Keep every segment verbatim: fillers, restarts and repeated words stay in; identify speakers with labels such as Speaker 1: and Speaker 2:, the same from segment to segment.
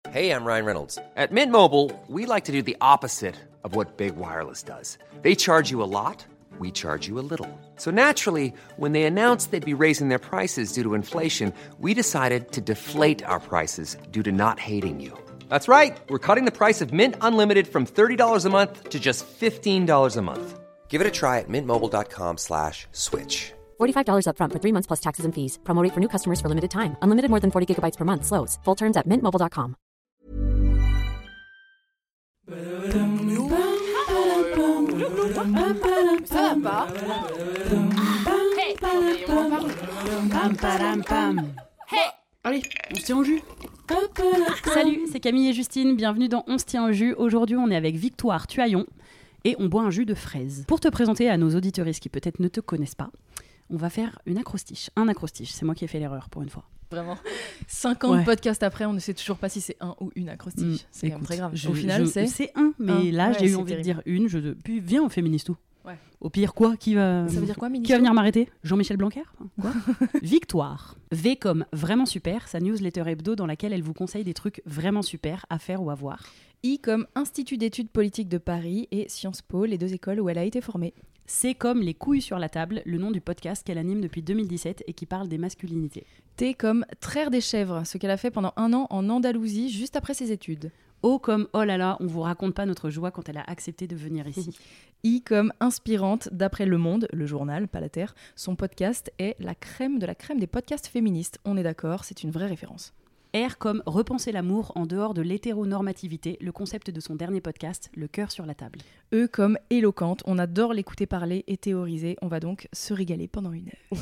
Speaker 1: Hey, I'm Ryan Reynolds. At Mint Mobile, we like to do the opposite of what Big Wireless does. They charge you a lot, we charge you a little. So naturally, when they announced they'd be raising their prices due to inflation, we decided to deflate our prices due to not hating you. That's right. We're cutting the price of Mint Unlimited from thirty dollars a month to just fifteen dollars a month. Give it a try at mintmobile.com slash switch.
Speaker 2: forty-five dollars up front for three months plus taxes and fees. Promo rate for new customers for limited time. Unlimited more than forty gigabytes per month. Slows full terms at mint mobile dot com.
Speaker 3: Ça va pas? Hey,
Speaker 4: Pam, padam, pam.
Speaker 3: hey.
Speaker 4: Allez, on se tient au jus. Salut, c'est Camille et Justine, bienvenue dans On se tient au jus. Aujourd'hui, on est avec Victoire Tuaillon et on boit un jus de fraise. Pour te présenter à nos auditeuristes qui peut-être ne te connaissent pas, on va faire une acrostiche. Un acrostiche, c'est moi qui ai fait l'erreur pour une fois.
Speaker 3: Vraiment. cinquante
Speaker 4: Ouais.
Speaker 3: podcasts après, on ne sait toujours pas si c'est un ou une acrostiche.
Speaker 4: Mmh,
Speaker 3: c'est quand même
Speaker 4: écoute,
Speaker 3: très grave.
Speaker 4: je-
Speaker 3: Au final,
Speaker 4: je-
Speaker 3: c'est...
Speaker 4: c'est un, mais
Speaker 3: un.
Speaker 4: là,
Speaker 3: Ouais,
Speaker 4: j'ai eu
Speaker 3: c'est
Speaker 4: envie
Speaker 3: terrible.
Speaker 4: de dire une. Je... Puis viens, on fait ministou.
Speaker 3: Ouais.
Speaker 4: Au pire, quoi Qui va,
Speaker 3: Ça veut dire quoi,
Speaker 4: qui
Speaker 3: ministre?
Speaker 4: va venir m'arrêter Jean-Michel Blanquer Quoi Victoire. V comme vraiment super, sa newsletter hebdo dans laquelle elle vous conseille des trucs vraiment super à faire ou à voir.
Speaker 3: I comme Institut d'études politiques de Paris et Sciences Po, les deux écoles où elle a été formée.
Speaker 4: C'est comme Les couilles sur la table, le nom du podcast qu'elle anime depuis deux mille dix-sept et qui parle des masculinités.
Speaker 3: T comme Traire des chèvres, ce qu'elle a fait pendant un an en Andalousie, juste après ses études.
Speaker 4: O comme oh là là, on vous raconte pas notre joie quand elle a accepté de venir ici.
Speaker 3: I comme Inspirante, d'après Le Monde, le journal, pas la Terre. Son podcast est la crème de la crème des podcasts féministes. On est d'accord, c'est une vraie référence.
Speaker 4: R comme Repenser l'amour en dehors de l'hétéronormativité, le concept de son dernier podcast, Le cœur sur la table.
Speaker 3: E comme Éloquente, on adore l'écouter parler et théoriser. On va donc se régaler pendant une heure.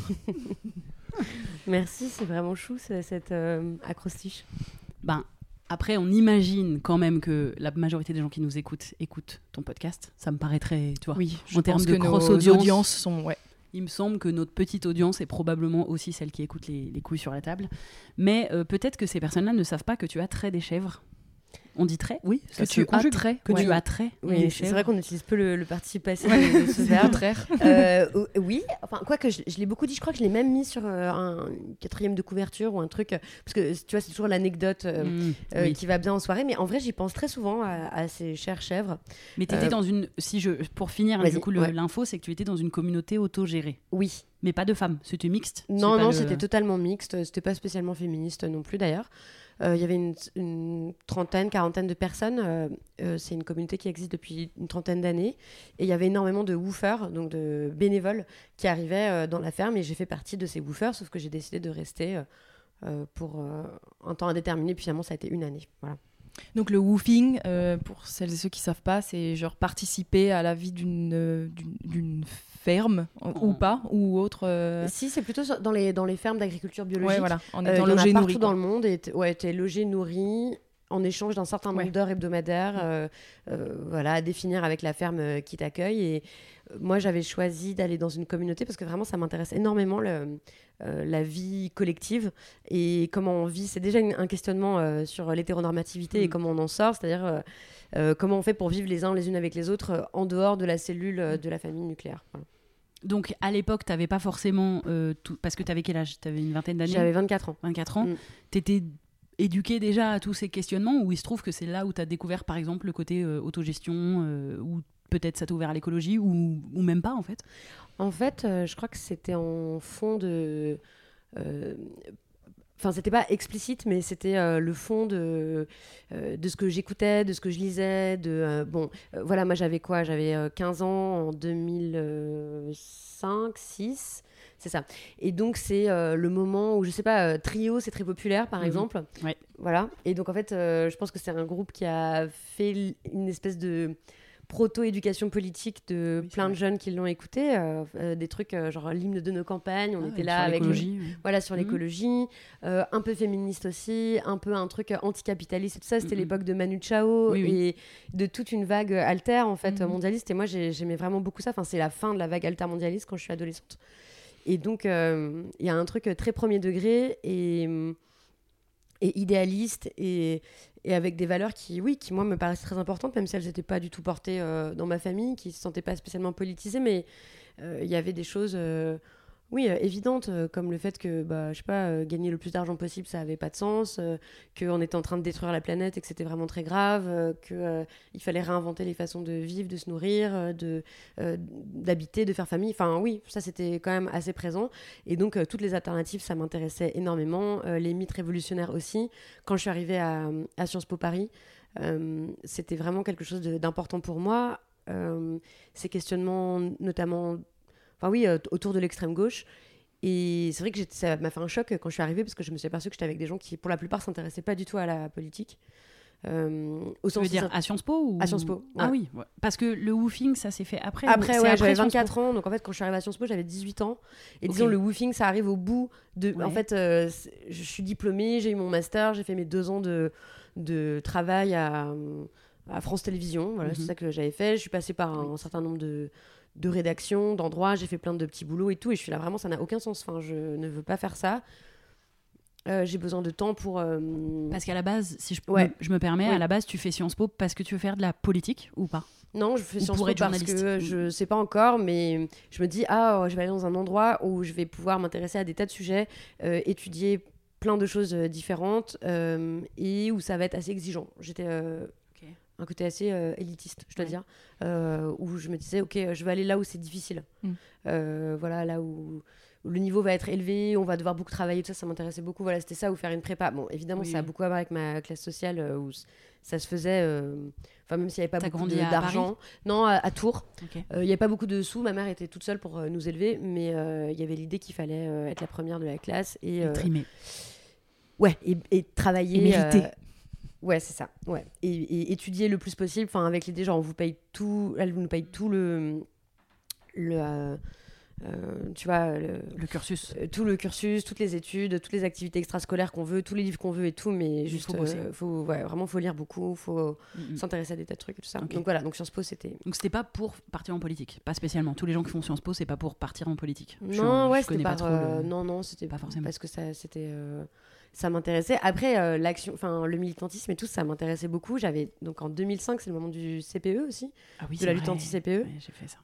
Speaker 5: Merci, c'est vraiment chou ce- cette euh, acrostiche.
Speaker 4: Ben, après, on imagine quand même que la majorité des gens qui nous écoutent écoutent ton podcast. Ça me paraît très, tu vois.
Speaker 3: Oui, je
Speaker 4: En termes
Speaker 3: pense
Speaker 4: de
Speaker 3: que nos
Speaker 4: cross-audience.
Speaker 3: audiences sont... Ouais.
Speaker 4: Il me semble que notre petite audience est probablement aussi celle qui écoute les, les couilles sur la table. Mais euh, peut-être que ces personnes-là ne savent pas que tu as trait des chèvres. On dit trait Oui.
Speaker 3: Que
Speaker 4: ça se
Speaker 3: tu as
Speaker 4: conjugue.
Speaker 3: trait.
Speaker 4: Que
Speaker 3: Ouais.
Speaker 4: tu as trait
Speaker 5: Oui,
Speaker 4: des
Speaker 5: c'est
Speaker 4: chèvres.
Speaker 5: vrai qu'on utilise peu le, le participe passé de, de ce verbe.
Speaker 3: Contraire.
Speaker 5: Euh, o- oui, enfin, quoi que je, je l'ai beaucoup dit, je crois que je l'ai même mis sur euh, un quatrième de couverture ou un truc, euh, parce que tu vois, c'est toujours l'anecdote euh,
Speaker 4: Mmh,
Speaker 5: euh,
Speaker 4: oui.
Speaker 5: qui va bien en soirée, mais en vrai, j'y pense très souvent à, à ces chères chèvres.
Speaker 4: Mais tu étais
Speaker 5: Euh,
Speaker 4: dans une. Si je, pour finir,
Speaker 5: vas-y,
Speaker 4: du coup, le-
Speaker 5: ouais.
Speaker 4: l'info, c'est que tu étais dans une communauté autogérée.
Speaker 5: Oui.
Speaker 4: Mais pas de femmes, c'était mixte.
Speaker 5: Non,
Speaker 4: C'est pas
Speaker 5: non,
Speaker 4: le-
Speaker 5: c'était totalement mixte, c'était pas spécialement féministe non plus d'ailleurs. Euh, Il y avait une, une trentaine, quarantaine de personnes. Euh, euh, c'est une communauté qui existe depuis une trentaine d'années. Et il y avait énormément de woofers, donc de bénévoles, qui arrivaient euh, dans la ferme. Et j'ai fait partie de ces woofers, sauf que j'ai décidé de rester euh, euh, pour euh, un temps indéterminé. Puis finalement, ça a été une année. Voilà.
Speaker 3: Donc le woofing, euh, pour celles et ceux qui savent pas, c'est genre participer à la vie d'une euh, d'une, d'une ferme euh, ou pas, ou autre... euh,
Speaker 5: Si, c'est plutôt sur- dans les, dans les fermes d'agriculture biologique.
Speaker 3: Ouais, voilà, en
Speaker 5: Euh,
Speaker 3: étant
Speaker 5: il y en a
Speaker 3: logé,
Speaker 5: partout
Speaker 3: nourri.
Speaker 5: dans
Speaker 3: quoi.
Speaker 5: le monde et t- ouais, t'es logé, nourri en échange d'un certain nombre
Speaker 3: Ouais.
Speaker 5: d'heures hebdomadaires, euh, euh, voilà, à définir avec la ferme euh, qui t'accueille. Et euh, moi, j'avais choisi d'aller dans une communauté parce que vraiment, ça m'intéresse énormément le- euh, la vie collective et comment on vit. C'est déjà une- un questionnement euh, sur l'hétéronormativité et
Speaker 4: Mm.
Speaker 5: comment on en sort, c'est-à-dire euh, euh, comment on fait pour vivre les uns les unes avec les autres euh, en dehors de la cellule euh, de la famille nucléaire. Voilà.
Speaker 4: Donc à l'époque, tu n'avais pas forcément. euh, tout... Parce que tu avais quel âge Tu avais une vingtaine d'années
Speaker 5: J'avais vingt-quatre ans.
Speaker 4: vingt-quatre ans.
Speaker 5: Mm.
Speaker 4: Tu étais éduqué déjà à tous ces questionnements ou il se trouve que c'est là où tu as découvert par exemple le côté euh, autogestion euh, ou peut-être ça t'a ouvert à l'écologie ou, ou même pas en fait
Speaker 5: En fait, euh, je crois que c'était en fond de... euh, Enfin, c'était pas explicite, mais c'était euh, le fond de, euh, de ce que j'écoutais, de ce que je lisais. De, euh, bon, euh, voilà, moi j'avais quoi J'avais euh, quinze ans en deux mille cinq, six, c'est ça. Et donc, c'est euh, le moment où, je sais pas, euh, Trio, c'est très populaire, par
Speaker 4: Mhm.
Speaker 5: exemple.
Speaker 4: Ouais.
Speaker 5: Voilà. Et donc, en fait, euh, je pense que c'est un groupe qui a fait l- une espèce de proto-éducation politique de
Speaker 4: Oui, c'est
Speaker 5: plein de
Speaker 4: vrai.
Speaker 5: jeunes qui l'ont écouté. euh, euh, des trucs euh, genre l'hymne de nos campagnes, on
Speaker 4: Ah,
Speaker 5: était
Speaker 4: et
Speaker 5: là
Speaker 4: sur
Speaker 5: avec...
Speaker 4: l'écologie, ouais.
Speaker 5: Voilà, sur
Speaker 4: Mhm.
Speaker 5: l'écologie, euh, un peu féministe aussi, un peu un truc euh, anticapitaliste et tout ça. C'était
Speaker 4: Mhm.
Speaker 5: l'époque de Manu Chao
Speaker 4: Oui, oui.
Speaker 5: et de toute une vague euh, alter, en fait,
Speaker 3: Mhm.
Speaker 5: euh, mondialiste. Et moi, j'ai- j'aimais vraiment beaucoup ça. Enfin, c'est la fin de la vague alter mondialiste quand je suis adolescente. Et donc, euh, il y a un truc euh, très premier degré et, hum, et idéaliste et, et avec des valeurs qui, oui, qui, moi, me paraissent très importantes, même si elles n'étaient pas du tout portées euh, dans ma famille, qui ne se sentaient pas spécialement politisées, mais euh, il y avait des choses... euh, Oui, euh, évidente, euh, comme le fait que, bah, je sais pas, euh, gagner le plus d'argent possible, ça avait pas de sens, euh, qu'on était en train de détruire la planète et que c'était vraiment très grave, euh, qu'il fallait réinventer les façons de vivre, de se nourrir, euh, de, euh, d'habiter, de faire famille. Enfin, oui, ça, c'était quand même assez présent. Et donc, euh, toutes les alternatives, ça m'intéressait énormément. Euh, les mythes révolutionnaires aussi. Quand je suis arrivée à, à Sciences Po Paris, euh, c'était vraiment quelque chose de, d'important pour moi. Euh, ces questionnements, notamment... Enfin oui, euh, autour de l'extrême gauche. Et c'est vrai que ça m'a fait un choc quand je suis arrivée parce que je me suis aperçue que j'étais avec des gens qui, pour la plupart, s'intéressaient pas du tout à la politique. Euh, au
Speaker 4: Tu
Speaker 5: sens
Speaker 4: veux dire
Speaker 5: où ça-
Speaker 4: à Sciences Po ou...
Speaker 5: À Sciences Po, ouais.
Speaker 4: Ah oui, ouais. Parce que le woofing, ça s'est fait après.
Speaker 5: Après,
Speaker 4: c'est
Speaker 5: ouais,
Speaker 4: après
Speaker 5: j'avais
Speaker 4: Sciences Po.
Speaker 5: vingt-quatre ans. Donc en fait, quand je suis arrivée à Sciences Po, j'avais dix-huit ans. Et
Speaker 4: Ok.
Speaker 5: disons, le woofing, ça arrive au bout de...
Speaker 4: Ouais.
Speaker 5: En fait, euh, c'est- je suis diplômée, j'ai eu mon master, j'ai fait mes deux ans de, de travail à, à France Télévisions. Voilà,
Speaker 4: Mhm.
Speaker 5: c'est ça que j'avais fait. Je suis passée par un, un certain nombre de... de rédaction, d'endroits, j'ai fait plein de petits boulots et tout, et je suis là vraiment, ça n'a aucun sens, enfin, je ne veux pas faire ça. Euh, j'ai besoin de temps pour... euh,
Speaker 4: Parce qu'à la base, si je,
Speaker 5: Ouais.
Speaker 4: me, je me permets,
Speaker 5: Oui.
Speaker 4: à la base, tu fais Sciences Po parce que tu veux faire de la politique ou pas?
Speaker 5: Non, je fais
Speaker 4: Ou
Speaker 5: Sciences
Speaker 4: pour
Speaker 5: Po
Speaker 4: être
Speaker 5: parce
Speaker 4: journaliste.
Speaker 5: que je sais pas encore, mais je me dis, ah, je vais aller dans un endroit où je vais pouvoir m'intéresser à des tas de sujets, euh, étudier plein de choses euh, différentes, euh, et où ça va être assez exigeant. J'étais... euh,
Speaker 4: Ok.
Speaker 5: un côté assez euh, élitiste, je dois
Speaker 4: Ouais.
Speaker 5: dire, euh, où je me disais, ok, je vais aller là où c'est difficile.
Speaker 3: Mm.
Speaker 5: Euh, voilà, là où, où le niveau va être élevé, on va devoir beaucoup travailler, tout ça, ça m'intéressait beaucoup. Voilà, c'était ça, ou faire une prépa. Bon, évidemment,
Speaker 4: Oui,
Speaker 5: ça a
Speaker 4: oui.
Speaker 5: beaucoup à voir avec ma classe sociale, euh, où s- ça se faisait, euh, enfin, même s'il n'y avait pas
Speaker 4: T'as
Speaker 5: beaucoup
Speaker 4: grandi
Speaker 5: de-
Speaker 4: à
Speaker 5: d'argent. Non, à, à Tours.
Speaker 4: Ok.
Speaker 5: Euh, Il n'y avait pas beaucoup de sous, ma mère était toute seule pour euh, nous élever, mais euh, il y avait l'idée qu'il fallait euh, être la première de la classe. Et,
Speaker 4: Et
Speaker 5: euh,
Speaker 4: trimé.
Speaker 5: ouais, et, et travailler.
Speaker 3: Et mériter.
Speaker 5: euh, Ouais, c'est ça. Ouais. Et, et étudier le plus possible, enfin avec l'idée genre on vous paye tout, elle nous paye tout le, le, euh, euh, tu vois, le,
Speaker 4: Le cursus.
Speaker 5: euh, tout le cursus, toutes les études, toutes les activités extrascolaires qu'on veut, tous les livres qu'on veut et tout, mais
Speaker 4: Il
Speaker 5: juste,
Speaker 4: faut bosser.
Speaker 5: euh, faut, ouais, vraiment faut lire beaucoup, faut
Speaker 4: Mhm.
Speaker 5: s'intéresser à des tas de trucs et tout ça.
Speaker 4: Ok.
Speaker 5: Donc voilà, donc Sciences Po c'était.
Speaker 4: Donc c'était pas pour partir en politique, pas spécialement. Tous les gens qui font Sciences Po, c'est pas pour partir en politique. Je suis
Speaker 5: Non,
Speaker 4: un-
Speaker 5: ouais,
Speaker 4: je connais
Speaker 5: c'était
Speaker 4: pas
Speaker 5: par,
Speaker 4: trop
Speaker 5: euh,
Speaker 4: le-
Speaker 5: non, non, c'était
Speaker 4: pas forcément.
Speaker 5: parce que ça, c'était, euh, ça m'intéressait. Après, euh, l'action, enfin le militantisme et tout, ça m'intéressait beaucoup. J'avais donc en deux mille cinq, c'est le moment du C P E aussi,
Speaker 4: Ah oui,
Speaker 5: de
Speaker 4: c'est
Speaker 5: la
Speaker 4: vrai.
Speaker 5: lutte anti-C P E.
Speaker 4: Ouais, j'ai fait ça.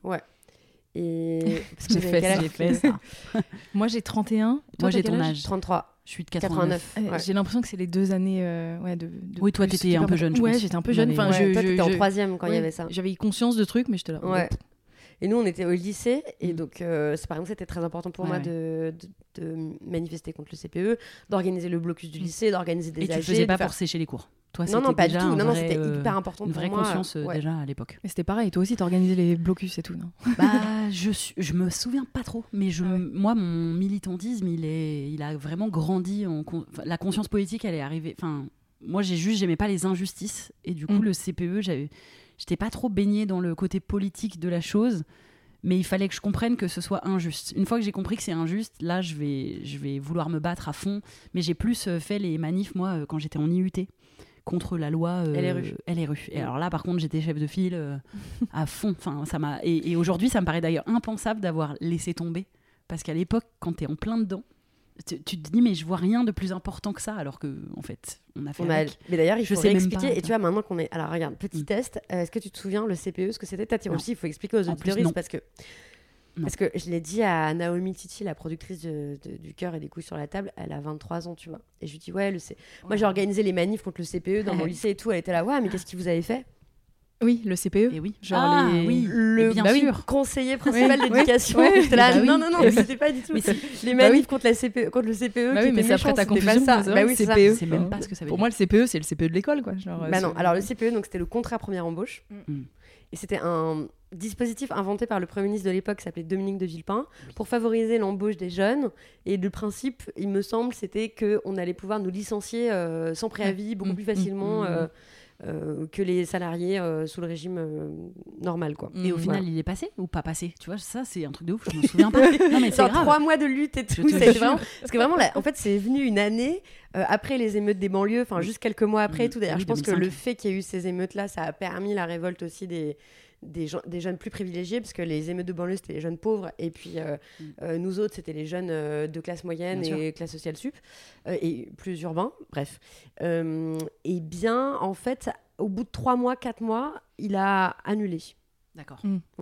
Speaker 5: Et parce que
Speaker 3: J'ai
Speaker 5: vous
Speaker 3: fait
Speaker 5: avez quel
Speaker 3: ça,
Speaker 5: âge
Speaker 4: J'ai fait ça.
Speaker 3: Moi, j'ai trente et un. Toi,
Speaker 4: Moi,
Speaker 3: t'as
Speaker 4: j'ai
Speaker 3: quel
Speaker 4: ton
Speaker 3: âge
Speaker 4: âge.
Speaker 5: trente-trois,
Speaker 4: Je suis de
Speaker 5: quatre-vingt-neuf.
Speaker 4: quatre-vingt-neuf.
Speaker 3: Euh,
Speaker 5: Ouais.
Speaker 3: J'ai l'impression que c'est les deux années. euh, ouais, de, de
Speaker 4: Oui, toi,
Speaker 3: plus
Speaker 4: t'étais
Speaker 3: qui
Speaker 4: un peu
Speaker 3: permettent-
Speaker 4: jeune, je
Speaker 3: Ouais,
Speaker 4: pense.
Speaker 3: j'étais un peu
Speaker 4: Vous
Speaker 3: jeune.
Speaker 4: avez-
Speaker 3: Enfin,
Speaker 5: Ouais,
Speaker 3: je,
Speaker 5: toi,
Speaker 3: je-
Speaker 5: t'étais en
Speaker 3: je-
Speaker 5: troisième quand il y
Speaker 3: ouais,
Speaker 5: avait ça.
Speaker 3: J'avais conscience de trucs, mais j'étais là.
Speaker 5: Ouais. Et nous, on était au lycée, et
Speaker 4: Mm.
Speaker 5: donc, euh, c'est par exemple, c'était très important pour
Speaker 4: Ouais,
Speaker 5: moi
Speaker 4: ouais.
Speaker 5: de, de, de manifester contre le C P E, d'organiser le blocus du
Speaker 4: Mm.
Speaker 5: lycée, d'organiser des
Speaker 4: Et tu
Speaker 5: A
Speaker 4: le
Speaker 5: G.
Speaker 4: faisais
Speaker 5: de
Speaker 4: pas
Speaker 5: faire-
Speaker 4: pour sécher les cours. Toi,
Speaker 5: Non, non,
Speaker 4: c'était
Speaker 5: pas du
Speaker 4: déjà
Speaker 5: tout.
Speaker 4: un
Speaker 5: Non, non,
Speaker 4: vrai,
Speaker 5: c'était
Speaker 4: euh,
Speaker 5: hyper important
Speaker 4: Une
Speaker 5: pour
Speaker 4: vraie
Speaker 5: moi.
Speaker 4: conscience euh,
Speaker 5: Ouais.
Speaker 4: déjà à l'époque.
Speaker 3: Mais c'était pareil, toi aussi, t'organisais les blocus et tout, non?
Speaker 4: Bah, je, suis- je me souviens pas trop, mais je,
Speaker 3: Ah ouais.
Speaker 4: moi, mon militantisme, il, est, il a vraiment grandi. En, con- enfin, la conscience politique, elle est arrivée. Enfin, moi, j'ai juste, j'aimais pas les injustices. Et du coup,
Speaker 3: Mm.
Speaker 4: le C P E, j'avais, j'étais pas trop baignée dans le côté politique de la chose. Mais il fallait que je comprenne que ce soit injuste. Une fois que j'ai compris que c'est injuste, là, je vais, je vais vouloir me battre à fond. Mais j'ai plus euh, fait les manifs, moi, euh, quand j'étais en I U T, contre la loi euh,
Speaker 5: L R U.
Speaker 4: L R U. Et alors là, par contre, j'étais chef de file euh, à fond. Enfin, ça m'a... Et, et aujourd'hui, ça me paraît d'ailleurs impensable d'avoir laissé tomber. Parce qu'à l'époque, quand t'es en plein dedans, tu, tu te dis, mais je vois rien de plus important que ça, alors que, en fait, on a fait
Speaker 5: On a-
Speaker 4: avec.
Speaker 5: Mais d'ailleurs, il
Speaker 4: Je
Speaker 5: faut
Speaker 4: sais même
Speaker 5: réexpliquer.
Speaker 4: pas,
Speaker 5: Et tu vois, maintenant qu'on est. Alors, regarde, petit
Speaker 4: Mm.
Speaker 5: test. Euh, Est-ce que tu te souviens le C P E, ce que c'était? Peut-être
Speaker 4: Non.
Speaker 5: aussi, il faut expliquer aux
Speaker 4: En plus,
Speaker 5: auditeurs
Speaker 4: non.
Speaker 5: parce que.
Speaker 4: Non.
Speaker 5: Parce que je l'ai dit à Naomi Titi, la productrice de- de- du Cœur et des couilles sur la table, elle a vingt-trois ans, tu vois. Et je lui dis, ouais, le C... moi j'ai organisé les manifs contre le C P E dans mon lycée et tout. Elle était là, ouais, mais qu'est-ce qu'ils vous avez fait?
Speaker 3: Oui, le C P E.
Speaker 4: Et oui.
Speaker 3: Genre
Speaker 4: Ah,
Speaker 3: les-
Speaker 4: oui.
Speaker 5: Le
Speaker 4: Et bien
Speaker 3: bah oui.
Speaker 4: sûr.
Speaker 5: conseiller principal
Speaker 3: Ouais,
Speaker 5: d'éducation.
Speaker 3: ouais, ouais.
Speaker 5: J'étais là,
Speaker 4: Bah oui.
Speaker 5: non, non, non,
Speaker 4: Oui.
Speaker 5: c'était pas du tout.
Speaker 4: Mais c'est-
Speaker 5: Les
Speaker 3: Bah
Speaker 5: manifs
Speaker 3: oui.
Speaker 5: contre, la C P E, contre le C P E,
Speaker 3: Bah
Speaker 5: qui
Speaker 3: oui, mais
Speaker 5: était
Speaker 3: c'est après
Speaker 5: méchant,
Speaker 3: ta
Speaker 5: c'était
Speaker 3: confusion.
Speaker 5: pas ça.
Speaker 3: c'est
Speaker 5: Bah
Speaker 3: vrai,
Speaker 5: oui, c'est ça.
Speaker 3: C P E.
Speaker 4: C'est même pas ce que ça veut
Speaker 3: Pour
Speaker 4: dire.
Speaker 3: moi, le C P E, c'est le C P E de l'école, quoi. Genre,
Speaker 5: Bah
Speaker 3: euh,
Speaker 5: non,
Speaker 3: c'est-
Speaker 5: alors le C P E, donc c'était le contrat première embauche.
Speaker 4: Mm.
Speaker 5: Et c'était un dispositif inventé par le Premier ministre de l'époque qui s'appelait Dominique de Villepin pour favoriser l'embauche des jeunes. Et le principe, il me semble, c'était qu'on allait pouvoir nous licencier euh, sans préavis beaucoup
Speaker 3: Mm,
Speaker 5: plus
Speaker 3: mm,
Speaker 5: facilement
Speaker 4: mm,
Speaker 5: euh, euh, que les salariés euh, sous le régime euh, normal, quoi.
Speaker 4: Et au
Speaker 3: Mm,
Speaker 4: final,
Speaker 5: voilà.
Speaker 4: il est passé ou pas passé? Tu vois, ça, c'est un truc de ouf. Je me souviens pas. Non, mais c'est
Speaker 5: Genre
Speaker 4: grave.
Speaker 5: trois mois de lutte et
Speaker 4: Je
Speaker 5: tout.
Speaker 4: te
Speaker 5: Ça a été
Speaker 4: jure.
Speaker 5: vraiment... Parce que vraiment, là, en fait, c'est venu une année euh, après les émeutes des banlieues, enfin juste quelques mois après et tout. D'ailleurs,
Speaker 4: Oui,
Speaker 5: je pense que
Speaker 4: deux mille
Speaker 5: le
Speaker 4: cinq.
Speaker 5: fait qu'il y ait eu ces émeutes-là, ça a permis la révolte aussi des, des, gens, des jeunes plus privilégiés, parce que les émeutes de banlieue, c'était les jeunes pauvres, et puis euh,
Speaker 4: Mm.
Speaker 5: euh, nous autres, c'était les jeunes euh, de classe moyenne
Speaker 4: Bien
Speaker 5: et classe sociale sup, euh, et plus urbains, bref. Euh, et bien, en fait, au bout de trois mois, quatre mois, il a annulé.
Speaker 4: D'accord.
Speaker 5: Ouais.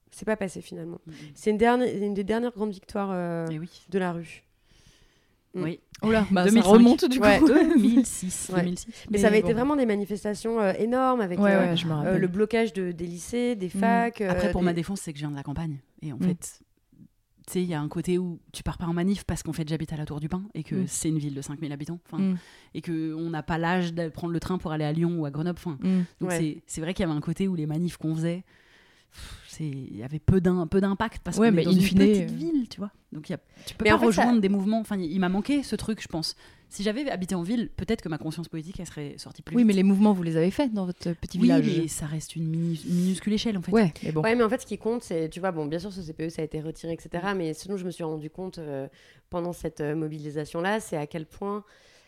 Speaker 5: C'est pas passé finalement.
Speaker 4: Mm.
Speaker 5: C'est une, dernière, une des dernières grandes victoires euh,
Speaker 4: Et oui.
Speaker 5: de la rue. Mm.
Speaker 4: Oui.
Speaker 3: Oh là, bah,
Speaker 4: deux mille cinq.
Speaker 3: ça remonte du coup.
Speaker 5: Ouais.
Speaker 4: deux mille six.
Speaker 5: Ouais.
Speaker 4: deux mille six.
Speaker 5: Mais, ça avait
Speaker 3: bon.
Speaker 5: été vraiment des manifestations euh, énormes avec
Speaker 3: Ouais,
Speaker 5: euh,
Speaker 3: ouais, je me
Speaker 5: euh,
Speaker 3: rappelle.
Speaker 5: le blocage de, des lycées, des
Speaker 3: Mm.
Speaker 5: facs. euh,
Speaker 4: Après, pour
Speaker 5: des-
Speaker 4: ma défense, c'est que je viens de la campagne. Et en
Speaker 3: Mm.
Speaker 4: fait, tu sais, il y a un côté où tu pars pas en manif parce qu'en fait, j'habite à la Tour du Pin et que
Speaker 3: Mm.
Speaker 4: c'est une ville de cinq mille habitants. Enfin,
Speaker 3: Mm.
Speaker 4: et qu'on n'a pas l'âge de prendre le train pour aller à Lyon ou à Grenoble. Enfin,
Speaker 3: Mm.
Speaker 4: donc
Speaker 5: Ouais.
Speaker 4: c'est, c'est vrai qu'il y avait un côté où les manifs qu'on faisait, pff, c'est, il y avait peu, d'un, peu d'impact parce
Speaker 3: Ouais,
Speaker 4: qu'on
Speaker 3: mais
Speaker 4: est dans
Speaker 3: in
Speaker 4: une
Speaker 3: fine,
Speaker 4: petite
Speaker 3: euh,
Speaker 4: ville, tu vois. Donc il y a, tu peux
Speaker 5: Mais
Speaker 4: pas
Speaker 5: en fait,
Speaker 4: rejoindre
Speaker 5: ça-
Speaker 4: des mouvements. Enfin, il m'a manqué ce truc, je pense. Si j'avais habité en ville, peut-être que ma conscience politique, elle serait sortie plus
Speaker 3: Oui,
Speaker 4: vite.
Speaker 3: mais les mouvements, vous les avez faits dans votre petit
Speaker 4: Oui,
Speaker 3: village.
Speaker 4: mais ça reste une mini- minuscule échelle, en fait.
Speaker 3: Ouais, mais bon.
Speaker 5: Ouais, mais en fait, ce qui compte, c'est, tu vois, bon, bien sûr, ce C P E, ça a été retiré, et cetera. Mais ce dont je me suis rendu compte euh, pendant cette euh, mobilisation-là, c'est à quel point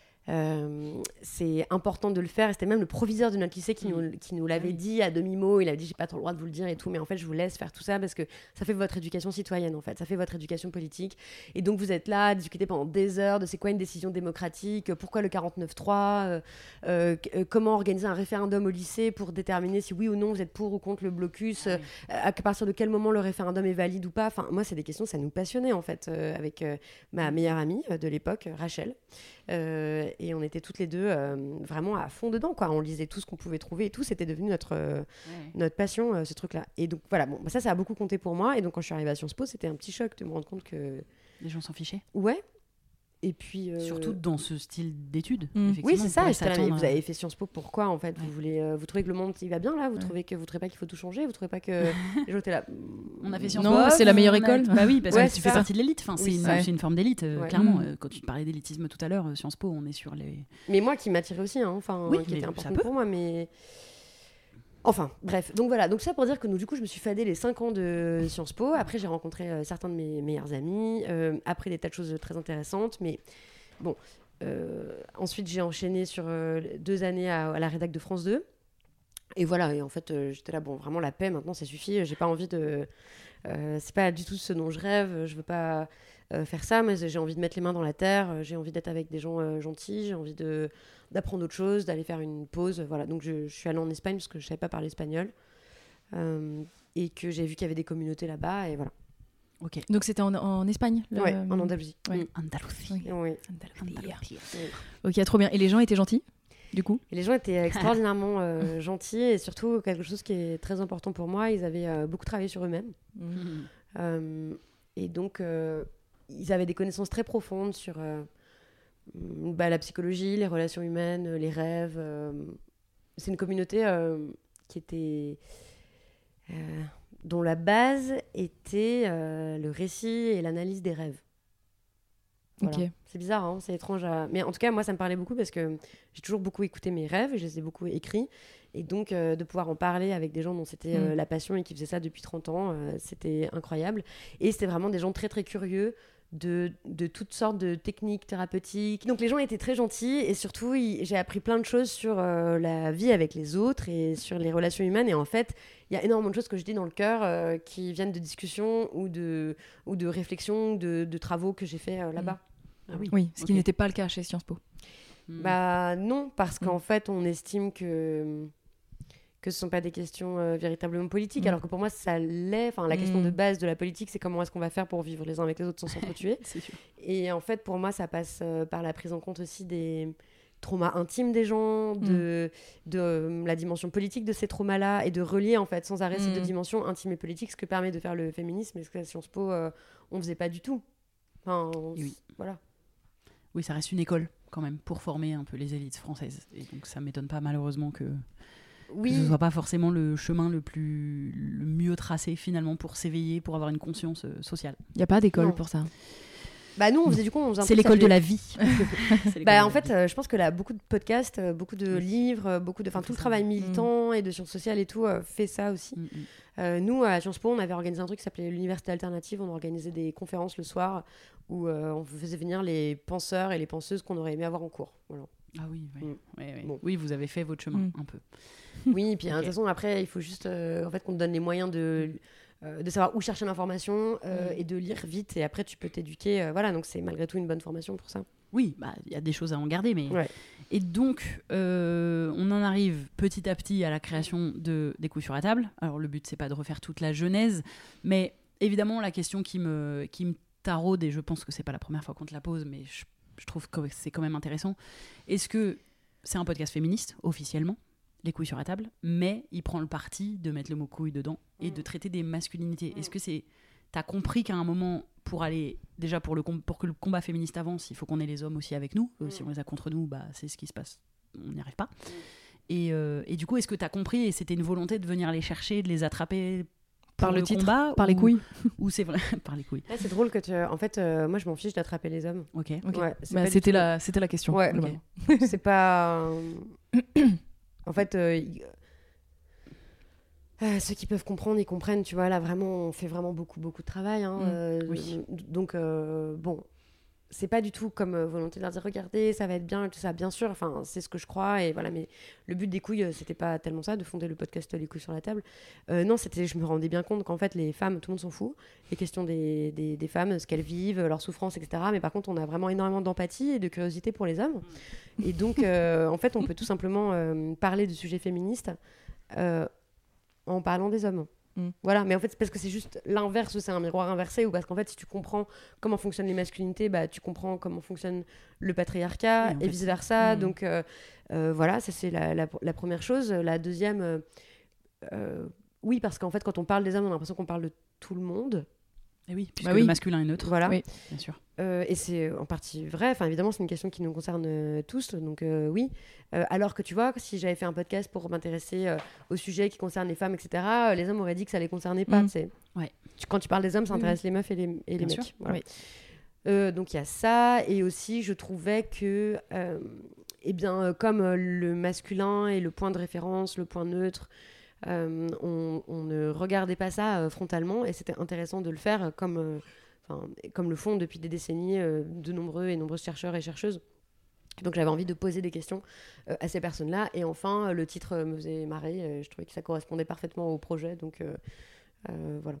Speaker 5: euh, c'est important de le faire. Et c'était même le proviseur de notre lycée qui, nous, qui nous l'avait
Speaker 4: Oui.
Speaker 5: dit à demi-mot. Il avait dit, j'ai pas trop le droit de vous le dire et tout. Mais en fait, je vous laisse faire tout ça parce que ça fait votre éducation citoyenne, en fait. Ça fait votre éducation politique. Et donc, vous êtes là à discuter pendant des heures de c'est quoi une décision démocratique, pourquoi le quarante-neuf trois, euh, euh, euh, comment organiser un référendum au lycée pour déterminer si oui ou non vous êtes pour ou contre le blocus, euh, à partir de quel moment le référendum est valide ou pas. Enfin, moi, c'est des questions, ça nous passionnait en fait, euh, avec euh, ma meilleure amie euh, de l'époque, Rachel. Euh, et on était toutes les deux euh, vraiment à fond dedans, quoi. On lisait tout ce qu'on pouvait trouver et tout. C'était devenu notre, euh,
Speaker 4: Ouais.
Speaker 5: notre passion, euh, ce truc-là. Et donc, voilà, bon, bah, ça, ça a beaucoup compté pour moi. Et donc, quand je suis arrivée à Sciences Po, c'était un petit choc de me rendre compte que,
Speaker 4: Les gens s'en fichaient.
Speaker 5: ouais. Et puis. euh,
Speaker 4: Surtout dans ce style d'études.
Speaker 3: Mm.
Speaker 4: effectivement,
Speaker 5: Oui, c'est
Speaker 4: on
Speaker 5: ça.
Speaker 4: pourrait
Speaker 5: j'étais là, mais
Speaker 4: s'attendre
Speaker 5: vous
Speaker 4: à-
Speaker 5: avez fait Sciences Po, pourquoi en fait
Speaker 4: Ouais.
Speaker 5: Vous voulez, euh, vous trouvez que le monde il va bien là Vous
Speaker 3: Ouais.
Speaker 5: trouvez que vous trouvez pas qu'il faut tout changer Vous trouvez pas que les gens étaient là
Speaker 4: On a fait Sciences
Speaker 3: Non,
Speaker 4: Po.
Speaker 3: c'est la meilleure
Speaker 4: on a-
Speaker 3: école.
Speaker 4: Bah oui, parce
Speaker 5: Ouais,
Speaker 4: que
Speaker 5: c'est
Speaker 4: tu fais
Speaker 5: ça.
Speaker 4: partie de l'élite. Enfin,
Speaker 5: Oui,
Speaker 4: c'est, une,
Speaker 3: c'est
Speaker 4: c'est une forme d'élite, euh,
Speaker 5: Ouais.
Speaker 4: clairement.
Speaker 3: Mm.
Speaker 4: Euh, Quand tu parlais d'élitisme tout à l'heure, euh, Sciences Po, on est sur les.
Speaker 5: Mais moi qui m'attirait aussi, hein, enfin,
Speaker 4: Oui,
Speaker 5: qui
Speaker 4: mais
Speaker 5: était
Speaker 4: ça
Speaker 5: important
Speaker 4: peut.
Speaker 5: pour moi, mais. Enfin, bref. Donc voilà. Donc ça pour dire que nous, du coup, je me suis fadée les cinq ans de Sciences Po. Après, j'ai rencontré euh, certains de mes meilleurs amis. euh, après, des tas de choses très intéressantes. Mais bon. euh, ensuite, j'ai enchaîné sur euh, deux années à, à la rédac de France deux. Et voilà. Et en fait, euh, j'étais là, bon, vraiment la paix. Maintenant, ça suffit. J'ai pas envie de. Euh, c'est pas du tout ce dont je rêve. Je veux pas euh, faire ça, mais j'ai envie de mettre les mains dans la terre. J'ai envie d'être avec des gens euh, gentils. J'ai envie de d'apprendre autre chose, d'aller faire une pause. Voilà. Donc je, je suis allée en Espagne parce que je savais pas parler espagnol euh, et que j'ai vu qu'il y avait des communautés là-bas et voilà.
Speaker 4: Ok.
Speaker 3: Donc c'était en, en Espagne le-
Speaker 5: Ouais, en Andalousie.
Speaker 3: ouais.
Speaker 5: Mm.
Speaker 4: Andalousie.
Speaker 3: Oui.
Speaker 5: Oui.
Speaker 4: Andalousie.
Speaker 3: Ok, trop bien. Et les gens étaient gentils, du coup
Speaker 5: Et les gens étaient extraordinairement euh, gentils et surtout quelque chose qui est très important pour moi, ils avaient euh, beaucoup travaillé sur eux-mêmes.
Speaker 4: Mhm.
Speaker 5: Euh, et donc, euh, ils avaient des connaissances très profondes sur euh, bah, la psychologie, les relations humaines, les rêves. euh. C'est une communauté euh, qui était... euh, dont la base était euh, le récit et l'analyse des rêves. Voilà.
Speaker 3: Ok.
Speaker 5: C'est bizarre, hein, c'est étrange. à- Mais en tout cas, moi, ça me parlait beaucoup parce que j'ai toujours beaucoup écouté mes rêves, je les ai beaucoup écrits. Et donc, euh, de pouvoir en parler avec des gens dont c'était euh,
Speaker 3: Mm.
Speaker 5: la passion et qui faisaient ça depuis trente ans, euh, c'était incroyable. Et c'était vraiment des gens très, très curieux de, de toutes sortes de techniques thérapeutiques. Donc, les gens étaient très gentils et surtout, ils- j'ai appris plein de choses sur euh, la vie avec les autres et sur les relations humaines. Et en fait, il y a énormément de choses que je dis dans le cœur euh, qui viennent de discussions ou de, ou de réflexions, de, de travaux que j'ai fait euh, là-bas.
Speaker 4: Ah oui.
Speaker 3: Oui, ce qui
Speaker 4: Ok.
Speaker 3: n'était pas le cas chez Sciences Po.
Speaker 4: Mm.
Speaker 5: Bah non, parce
Speaker 3: Mm.
Speaker 5: qu'en fait, on estime que que ce ne sont pas des questions euh, véritablement politiques,
Speaker 3: Mm.
Speaker 5: alors que pour moi, ça l'est. Enfin, la question
Speaker 3: Mm.
Speaker 5: de base de la politique, c'est comment est-ce qu'on va faire pour vivre les uns avec les autres sans s'entretuer.
Speaker 4: C'est sûr.
Speaker 5: Et en fait, pour moi, ça passe euh, par la prise en compte aussi des traumas intimes des gens, de, de euh, la dimension politique de ces traumas-là, et de relier, en fait, sans arrêt ces
Speaker 3: Mm.
Speaker 5: deux dimensions, intime et politique, ce que permet de faire le féminisme, et ce qu'à Sciences Po, euh, on ne faisait pas du tout. Enfin, on-
Speaker 4: Et oui.
Speaker 5: voilà.
Speaker 4: Oui, ça reste une école quand même pour former un peu les élites françaises. Et donc ça m'étonne pas malheureusement que, que
Speaker 5: Oui,
Speaker 4: ce soit pas forcément le chemin le plus le mieux tracé finalement pour s'éveiller, pour avoir une conscience euh, sociale.
Speaker 3: Il n'y a pas d'école
Speaker 5: Non.
Speaker 3: pour ça.
Speaker 5: bah nous, on faisait du coup, on faisait un
Speaker 4: C'est
Speaker 5: truc qui
Speaker 4: l'école de
Speaker 5: s'appelait-
Speaker 4: la vie. C'est l'école
Speaker 5: Bah,
Speaker 4: de
Speaker 5: en
Speaker 4: la
Speaker 5: fait,
Speaker 4: vie.
Speaker 5: euh, je pense que là, beaucoup de podcasts, euh, beaucoup de
Speaker 4: Oui.
Speaker 5: livres, euh, beaucoup de, enfin
Speaker 4: On
Speaker 5: tout
Speaker 4: fait
Speaker 5: le
Speaker 4: ça.
Speaker 5: travail militant et de sciences sociales et tout euh, fait ça aussi.
Speaker 4: Mm, mm.
Speaker 5: Euh, nous, à Sciences Po, on avait organisé un truc qui s'appelait l'Université Alternative. On organisait des conférences le soir où euh, on faisait venir les penseurs et les penseuses qu'on aurait aimé avoir en cours. Voilà.
Speaker 4: Ah oui, oui.
Speaker 5: Mm.
Speaker 4: Ouais, ouais.
Speaker 5: Bon.
Speaker 4: Oui, vous avez fait votre chemin
Speaker 3: Mm.
Speaker 4: un peu.
Speaker 5: Oui, et puis hein, de
Speaker 4: Ok.
Speaker 5: toute façon, après, il faut juste euh, en fait, qu'on te donne les moyens de, euh, de savoir où chercher l'information euh,
Speaker 4: Mm.
Speaker 5: et de lire vite. Et après, tu peux t'éduquer. euh, voilà, donc c'est malgré tout une bonne formation pour ça.
Speaker 4: Oui, bah il y a des choses à en garder, mais
Speaker 5: Ouais.
Speaker 4: Et donc, euh, on en arrive petit à petit à la création de, des couilles sur la table. Alors, le but, c'est pas de refaire toute la genèse, mais évidemment, la question qui me, qui me taraude, et je pense que c'est pas la première fois qu'on te la pose, mais je, je trouve que c'est quand même intéressant. Est-ce que c'est un podcast féministe, officiellement, les couilles sur la table, mais il prend le parti de mettre le mot couille dedans et de traiter des masculinités. Est-ce que c'est... T'as compris qu'à un moment, pour aller déjà pour, le com- pour que le combat féministe avance, il faut qu'on ait les hommes aussi avec nous. Euh, si on les a contre nous, bah, c'est ce qui se passe. On n'y arrive pas. Et, euh, et du coup, est-ce que t'as compris et c'était une volonté de venir les chercher, de les attraper
Speaker 3: par le, le titre,
Speaker 4: combat,
Speaker 3: par
Speaker 4: ou...
Speaker 3: les couilles
Speaker 4: Ou c'est vrai, par les couilles.
Speaker 5: Là, c'est drôle que tu... En fait, euh, moi, je m'en fiche d'attraper les hommes.
Speaker 4: Ok.
Speaker 3: okay.
Speaker 5: Ouais, c'est
Speaker 3: bah, c'était, la, c'était la question.
Speaker 5: Ouais, okay. C'est pas... En fait... Euh, y... Euh, ceux qui peuvent comprendre, ils comprennent, tu vois, là vraiment, on fait vraiment beaucoup, beaucoup de travail, hein, mmh, euh, oui. Donc, euh, bon, c'est pas du tout comme euh, volonté de leur dire, regardez, ça va être bien, tout ça, bien sûr, enfin, c'est ce que je crois, et voilà, mais le but des couilles, euh, c'était pas tellement ça, de fonder le podcast Les couilles sur la table, euh, non, c'était, je me rendais bien compte qu'en fait, les femmes, tout le monde s'en fout, les questions des, des, des femmes, ce qu'elles vivent, leurs souffrances, et cetera, mais par contre, on a vraiment énormément d'empathie et de curiosité pour les hommes, et donc, euh, en fait, on peut tout simplement euh, parler de sujets féministes, euh, en parlant des hommes. Mm. Voilà, mais en fait, c'est parce que c'est juste l'inverse, ou c'est un miroir inversé, ou parce qu'en fait, si tu comprends comment fonctionnent les masculinités, bah, tu comprends comment fonctionne le patriarcat, oui, et vice-versa. Mm. Donc, euh, euh, voilà, ça, c'est la, la, la première chose. La deuxième, euh, euh, oui, parce qu'en fait, quand on parle des hommes, on a l'impression qu'on parle de tout le monde.
Speaker 4: Et oui, puisque
Speaker 3: bah oui.
Speaker 4: le masculin est neutre.
Speaker 5: Voilà,
Speaker 3: oui.
Speaker 4: Bien sûr.
Speaker 5: Euh, et c'est en partie vrai. Enfin, évidemment, c'est une question qui nous concerne euh, tous. Donc, euh, oui. Euh, alors que tu vois, si j'avais fait un podcast pour m'intéresser euh, aux sujets qui concernent les femmes, et cetera, euh, les hommes auraient dit que ça les concernait pas.
Speaker 3: Mmh.
Speaker 5: Tu sais.
Speaker 4: Ouais.
Speaker 5: Tu, quand tu parles des hommes, ça intéresse
Speaker 3: oui.
Speaker 5: les meufs et les, et les
Speaker 4: Bien
Speaker 5: mecs.
Speaker 4: Sûr.
Speaker 5: Voilà.
Speaker 3: Oui.
Speaker 5: Euh, donc, il y a ça. Et aussi, je trouvais que, euh, eh bien, euh, comme euh, le masculin est le point de référence, le point neutre, euh, on, on ne regardait pas ça euh, frontalement. Et c'était intéressant de le faire euh, comme. Euh, Enfin, comme le font depuis des décennies euh, de nombreux et nombreuses chercheurs et chercheuses. Donc j'avais envie de poser des questions euh, à ces personnes-là. Et enfin, euh, le titre euh, me faisait marrer. Euh, je trouvais que ça correspondait parfaitement au projet. Donc euh, euh, voilà.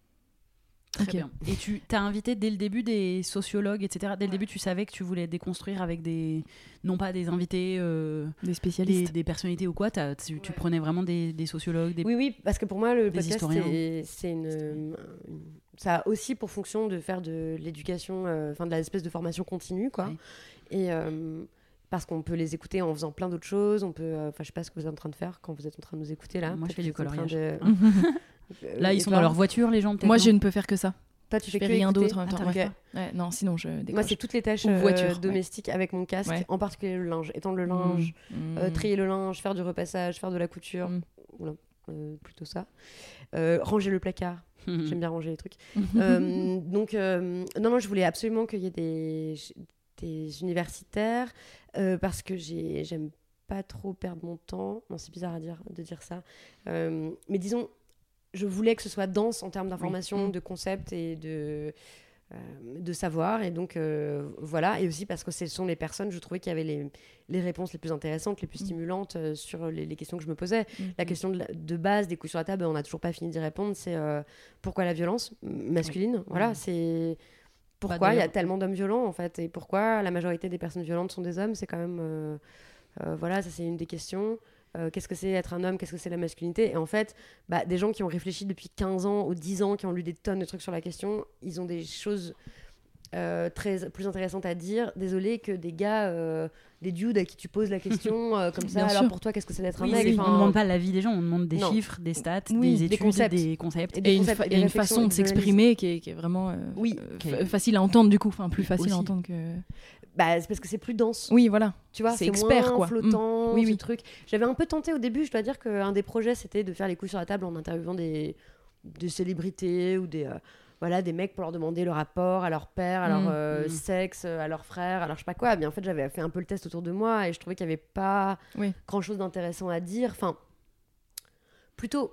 Speaker 4: Très
Speaker 3: okay.
Speaker 4: bien. Et tu as invité dès le début des sociologues, et cetera. Dès le début, tu savais que tu voulais déconstruire avec des... Non pas des invités... Euh,
Speaker 3: des spécialistes.
Speaker 4: Des, des personnalités ou quoi. Tu, tu ouais. prenais vraiment des, des sociologues, des...
Speaker 5: Oui, oui, parce que pour moi, le
Speaker 4: des
Speaker 5: podcast,
Speaker 4: historiens.
Speaker 5: c'est, c'est une, une... Ça a aussi pour fonction de faire de l'éducation, enfin euh, de l'espèce de formation continue, quoi. Ouais. Et... Euh, parce qu'on peut les écouter en faisant plein d'autres choses. On peut... Enfin, euh, je sais pas ce que vous êtes en train de faire quand vous êtes en train de nous écouter, là.
Speaker 4: Moi, je fais du coloriage.
Speaker 5: De...
Speaker 4: Là, ils sont dans leur voiture, les gens, peut-être.
Speaker 3: Moi,
Speaker 4: non
Speaker 3: je ne peux faire que ça.
Speaker 5: Toi, tu
Speaker 3: je
Speaker 5: fais
Speaker 3: fais
Speaker 5: que
Speaker 3: rien
Speaker 5: écouter.
Speaker 3: d'autre en même temps.
Speaker 5: Ah, okay.
Speaker 3: ouais, non, sinon je décroche.
Speaker 5: Moi, c'est toutes les tâches
Speaker 3: euh, voiture,
Speaker 5: domestiques ouais. avec mon casque, ouais. en particulier le linge. Étendre le linge, mmh. euh, trier le linge, faire du repassage, faire de la couture. Mmh. Voilà, euh, plutôt ça. Euh, ranger le placard. Mmh. J'aime bien ranger les trucs. euh, donc, euh, non, non, je voulais absolument qu'il y ait des, des universitaires euh, parce que j'ai, j'aime pas trop perdre mon temps. Non, c'est bizarre à dire, de dire ça. Euh, mais disons... Je voulais que ce soit dense en termes d'information, oui. de concepts et de, euh, de savoir. Et donc, euh, voilà. Et aussi parce que ce sont les personnes, je trouvais, qui avaient les, les réponses les plus intéressantes, les plus stimulantes euh, sur les, les questions que je me posais. Mm. La question de, la, de base des couilles sur la table, on n'a toujours pas fini d'y répondre. C'est euh, pourquoi la violence masculine oui. Voilà, mm. c'est... Pourquoi il y a tellement d'hommes violents, en fait. Et pourquoi la majorité des personnes violentes sont des hommes. C'est quand même... Euh, euh, voilà, ça, c'est une des questions. Euh, qu'est-ce que c'est être un homme, qu'est-ce que c'est la masculinité. Et en fait, bah, des gens qui ont réfléchi depuis quinze ans ou dix ans, qui ont lu des tonnes de trucs sur la question, ils ont des choses euh, très, plus intéressantes à dire. Désolé que des gars, euh, des dudes à qui tu poses la question euh, comme ça, alors sûr. Pour toi, qu'est-ce que c'est d'être
Speaker 4: oui,
Speaker 5: un mec
Speaker 4: enfin... On ne demande pas l'avis des gens, on demande des non. chiffres, des stats,
Speaker 3: oui,
Speaker 4: des études,
Speaker 5: des concepts.
Speaker 4: Des concepts.
Speaker 3: Et, des et, concepts, une, fa- et une façon de s'exprimer qui est, qui est vraiment euh, oui. euh, f- facile à entendre du coup, enfin plus facile aussi. à entendre que...
Speaker 5: Bah, c'est parce que c'est plus dense.
Speaker 3: Oui, voilà.
Speaker 5: Tu vois,
Speaker 3: c'est,
Speaker 5: c'est
Speaker 3: expert,
Speaker 5: moins
Speaker 3: quoi.
Speaker 5: flottant,
Speaker 3: mmh. oui,
Speaker 5: ce
Speaker 3: oui.
Speaker 5: truc. J'avais un peu tenté au début, je dois dire qu'un des projets, c'était de faire les couilles sur la table en interviewant des, des célébrités ou des, euh, voilà, des mecs pour leur demander le rapport à leur père, à leur mmh. euh, mmh. sexe, à leur frère, à leur je sais pas quoi. Mais en fait, j'avais fait un peu le test autour de moi et je trouvais qu'il n'y avait pas oui. grand-chose d'intéressant à dire. Enfin, plutôt...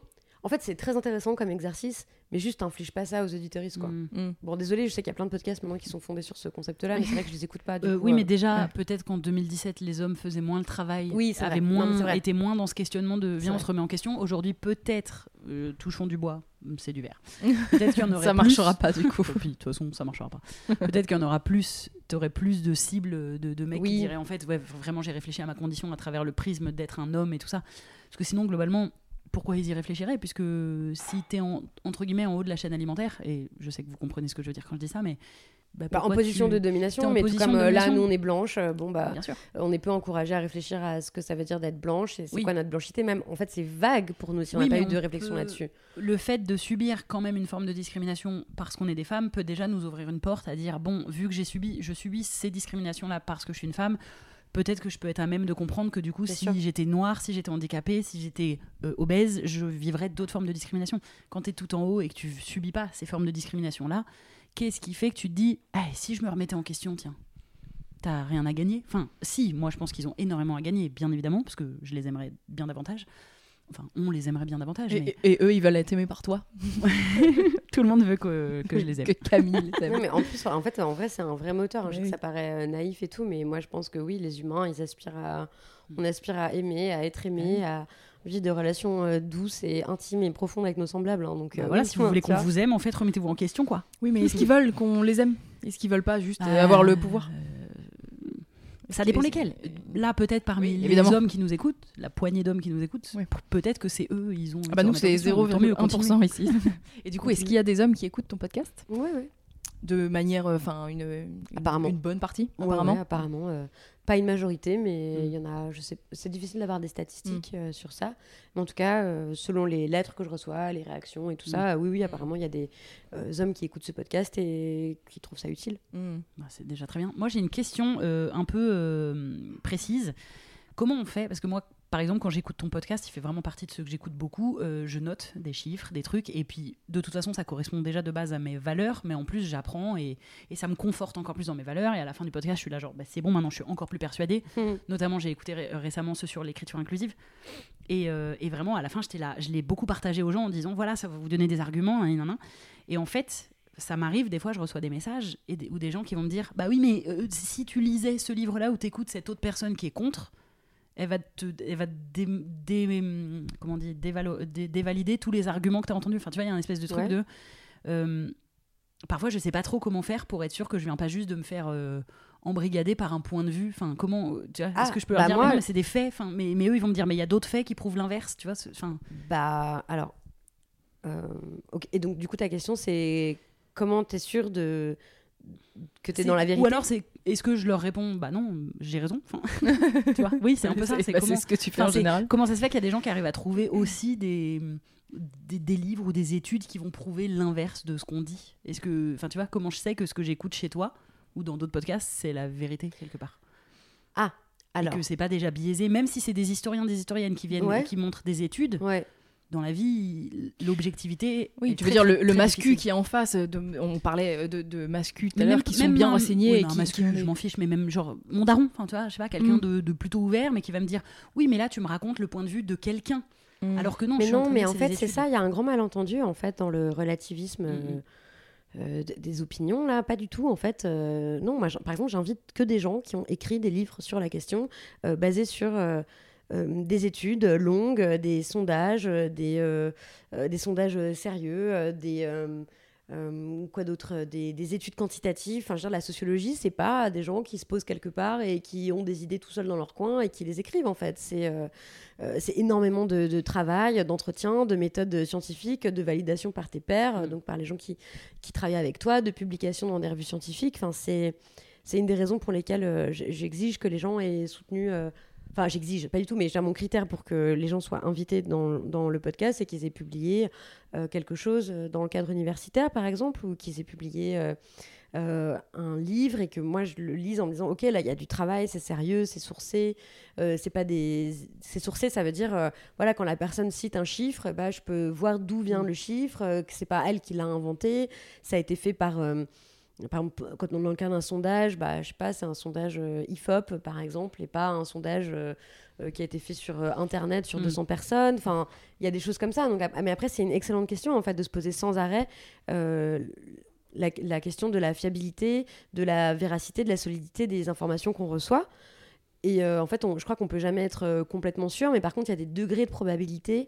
Speaker 5: En fait, c'est très intéressant comme exercice, mais juste t'infliges pas ça aux auditeuristes, quoi.
Speaker 4: Mm.
Speaker 3: Mm.
Speaker 5: Bon, désolé, je sais qu'il y a plein de podcasts maintenant qui sont fondés sur ce concept-là, mais c'est vrai que je les écoute pas. Du
Speaker 4: Euh,
Speaker 5: coup,
Speaker 4: oui,
Speaker 5: euh,
Speaker 4: mais déjà,
Speaker 3: ouais.
Speaker 4: peut-être qu'en deux mille dix-sept, les hommes faisaient moins le travail,
Speaker 5: Oui, c'est
Speaker 4: avaient
Speaker 5: vrai.
Speaker 4: moins,
Speaker 5: Non, mais c'est vrai.
Speaker 4: étaient moins dans ce questionnement de
Speaker 5: C'est
Speaker 4: viens, on
Speaker 5: vrai.
Speaker 4: se remet en question. Aujourd'hui, peut-être, euh, touchons du bois, c'est du verre. Peut-être qu'il y en aurait
Speaker 3: Ça
Speaker 4: plus.
Speaker 3: marchera pas du coup.
Speaker 4: Puis, de toute façon, ça marchera pas. Peut-être qu'il y en aura plus, t'aurais plus de cibles de, de mecs
Speaker 5: Oui.
Speaker 4: qui diraient en fait, ouais, vraiment, j'ai réfléchi à ma condition à travers le prisme d'être un homme et tout ça. Parce que sinon, globalement, pourquoi ils y réfléchiraient ? Puisque si t'es en, entre guillemets en haut de la chaîne alimentaire, et je sais que vous comprenez ce que je veux dire quand je dis ça, mais. Bah,
Speaker 5: Bah, en
Speaker 4: pourquoi
Speaker 5: position
Speaker 4: tu-
Speaker 5: de
Speaker 4: t'es
Speaker 5: domination,
Speaker 4: en
Speaker 5: mais tout
Speaker 4: position
Speaker 5: comme
Speaker 4: de
Speaker 5: euh, là,
Speaker 4: domination.
Speaker 5: nous, on est blanche, euh, bon, bah,
Speaker 4: Bien sûr.
Speaker 5: on est peu encouragé à réfléchir à ce que ça veut dire d'être blanche et c'est
Speaker 4: Oui.
Speaker 5: quoi notre blanchité même. En fait, c'est vague pour nous si on
Speaker 4: Oui,
Speaker 5: n'a pas
Speaker 4: mais
Speaker 5: eu de
Speaker 4: on
Speaker 5: réflexion
Speaker 4: peut-
Speaker 5: là-dessus.
Speaker 4: Le fait de subir quand même une forme de discrimination parce qu'on est des femmes peut déjà nous ouvrir une porte à dire bon, vu que j'ai subi, je subis ces discriminations-là parce que je suis une femme, peut-être que je peux être à même de comprendre que du coup,
Speaker 5: Bien
Speaker 4: si
Speaker 5: sûr.
Speaker 4: j'étais noire, si j'étais handicapée, si j'étais euh, obèse, je vivrais d'autres formes de discrimination. Quand tu es tout en haut et que tu subis pas ces formes de discrimination-là, qu'est-ce qui fait que tu te dis ah, si je me remettais en question, tiens, t'as rien à gagner. Enfin, si, moi je pense qu'ils ont énormément à gagner, bien évidemment, parce que je les aimerais bien davantage. Enfin, on les aimerait bien davantage.
Speaker 3: Et,
Speaker 4: mais...
Speaker 3: et- et eux, ils veulent être aimés par toi.
Speaker 4: Tout le monde veut que, que je les aime.
Speaker 3: Que Camille les aime.
Speaker 5: Non, mais en plus, en fait, en vrai, c'est un vrai moteur. hein. Je sais
Speaker 3: Oui.
Speaker 5: que ça paraît euh, naïf et tout, mais moi, je pense que oui, les humains, ils aspirent à, on aspire à aimer, à être aimé, à vivre de relations euh, douces et intimes et profondes avec nos semblables. hein. Donc
Speaker 4: Bah
Speaker 5: euh,
Speaker 4: voilà,
Speaker 5: oui,
Speaker 4: si vous voulez
Speaker 5: tu
Speaker 4: qu'on
Speaker 5: vois.
Speaker 4: vous aime, en fait, remettez-vous en question, quoi.
Speaker 3: Oui, mais est-ce qu'ils veulent qu'on les aime ? Est-ce qu'ils veulent pas juste euh,
Speaker 4: Euh,
Speaker 3: avoir le pouvoir ?
Speaker 4: Ça dépend
Speaker 3: que-
Speaker 4: lesquels. Là, peut-être parmi
Speaker 3: Oui,
Speaker 4: les
Speaker 3: évidemment.
Speaker 4: hommes qui nous écoutent, la poignée d'hommes qui nous écoutent,
Speaker 3: Oui.
Speaker 4: p- peut-être que c'est eux, ils ont.
Speaker 3: Ah bah nous, c'est zéro virgule un pour cent
Speaker 4: ici.
Speaker 3: ici. Et du coup, est-ce qu'il y a des hommes qui écoutent ton podcast ?
Speaker 5: Ouais, ouais.
Speaker 3: De manière, enfin, une, une,
Speaker 5: Apparemment.
Speaker 3: une bonne partie,
Speaker 5: Ouais,
Speaker 3: apparemment.
Speaker 5: ouais, apparemment. euh, pas une majorité, mais
Speaker 3: Mm.
Speaker 5: il y en a, je sais, c'est difficile d'avoir des statistiques euh, sur ça. Mais en tout cas, euh, selon les lettres que je reçois, les réactions et tout ça, euh, oui, oui, apparemment, il y a des euh, hommes qui écoutent ce podcast et qui trouvent ça utile.
Speaker 3: Mm.
Speaker 4: Bah, c'est déjà très bien. Moi, j'ai une question euh, un peu euh, précise. Comment on fait ? Parce que moi, par exemple, quand j'écoute ton podcast, il fait vraiment partie de ceux que j'écoute beaucoup. euh, je note des chiffres, des trucs, et puis de toute façon, ça correspond déjà de base à mes valeurs, mais en plus, j'apprends et, et ça me conforte encore plus dans mes valeurs. Et à la fin du podcast, je suis là, genre, bah, c'est bon, maintenant, je suis encore plus persuadée.
Speaker 5: Mhm.
Speaker 4: Notamment, j'ai écouté ré- récemment ceux sur l'écriture inclusive. Et, euh, et vraiment, à la fin, j'étais là, je l'ai beaucoup partagé aux gens en disant, voilà, ça va vous donner des arguments, hein, nan, nan. Et en fait, ça m'arrive, des fois, je reçois des messages et des, ou des gens qui vont me dire, bah oui, mais euh, si tu lisais ce livre-là ou t'écoutes cette autre personne qui est contre, elle va te, elle va dé, dé- comment on dit, dévalo- dé- dévalider tous les arguments que tu as entendus. Enfin, tu vois, il y a un espèce de truc
Speaker 5: Ouais.
Speaker 4: de... euh, parfois, je sais pas trop comment faire pour être sûr que je viens pas juste de me faire euh, embrigader par un point de vue. Enfin, comment... Tu vois,
Speaker 5: Ah,
Speaker 4: est-ce que je peux leur
Speaker 5: bah
Speaker 4: dire,
Speaker 5: moi-
Speaker 4: mais non, mais c'est des faits. Enfin, mais, mais eux, ils vont me dire, mais il y a d'autres faits qui prouvent l'inverse. Tu vois, c'est- enfin...
Speaker 5: Bah, alors. euh, ok. Et donc, du coup, ta question, c'est comment t'es sûr de... que t'es
Speaker 4: C'est-
Speaker 5: dans la vérité
Speaker 4: Ou alors, c'est est-ce que je leur réponds, bah non, j'ai raison. Enfin, tu vois, oui, c'est un peu ça. C'est
Speaker 3: bah,
Speaker 4: comment,
Speaker 3: ce que tu fais
Speaker 4: enfin,
Speaker 3: en
Speaker 4: c'est-
Speaker 3: général.
Speaker 4: comment ça se fait qu'il y a des gens qui arrivent à trouver aussi des, des, des livres ou des études qui vont prouver l'inverse de ce qu'on dit. Est-ce que, enfin, tu vois, comment je sais que ce que j'écoute chez toi ou dans d'autres podcasts, c'est la vérité quelque part,
Speaker 5: Alors,
Speaker 4: et que c'est pas déjà biaisé, même si c'est des historiens, des historiennes qui viennent,
Speaker 5: Ouais.
Speaker 4: qui montrent des études.
Speaker 5: ouais.
Speaker 4: Dans la vie, l'objectivité.
Speaker 3: Oui,
Speaker 4: est
Speaker 3: tu veux
Speaker 4: très,
Speaker 3: dire le,
Speaker 4: très,
Speaker 3: le
Speaker 4: très
Speaker 3: mascu
Speaker 4: difficile.
Speaker 3: qui est en face, de, on parlait de, de mascu tout à
Speaker 4: Mais
Speaker 3: l'heure,
Speaker 4: même-
Speaker 3: qui sont
Speaker 4: même
Speaker 3: bien
Speaker 4: un-
Speaker 3: renseignés
Speaker 4: oui,
Speaker 3: et
Speaker 4: mais un
Speaker 3: qui,
Speaker 4: masculin,
Speaker 3: qui ont
Speaker 4: je
Speaker 3: des-
Speaker 4: m'en fiche, mais même genre mon daron, enfin tu vois, je sais pas, quelqu'un
Speaker 3: Mm.
Speaker 4: de, de plutôt ouvert, mais qui va me dire oui, mais là tu me racontes le point de vue de quelqu'un,
Speaker 3: Mm.
Speaker 4: alors que non. je
Speaker 5: Mais
Speaker 4: suis en
Speaker 5: non,
Speaker 4: train de
Speaker 5: mais
Speaker 4: dire,
Speaker 5: en
Speaker 4: des
Speaker 5: fait, c'est
Speaker 4: études.
Speaker 5: ça, il y a un grand malentendu en fait dans le relativisme euh,
Speaker 4: Mhm.
Speaker 5: euh, d- des opinions là, pas du tout en fait. euh, non, moi, j'- par exemple, j'invite que des gens qui ont écrit des livres sur la question, euh, basés sur euh, euh, des études longues, euh, des sondages, euh, des euh, euh, des sondages euh, sérieux, euh, des euh, euh, quoi d'autre, euh, des, des études quantitatives. Enfin, je veux dire, la sociologie, c'est pas des gens qui se posent quelque part et qui ont des idées tout seuls dans leur coin et qui les écrivent en fait. C'est euh, euh, c'est énormément de, de travail, d'entretien, de méthodes scientifiques, de validation par tes pairs, euh,
Speaker 4: Mm.
Speaker 5: donc par les gens qui, qui travaillent avec toi, de publication dans des revues scientifiques. Enfin, c'est c'est une des raisons pour lesquelles euh, j'- j'exige que les gens aient soutenu. euh, Enfin, j'exige, pas du tout, mais j'ai mon critère pour que les gens soient invités dans, dans le podcast, c'est qu'ils aient publié euh, quelque chose dans le cadre universitaire, par exemple, ou qu'ils aient publié euh, euh, un livre et que moi je le lise en me disant ok, là il y a du travail, c'est sérieux, c'est sourcé, euh, c'est pas des c'est sourcé, ça veut dire euh, voilà, quand la personne cite un chiffre, bah, je peux voir d'où vient le chiffre, euh, que c'est pas elle qui l'a inventé, ça a été fait par euh, par exemple, quand on dans le cas d'un sondage, bah, je sais pas, c'est un sondage euh, I F O P par exemple, et pas un sondage euh, euh, qui a été fait sur euh, Internet sur mmh. deux cents personnes. Enfin, il y a des choses comme ça. Donc, mais après, c'est une excellente question en fait de se poser sans arrêt euh, la, la question de la fiabilité, de la véracité, de la solidité des informations qu'on reçoit. Et euh, en fait, on, je crois qu'on peut jamais être euh, complètement sûr, mais par contre, il y a des degrés de probabilité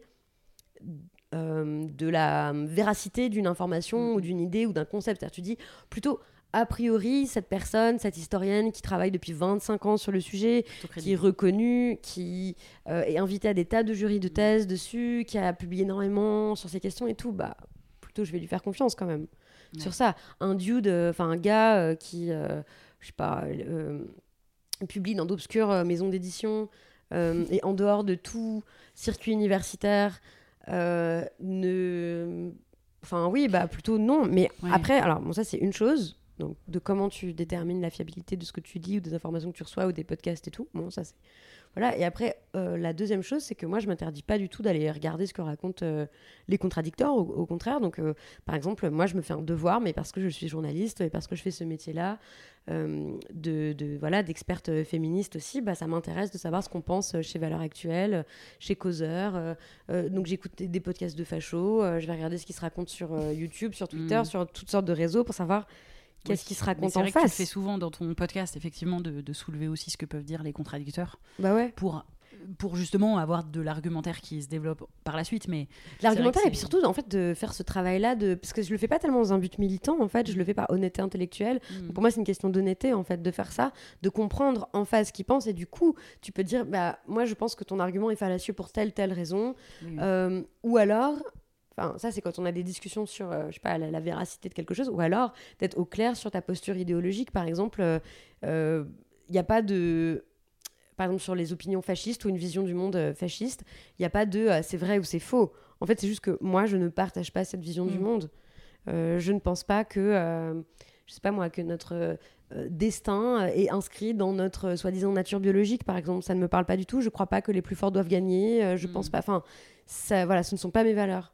Speaker 5: euh, de la véracité d'une information mmh. ou d'une idée ou d'un concept. C'est-à-dire, tu dis plutôt, a priori, cette personne, cette historienne qui travaille depuis vingt-cinq ans sur le sujet, qui est reconnue, qui euh, est invitée à des tas de jurys de thèse mmh. dessus, qui a publié énormément sur ces questions et tout, bah, plutôt, je vais lui faire confiance quand même ouais. sur ça. Un dude, enfin, un gars euh, qui, euh, je sais pas... Euh, publie dans d'obscures euh, maisons d'édition euh, et en dehors de tout circuit universitaire euh, ne enfin oui bah plutôt non mais ouais. après alors bon ça c'est une chose donc de comment tu détermines la fiabilité de ce que tu dis ou des informations que tu reçois ou des podcasts et tout bon ça c'est voilà et après euh, la deuxième chose c'est que moi je m'interdis pas du tout d'aller regarder ce que racontent euh, les contradicteurs au, au contraire donc euh, par exemple moi je me fais un devoir mais parce que je suis journaliste et parce que je fais ce métier là euh, de, de voilà d'experte féministe aussi bah ça m'intéresse de savoir ce qu'on pense chez Valeurs Actuelles chez Causeur euh, euh, donc j'écoute des, des podcasts de fachos euh, je vais regarder ce qui se raconte sur euh, YouTube sur Twitter mmh. sur toutes sortes de réseaux pour savoir qu'est-ce oui, qui se raconte
Speaker 4: c'est
Speaker 5: en
Speaker 4: vrai
Speaker 5: face.
Speaker 4: Que tu le fais souvent dans ton podcast, effectivement, de, de soulever aussi ce que peuvent dire les contradicteurs.
Speaker 5: Bah ouais.
Speaker 4: Pour, pour justement avoir de l'argumentaire qui se développe par la suite. Mais
Speaker 5: l'argumentaire, et puis surtout, en fait, de faire ce travail-là, de... parce que je le fais pas tellement dans un but militant, en fait, je le fais par honnêteté intellectuelle. Mmh. Pour moi, c'est une question d'honnêteté, en fait, de faire ça, de comprendre en face ce qu'ils pensent, et du coup, tu peux dire, bah, moi, je pense que ton argument est fallacieux pour telle, telle raison. Mmh. Euh, ou alors... Enfin, ça, c'est quand on a des discussions sur euh, je sais pas, la, la véracité de quelque chose, ou alors d'être au clair sur ta posture idéologique. Par exemple, il euh, n'y a pas de... Par exemple, sur les opinions fascistes ou une vision du monde euh, fasciste, il n'y a pas de euh, c'est vrai ou c'est faux. En fait, c'est juste que moi, je ne partage pas cette vision mmh. du monde. Euh, je ne pense pas que... Euh, je sais pas moi, que notre euh, destin est inscrit dans notre euh, soi-disant nature biologique, par exemple. Ça ne me parle pas du tout. Je ne crois pas que les plus forts doivent gagner. Euh, je mmh. pense pas... Enfin, ça, voilà, ce ne sont pas mes valeurs.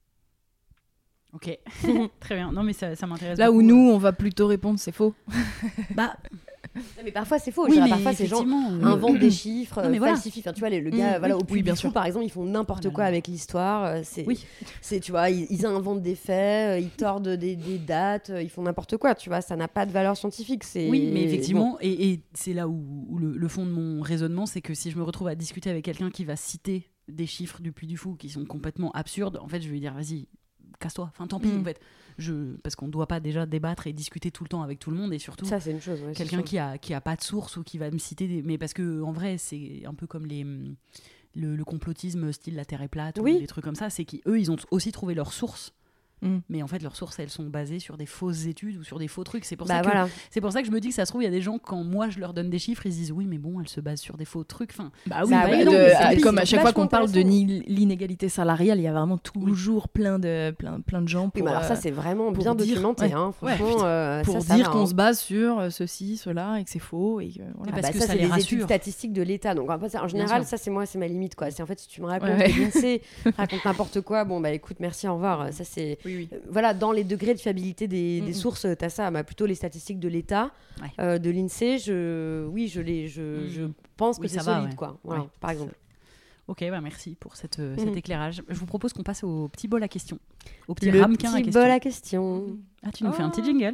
Speaker 4: Ok, très bien. Non, mais ça, ça m'intéresse.
Speaker 3: Là
Speaker 4: beaucoup.
Speaker 3: où nous, on va plutôt répondre, c'est faux.
Speaker 5: bah, mais parfois c'est faux.
Speaker 4: Oui,
Speaker 5: Genre,
Speaker 4: mais
Speaker 5: parfois ces gens
Speaker 4: euh...
Speaker 5: inventent des chiffres,
Speaker 4: non, mais
Speaker 5: falsifient. Enfin, tu vois, les, le gars, mmh, voilà, au Puy
Speaker 3: oui, bien
Speaker 5: du Fou,
Speaker 3: sûr.
Speaker 5: par exemple, ils font n'importe oh quoi avec l'histoire. C'est,
Speaker 4: oui.
Speaker 5: c'est, tu vois, ils, ils inventent des faits, ils tordent des, des dates, ils font n'importe quoi. Tu vois, ça n'a pas de valeur scientifique. C'est...
Speaker 4: Oui, mais effectivement, bon. et, et c'est là où, où le, le fond de mon raisonnement, c'est que si je me retrouve à discuter avec quelqu'un qui va citer des chiffres du Puy du Fou qui sont complètement absurdes, en fait, je vais lui dire, vas-y, casse-toi. Enfin, tant pis, mmh. en fait. Je... Parce qu'on ne doit pas déjà débattre et discuter tout le temps avec tout le monde, et surtout
Speaker 5: ça, c'est une chose, ouais,
Speaker 4: quelqu'un qui a, qui a pas de source ou qui va me citer des... mais parce que en vrai c'est un peu comme les le, le complotisme style la Terre est plate oui. ou des trucs comme ça, c'est qu'eux ils ont aussi trouvé leurs sources. Mm. Mais en fait leurs sources elles sont basées sur des fausses études ou sur des faux trucs, c'est pour, bah ça, que, voilà. c'est pour ça que je me dis que ça se trouve il y a des gens quand moi je leur donne des chiffres ils se disent oui mais bon elle se base sur des faux trucs, enfin
Speaker 3: bah oui, bah, bah, non, de, pire, comme à chaque fois qu'on parle de l'inégalité salariale il y a vraiment toujours oui. plein de plein, plein de gens pour,
Speaker 5: oui, mais alors ça c'est vraiment bien dire, documenté ouais, hein, franchement,
Speaker 3: ouais,
Speaker 5: euh,
Speaker 3: pour
Speaker 5: ça,
Speaker 3: dire
Speaker 5: ça
Speaker 3: qu'on
Speaker 5: hein.
Speaker 3: se base sur ceci cela et que c'est faux et que, voilà.
Speaker 5: ah,
Speaker 4: parce
Speaker 5: bah,
Speaker 4: que
Speaker 5: ça,
Speaker 4: ça
Speaker 5: c'est
Speaker 4: les
Speaker 5: des
Speaker 4: rassure.
Speaker 5: études statistiques de l'État donc en, fait, en général ça c'est moi c'est ma limite quoi. C'est en fait si tu me racontes
Speaker 3: ouais.
Speaker 5: que l'INSEE raconte n'importe quoi bon bah écoute merci au revoir ça c'est voilà dans les degrés de fiabilité des, mmh. des sources, t'as ça, bah, plutôt les statistiques de l'État, ouais. euh, de l'INSEE, je, oui, je, les, je, mmh. je pense que oui, c'est solide, va, ouais. quoi. Voilà, ouais. par exemple.
Speaker 4: Ok, bah merci pour cette, euh, mmh. cet éclairage. Je vous propose qu'on passe au petit bol à question, au petit
Speaker 5: Le
Speaker 4: ramequin
Speaker 5: petit
Speaker 4: à question.
Speaker 5: bol à question.
Speaker 4: Ah, tu nous oh. fais un petit jingle.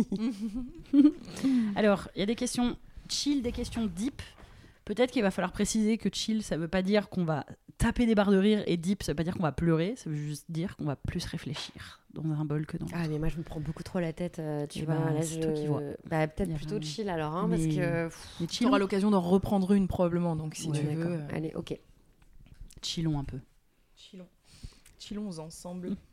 Speaker 4: Oui. Alors, il y a des questions chill, des questions deep. Peut-être qu'il va falloir préciser que chill, ça veut pas dire qu'on va taper des barres de rire, et deep, ça veut pas dire qu'on va pleurer, ça veut juste dire qu'on va plus réfléchir dans un bol que dans l'autre.
Speaker 5: Ah mais moi je me prends beaucoup trop la tête, euh, tu
Speaker 4: et
Speaker 5: vois.
Speaker 4: Bah,
Speaker 5: là,
Speaker 4: c'est
Speaker 5: je...
Speaker 4: toi qui vois.
Speaker 5: Bah, peut-être plutôt vraiment... chill alors, hein,
Speaker 4: mais...
Speaker 5: parce que...
Speaker 3: Mais tu auras l'occasion d'en reprendre une probablement, donc si
Speaker 5: ouais,
Speaker 3: tu
Speaker 5: d'accord.
Speaker 3: veux... Euh...
Speaker 5: Allez, ok.
Speaker 4: Chillons un peu.
Speaker 3: Chillons. Chillons ensemble. Mmh.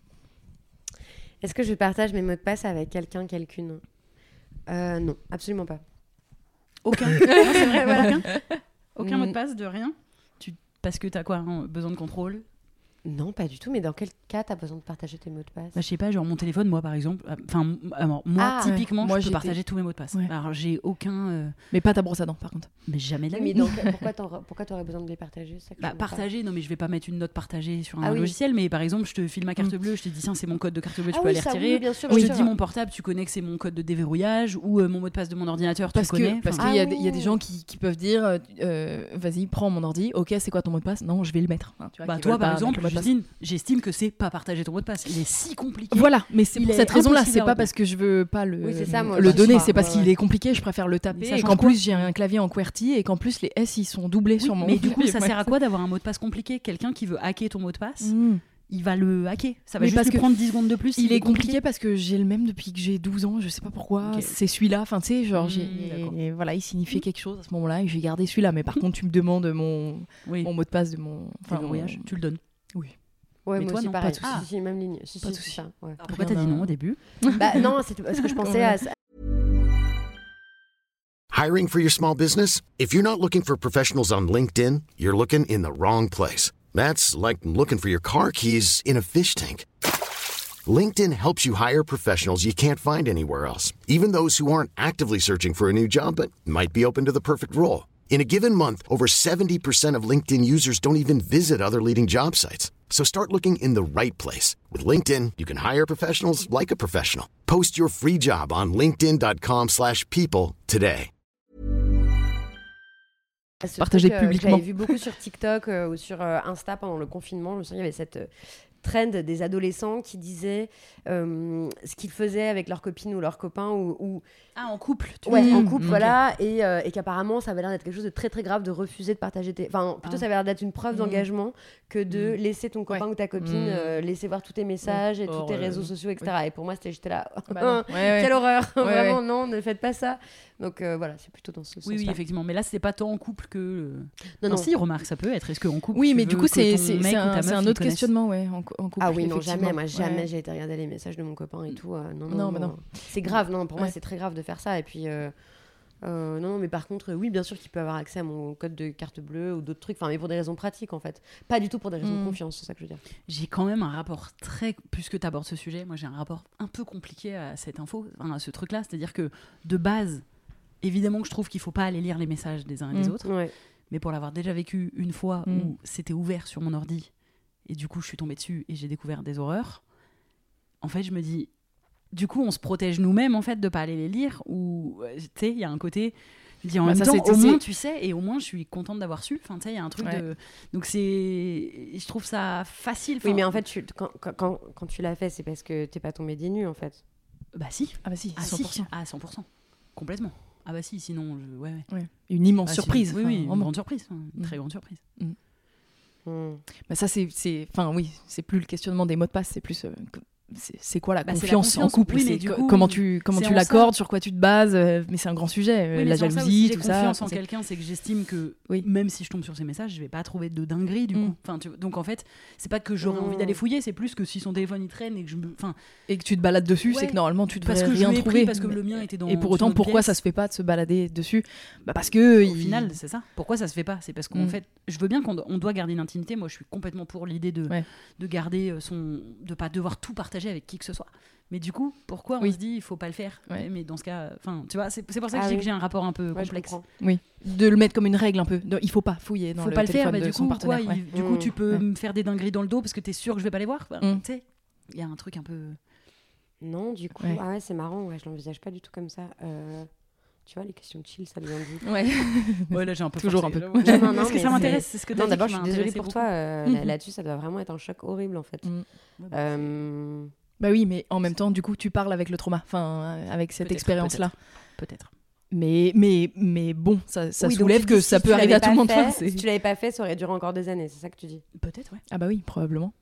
Speaker 5: Est-ce que je partage mes mots de passe avec quelqu'un, quelqu'une euh, Non, absolument pas.
Speaker 4: Aucun. Non, c'est vrai, voilà. Aucun, aucun mmh. mot de passe de rien. Tu... Parce que t'as quoi hein, besoin de contrôle.
Speaker 5: Non, pas du tout. Mais dans quel cas t'as besoin de partager tes mots de passe?
Speaker 4: Bah, je sais pas, genre mon téléphone, moi par exemple. Enfin, alors, moi
Speaker 5: Ah,
Speaker 4: typiquement,
Speaker 3: ouais. Moi,
Speaker 4: je peux
Speaker 3: j'étais-
Speaker 4: partager tous mes mots de passe.
Speaker 3: Ouais.
Speaker 4: Alors j'ai aucun. euh,
Speaker 3: Mais pas ta brosse à dents, par contre.
Speaker 4: Mais jamais de la
Speaker 5: Mais
Speaker 4: vie.
Speaker 5: donc, pourquoi, t'aurais- pourquoi t'aurais besoin de les partager? C'est ça que je
Speaker 4: Bah,
Speaker 5: comprends pas.
Speaker 4: partager, non mais je vais pas mettre une note partagée sur un
Speaker 5: Ah oui.
Speaker 4: logiciel, mais par exemple je te file ma carte
Speaker 3: Mm.
Speaker 4: bleue, je te dis tiens c'est mon code de carte bleue, tu
Speaker 5: Ah
Speaker 4: peux
Speaker 5: oui,
Speaker 4: aller
Speaker 5: ça,
Speaker 4: retirer.
Speaker 5: oui, bien sûr,
Speaker 4: Je
Speaker 5: bien
Speaker 4: te
Speaker 5: sûr.
Speaker 4: dis mon portable, tu connais que c'est mon code de déverrouillage ou euh, mon mot de passe de mon ordinateur,
Speaker 3: Parce
Speaker 4: tu connais.
Speaker 3: que parce
Speaker 4: Enfin,
Speaker 3: qu'il y, a
Speaker 5: Ah
Speaker 3: des- il y a des
Speaker 5: oui.
Speaker 3: gens qui, qui peuvent dire euh, euh, vas-y, prends mon ordi, ok, c'est quoi ton mot de passe? Non, je vais le mettre. Hein, tu vois,
Speaker 4: bah
Speaker 3: qui
Speaker 4: toi
Speaker 3: veulent
Speaker 4: par
Speaker 3: pas mettre
Speaker 4: exemple,
Speaker 3: le mot de passe.
Speaker 4: Justine, j'estime que c'est pas partager ton mot de passe. Il est si compliqué.
Speaker 3: Voilà, mais c'est
Speaker 4: Il
Speaker 3: pour
Speaker 4: est
Speaker 3: cette raison-là,
Speaker 4: impossible
Speaker 3: c'est
Speaker 4: à
Speaker 3: pas
Speaker 4: retenir.
Speaker 3: parce que je veux pas le,
Speaker 5: Oui, c'est ça, moi,
Speaker 3: le
Speaker 5: je
Speaker 3: donner,
Speaker 5: crois.
Speaker 3: c'est parce
Speaker 5: Ouais,
Speaker 3: qu'il
Speaker 5: ouais.
Speaker 3: est compliqué, je préfère le
Speaker 4: Mais
Speaker 3: taper
Speaker 4: ça
Speaker 3: et
Speaker 4: change
Speaker 3: qu'en
Speaker 4: quoi
Speaker 3: plus j'ai un clavier en QWERTY et qu'en plus les S ils sont doublés
Speaker 4: Oui,
Speaker 3: sur mon
Speaker 4: mais du coup, ça
Speaker 3: Ouais.
Speaker 4: sert à quoi d'avoir un mot de passe compliqué? Quelqu'un qui veut hacker ton mot de passe,
Speaker 3: Mmh.
Speaker 4: il va le hacker. Ça va
Speaker 3: Mais
Speaker 4: juste
Speaker 3: parce
Speaker 4: lui
Speaker 3: que
Speaker 4: prendre dix secondes de plus.
Speaker 3: Il est compliqué parce que j'ai le même depuis que j'ai douze ans, je sais pas pourquoi.
Speaker 4: Ok.
Speaker 3: C'est celui-là, enfin tu sais, genre
Speaker 4: Mmh,
Speaker 3: j'ai
Speaker 4: d'accord.
Speaker 3: et voilà, il signifiait quelque chose à ce moment-là et j'ai gardé celui-là. Mais par contre, tu me demandes mon
Speaker 4: Oui.
Speaker 3: mon mot de passe de mon enfin
Speaker 4: Déverrouillage,
Speaker 3: mon-
Speaker 4: tu le donnes.
Speaker 5: Ouais,
Speaker 4: Mais
Speaker 5: moi
Speaker 4: toi,
Speaker 5: aussi,
Speaker 4: non,
Speaker 5: pareil.
Speaker 3: pas de
Speaker 5: Si,
Speaker 4: souci.
Speaker 5: si, si, même ligne. Si,
Speaker 3: Pas
Speaker 5: si,
Speaker 3: de
Speaker 5: c'est
Speaker 3: souci.
Speaker 5: ça, ouais.
Speaker 4: Pourquoi
Speaker 3: Rien
Speaker 4: t'as dit
Speaker 3: d'un-
Speaker 4: non au début?
Speaker 5: Bah non, c'était parce que je pensais à ça.
Speaker 6: Hiring for your small business? If you're not looking for professionals on LinkedIn, you're looking in the wrong place. That's like looking for your car keys in a fish tank. LinkedIn helps you hire professionals you can't find anywhere else, even those who aren't actively searching for a new job but might be open to the perfect role. In a given month, over seventy percent of LinkedIn users don't even visit other leading job sites. So start looking in the right place. With LinkedIn, you can hire professionals like a professional. Post your free job on linkedin.com slash people today.
Speaker 5: Ce
Speaker 3: Partager
Speaker 5: truc, euh,
Speaker 3: publiquement.
Speaker 5: J'avais vu beaucoup sur TikTok euh, ou sur euh, Insta pendant le confinement. Je me souviens, il y avait cette euh, trend des adolescents qui disaient euh, ce qu'ils faisaient avec leurs copines ou leurs copains ou, ou
Speaker 4: Ah, en couple. Tu
Speaker 5: ouais,
Speaker 4: veux
Speaker 5: en
Speaker 4: dire.
Speaker 5: couple,
Speaker 3: ok.
Speaker 5: voilà, et, euh, et qu'apparemment ça avait l'air d'être quelque chose de très très grave de refuser de partager tes. Enfin, plutôt
Speaker 4: Ah.
Speaker 5: ça avait l'air d'être une preuve
Speaker 3: Mm.
Speaker 5: d'engagement que de
Speaker 3: Mm.
Speaker 5: laisser ton copain
Speaker 3: Ouais.
Speaker 5: ou ta copine
Speaker 3: Mm.
Speaker 5: euh, laisser voir tous tes messages et
Speaker 3: Or,
Speaker 5: tous tes
Speaker 3: euh,
Speaker 5: réseaux sociaux, et cetera. Et pour moi, c'était j'étais là.
Speaker 3: Bah non. Ouais, ouais.
Speaker 5: Quelle horreur!
Speaker 3: Ouais,
Speaker 5: Vraiment,
Speaker 3: ouais.
Speaker 5: non, ne faites pas ça. Donc euh, voilà, c'est plutôt dans ce
Speaker 4: Oui,
Speaker 5: sens-là.
Speaker 4: oui, effectivement. Mais là, c'est pas tant en couple que. le-
Speaker 5: Non,
Speaker 4: Non,
Speaker 5: non.
Speaker 4: si, remarque, ça peut être. Est-ce qu'en couple.
Speaker 3: Oui,
Speaker 4: tu
Speaker 3: mais du
Speaker 4: veux
Speaker 3: coup,
Speaker 4: que
Speaker 3: c'est
Speaker 4: ton
Speaker 3: c'est-
Speaker 4: mec
Speaker 3: c'est
Speaker 4: ou ta
Speaker 3: un,
Speaker 4: meuf,
Speaker 3: c'est un
Speaker 4: ils
Speaker 3: autre
Speaker 4: connaissent
Speaker 3: questionnement, ouais, en, cou- en couple.
Speaker 5: Ah oui, non,
Speaker 3: effectivement.
Speaker 5: jamais. Moi, jamais
Speaker 3: Ouais.
Speaker 5: j'ai été regarder les messages de mon copain et tout. euh, non, non,
Speaker 3: Non,
Speaker 5: non.
Speaker 3: bah non.
Speaker 5: C'est grave. Non, pour moi,
Speaker 3: Ouais.
Speaker 5: c'est très grave de faire ça. Et puis, euh, euh, non, non, mais par contre, euh, oui, bien sûr qu'il peut avoir accès à mon code de carte bleue ou d'autres trucs. Enfin, mais pour des raisons pratiques, en fait. Pas du tout pour des raisons de
Speaker 3: Mm.
Speaker 5: confiance, c'est ça que je veux dire.
Speaker 4: J'ai quand même un rapport très. Puisque tu abordes ce sujet, moi, j'ai un rapport un peu compliqué à cette info, enfin, à ce truc-là. C'est-à-dire que, de base, évidemment que je trouve qu'il faut pas aller lire les messages des uns et des
Speaker 3: Mm.
Speaker 4: autres.
Speaker 5: Ouais.
Speaker 4: Mais pour l'avoir déjà vécu une fois
Speaker 3: Mm.
Speaker 4: où c'était ouvert sur mon ordi, et du coup, je suis tombée dessus et j'ai découvert des horreurs, en fait, je me dis. Du coup, on se protège nous-mêmes, en fait, de pas aller les lire. Ou, euh, tu sais, il y a un côté. Je dis en
Speaker 3: Bah,
Speaker 4: même
Speaker 3: ça,
Speaker 4: temps,
Speaker 3: c'est-
Speaker 4: au
Speaker 3: c'est-
Speaker 4: moins, tu sais, et au moins, je suis contente d'avoir su. Enfin, tu sais, il y a un truc
Speaker 3: Ouais.
Speaker 4: de. Donc, c'est. Je trouve ça facile.
Speaker 5: Oui,
Speaker 4: Enfin,
Speaker 5: mais en fait, tu- quand, quand- quand, quand tu l'as fait, c'est parce que t'es pas tombé des nues, en fait.
Speaker 4: Bah, si.
Speaker 3: Ah bah si,
Speaker 4: Ah,
Speaker 3: cent pour cent.
Speaker 4: si. Ah, cent pour cent. Complètement. Ah, bah, si, sinon. Je... Ouais, ouais.
Speaker 3: Ouais. Une immense
Speaker 4: Ah,
Speaker 3: surprise.
Speaker 4: sinon- Oui,
Speaker 3: enfin,
Speaker 4: oui, une
Speaker 3: vraiment.
Speaker 4: grande surprise. Enfin, une
Speaker 3: Mm.
Speaker 4: très grande surprise.
Speaker 5: Hmm.
Speaker 3: Bah ça c'est c'est enfin oui, c'est plus le questionnement des mots de passe, c'est plus euh, que- c'est c'est quoi la,
Speaker 4: Bah, c'est la
Speaker 3: confiance en
Speaker 4: confiance.
Speaker 3: couple,
Speaker 4: Oui, mais
Speaker 3: c'est
Speaker 4: du
Speaker 3: co-
Speaker 4: coup,
Speaker 3: comment tu comment
Speaker 4: c'est
Speaker 3: tu
Speaker 4: en
Speaker 3: l'accordes,
Speaker 4: ça.
Speaker 3: sur quoi tu te bases, euh, mais c'est un grand sujet, euh,
Speaker 4: Oui, mais
Speaker 3: la
Speaker 4: c'est en ça aussi,
Speaker 3: jalousie,
Speaker 4: j'ai
Speaker 3: tout ça.
Speaker 4: confiance en
Speaker 3: c'est-
Speaker 4: quelqu'un, c'est que j'estime que
Speaker 3: Oui.
Speaker 4: même si je tombe sur ses messages, je vais pas trouver de dinguerie du
Speaker 3: Mm.
Speaker 4: coup. Enfin, tu vois, donc en fait, c'est pas que j'aurais
Speaker 5: Mm.
Speaker 4: envie d'aller fouiller, c'est plus que si son téléphone il traîne et que je me, enfin,
Speaker 3: Et que tu te balades dessus,
Speaker 4: Ouais.
Speaker 3: c'est que normalement tu devrais
Speaker 4: parce que je
Speaker 3: rien
Speaker 4: l'ai
Speaker 3: trouver.
Speaker 4: pris, parce que
Speaker 3: Mais-
Speaker 4: le mien était dans.
Speaker 3: Et pour
Speaker 4: dans
Speaker 3: autant,
Speaker 4: notre
Speaker 3: pourquoi
Speaker 4: pièce.
Speaker 3: ça se fait pas de se balader dessus? Bah parce que
Speaker 4: Au
Speaker 3: il-
Speaker 4: final, c'est ça. Pourquoi ça se fait pas? C'est parce qu'en
Speaker 3: Mm.
Speaker 4: fait, je veux bien qu'on do- on doit garder une intimité. Moi, je suis complètement pour l'idée de,
Speaker 3: Ouais.
Speaker 4: de garder euh, son. de pas devoir tout partager avec qui que ce soit. Mais du coup, pourquoi on
Speaker 3: Oui.
Speaker 4: se dit il faut pas le faire?
Speaker 3: Ouais.
Speaker 4: Mais dans ce cas, enfin, tu vois, c'est c'est pour ça que
Speaker 5: Ah
Speaker 4: je dis
Speaker 5: oui.
Speaker 4: que j'ai un rapport un peu
Speaker 5: Ouais, je
Speaker 4: complexe.
Speaker 5: comprends.
Speaker 3: oui, de le mettre comme une règle un peu. De- il faut pas fouiller dans
Speaker 4: Faut
Speaker 3: le
Speaker 4: pas le faire,
Speaker 3: téléphone
Speaker 4: bah,
Speaker 3: de
Speaker 4: du
Speaker 3: son
Speaker 4: coup, quoi,
Speaker 3: partenaire. ouais.
Speaker 4: il- du coup,
Speaker 5: Mm.
Speaker 4: tu peux
Speaker 3: Ouais.
Speaker 4: me faire des dingueries dans le dos parce que t'es sûr que je vais pas les voir. Enfin,
Speaker 3: Mm.
Speaker 4: tu sais, il y a un truc un peu.
Speaker 5: Non, du coup,
Speaker 3: Ouais.
Speaker 5: ah ouais, c'est marrant, ouais, je l'envisage pas du tout comme ça. Euh, Tu vois, les questions chill, ça devient dit.
Speaker 3: Ouais.
Speaker 4: Ouais, là j'ai un peu
Speaker 3: Toujours
Speaker 4: forcé,
Speaker 3: un peu.
Speaker 4: là.
Speaker 5: Non, non, non,
Speaker 4: Parce que
Speaker 5: mais
Speaker 4: ça
Speaker 5: c'est-
Speaker 4: m'intéresse, c'est ce que t'as
Speaker 5: Non,
Speaker 4: dit
Speaker 5: d'abord,
Speaker 4: qui
Speaker 5: je suis
Speaker 4: m'a
Speaker 5: désolée
Speaker 4: intéressé
Speaker 5: pour
Speaker 4: beaucoup.
Speaker 5: toi. euh,
Speaker 3: Mhm.
Speaker 5: là- Là-dessus, ça doit vraiment être un choc horrible, en fait.
Speaker 3: Mm.
Speaker 4: Ouais, bah,
Speaker 5: Euh,
Speaker 3: Bah oui, mais en même temps, du coup, tu parles avec le trauma, enfin, euh, avec cette
Speaker 4: Peut-être,
Speaker 3: expérience-là.
Speaker 4: Peut-être.
Speaker 3: Mais, mais, mais bon, ça, ça
Speaker 5: oui, donc
Speaker 3: soulève
Speaker 5: tu
Speaker 3: que
Speaker 5: dis,
Speaker 3: ça
Speaker 5: si
Speaker 3: peut
Speaker 5: tu
Speaker 3: arriver
Speaker 5: l'avais
Speaker 3: à tout le
Speaker 5: pas
Speaker 3: monde.
Speaker 5: fait,
Speaker 3: enfin, c'est-
Speaker 5: Si tu l'avais pas fait, ça aurait duré encore des années, c'est ça que tu dis.
Speaker 4: Peut-être, ouais.
Speaker 3: Ah bah oui, probablement.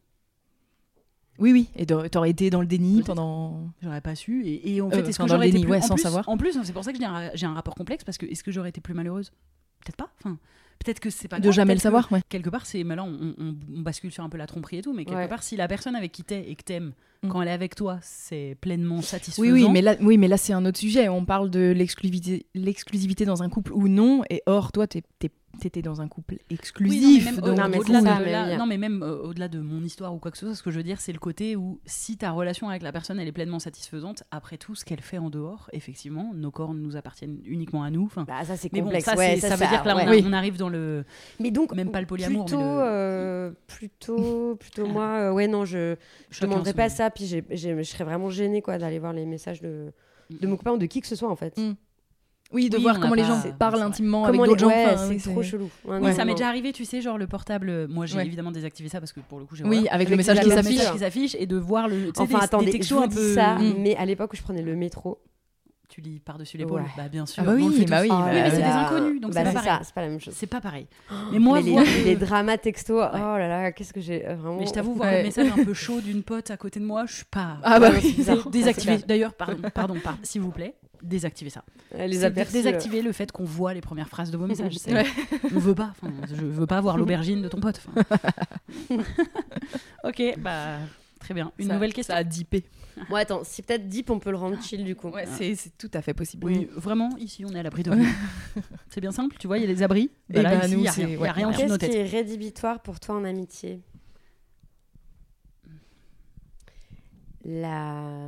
Speaker 3: Oui, oui, et t'a- t'aurais été dans le déni
Speaker 4: Peut-être.
Speaker 3: pendant...
Speaker 4: J'aurais pas su. Et, et en
Speaker 3: Euh,
Speaker 4: fait, est-ce
Speaker 3: enfin,
Speaker 4: que
Speaker 3: dans le
Speaker 4: j'aurais été
Speaker 3: déni,
Speaker 4: plus...
Speaker 3: ouais,
Speaker 4: en
Speaker 3: sans
Speaker 4: plus,
Speaker 3: savoir.
Speaker 4: En plus, c'est pour ça que j'ai un, j'ai un rapport complexe, parce que est-ce que j'aurais été plus malheureuse? Peut-être pas. Enfin, peut-être que c'est pas
Speaker 3: De
Speaker 4: grave,
Speaker 3: jamais le
Speaker 4: peut-être
Speaker 3: savoir,
Speaker 4: que
Speaker 3: ouais.
Speaker 4: Quelque part, c'est... Mais là, on, on- on bascule sur un peu la tromperie et tout, mais quelque
Speaker 5: Ouais.
Speaker 4: part, si la personne avec qui t'es et que t'aimes,
Speaker 3: Mm.
Speaker 4: quand elle est avec toi, c'est pleinement satisfaisant.
Speaker 3: Oui, oui, mais là, oui, mais là c'est un autre sujet. On parle de l'exclusivité, l'exclusivité dans un couple ou non. Et or, toi, t'es t'es t'étais dans un couple
Speaker 4: Oui,
Speaker 3: exclusif.
Speaker 4: non, mais même,
Speaker 3: donc,
Speaker 4: au-
Speaker 5: non, mais
Speaker 4: au-delà
Speaker 5: c'est
Speaker 4: de
Speaker 5: ça, mais
Speaker 4: là-
Speaker 5: oui.
Speaker 4: non, mais même euh, au-delà de mon histoire ou quoi que ce soit, ce que je veux dire, c'est le côté où si ta relation avec la personne elle est pleinement satisfaisante, après tout ce qu'elle fait en dehors, effectivement, nos corps nous appartiennent uniquement à nous. Enfin,
Speaker 5: Bah, ça, c'est
Speaker 4: mais bon,
Speaker 5: complexe.
Speaker 4: ça,
Speaker 5: ouais,
Speaker 4: c'est- ça, veut dire que là, on, a-
Speaker 5: ouais.
Speaker 4: on arrive dans le.
Speaker 5: Mais donc,
Speaker 4: Même pas le polyamour,
Speaker 5: plutôt,
Speaker 4: mais le-
Speaker 5: euh, plutôt, plutôt moi, euh, ouais, non, je, je
Speaker 4: Chacun
Speaker 5: demanderais
Speaker 4: son-
Speaker 5: pas ça, puis j'ai- j'ai- je serais vraiment gênée, quoi, d'aller voir les messages de, de mon copain ou de qui que ce soit, en fait.
Speaker 3: Mm. Oui, de
Speaker 4: Oui,
Speaker 3: voir
Speaker 4: on
Speaker 3: comment
Speaker 4: a
Speaker 3: les
Speaker 4: pas-
Speaker 3: gens
Speaker 4: c'est
Speaker 3: parlent
Speaker 4: vrai.
Speaker 3: intimement
Speaker 5: Comment
Speaker 3: avec d'autres
Speaker 5: les-
Speaker 3: gens.
Speaker 5: ouais,
Speaker 3: enfin,
Speaker 5: c'est
Speaker 3: oui,
Speaker 5: trop chelou. Ouais,
Speaker 4: Oui,
Speaker 5: non,
Speaker 4: ça m'est
Speaker 5: non.
Speaker 4: déjà arrivé, tu sais, genre le portable. Moi, j'ai
Speaker 3: Ouais.
Speaker 4: évidemment désactivé ça parce que pour le coup, j'ai.
Speaker 3: Oui,
Speaker 4: voilà.
Speaker 3: avec le
Speaker 5: Avec
Speaker 3: message
Speaker 5: les
Speaker 3: qui
Speaker 5: messages
Speaker 3: s'affiche.
Speaker 4: message qui s'affiche et de voir le. tu sais,
Speaker 5: Enfin,
Speaker 4: des,
Speaker 5: attendez,
Speaker 4: des
Speaker 5: je
Speaker 4: textos
Speaker 5: vous
Speaker 4: un
Speaker 5: dis
Speaker 4: peu.
Speaker 5: ça,
Speaker 3: Mm.
Speaker 5: mais à l'époque où je prenais le métro,
Speaker 4: Tu lis par-dessus l'épaule.
Speaker 5: Ouais.
Speaker 4: Bah, bien sûr.
Speaker 3: Ah bah oui,
Speaker 4: on le fait
Speaker 3: bah
Speaker 4: tous.
Speaker 3: oui,
Speaker 4: Ah,
Speaker 3: bah
Speaker 4: oui, mais c'est des
Speaker 5: là,
Speaker 4: inconnus, donc
Speaker 5: bah,
Speaker 4: c'est pas
Speaker 5: c'est
Speaker 4: pareil.
Speaker 5: ça, c'est pas la même chose.
Speaker 4: C'est pas pareil. Mais moi,
Speaker 5: mais
Speaker 4: voir
Speaker 5: les,
Speaker 4: le-
Speaker 5: les dramas textos, oh là là, qu'est-ce que j'ai euh, vraiment.
Speaker 4: Mais je t'avoue, voir
Speaker 3: Ouais.
Speaker 4: le message un peu chaud d'une pote à côté de moi, je suis pas.
Speaker 3: Ah bah
Speaker 5: Ouais,
Speaker 3: oui.
Speaker 5: c'est bizarre.
Speaker 4: Dé- Désactiver.
Speaker 5: Ça, c'est
Speaker 4: D'ailleurs, pardon, pardon, par- s'il vous plaît, désactivez ça.
Speaker 5: Euh, les
Speaker 4: C'est
Speaker 5: aperçus, euh,
Speaker 4: désactiver le fait qu'on voit les premières phrases de vos messages. C'est-
Speaker 3: Ouais.
Speaker 4: On veut pas. Enfin, je veux pas voir l'aubergine de ton pote. enfin. Ok, bah très bien. Une
Speaker 3: Ça-
Speaker 4: nouvelle question.
Speaker 3: Ça a dippé.
Speaker 5: Bon, attends, si peut-être deep, on peut le rendre chill du coup.
Speaker 3: Ouais, c'est c'est tout à fait possible.
Speaker 4: Oui, vraiment, ici on est à l'abri de rien. C'est bien simple, tu vois, il y a des abris. Bah
Speaker 3: Et
Speaker 4: là,
Speaker 3: bah,
Speaker 4: ici, il
Speaker 3: nous,
Speaker 4: n'y a
Speaker 3: c'est-
Speaker 4: rien, il y a
Speaker 3: ouais,
Speaker 4: rien en dessous de
Speaker 5: Qu'est-ce
Speaker 4: nos
Speaker 5: qui
Speaker 4: têtes.
Speaker 5: est rédhibitoire pour toi en amitié? La.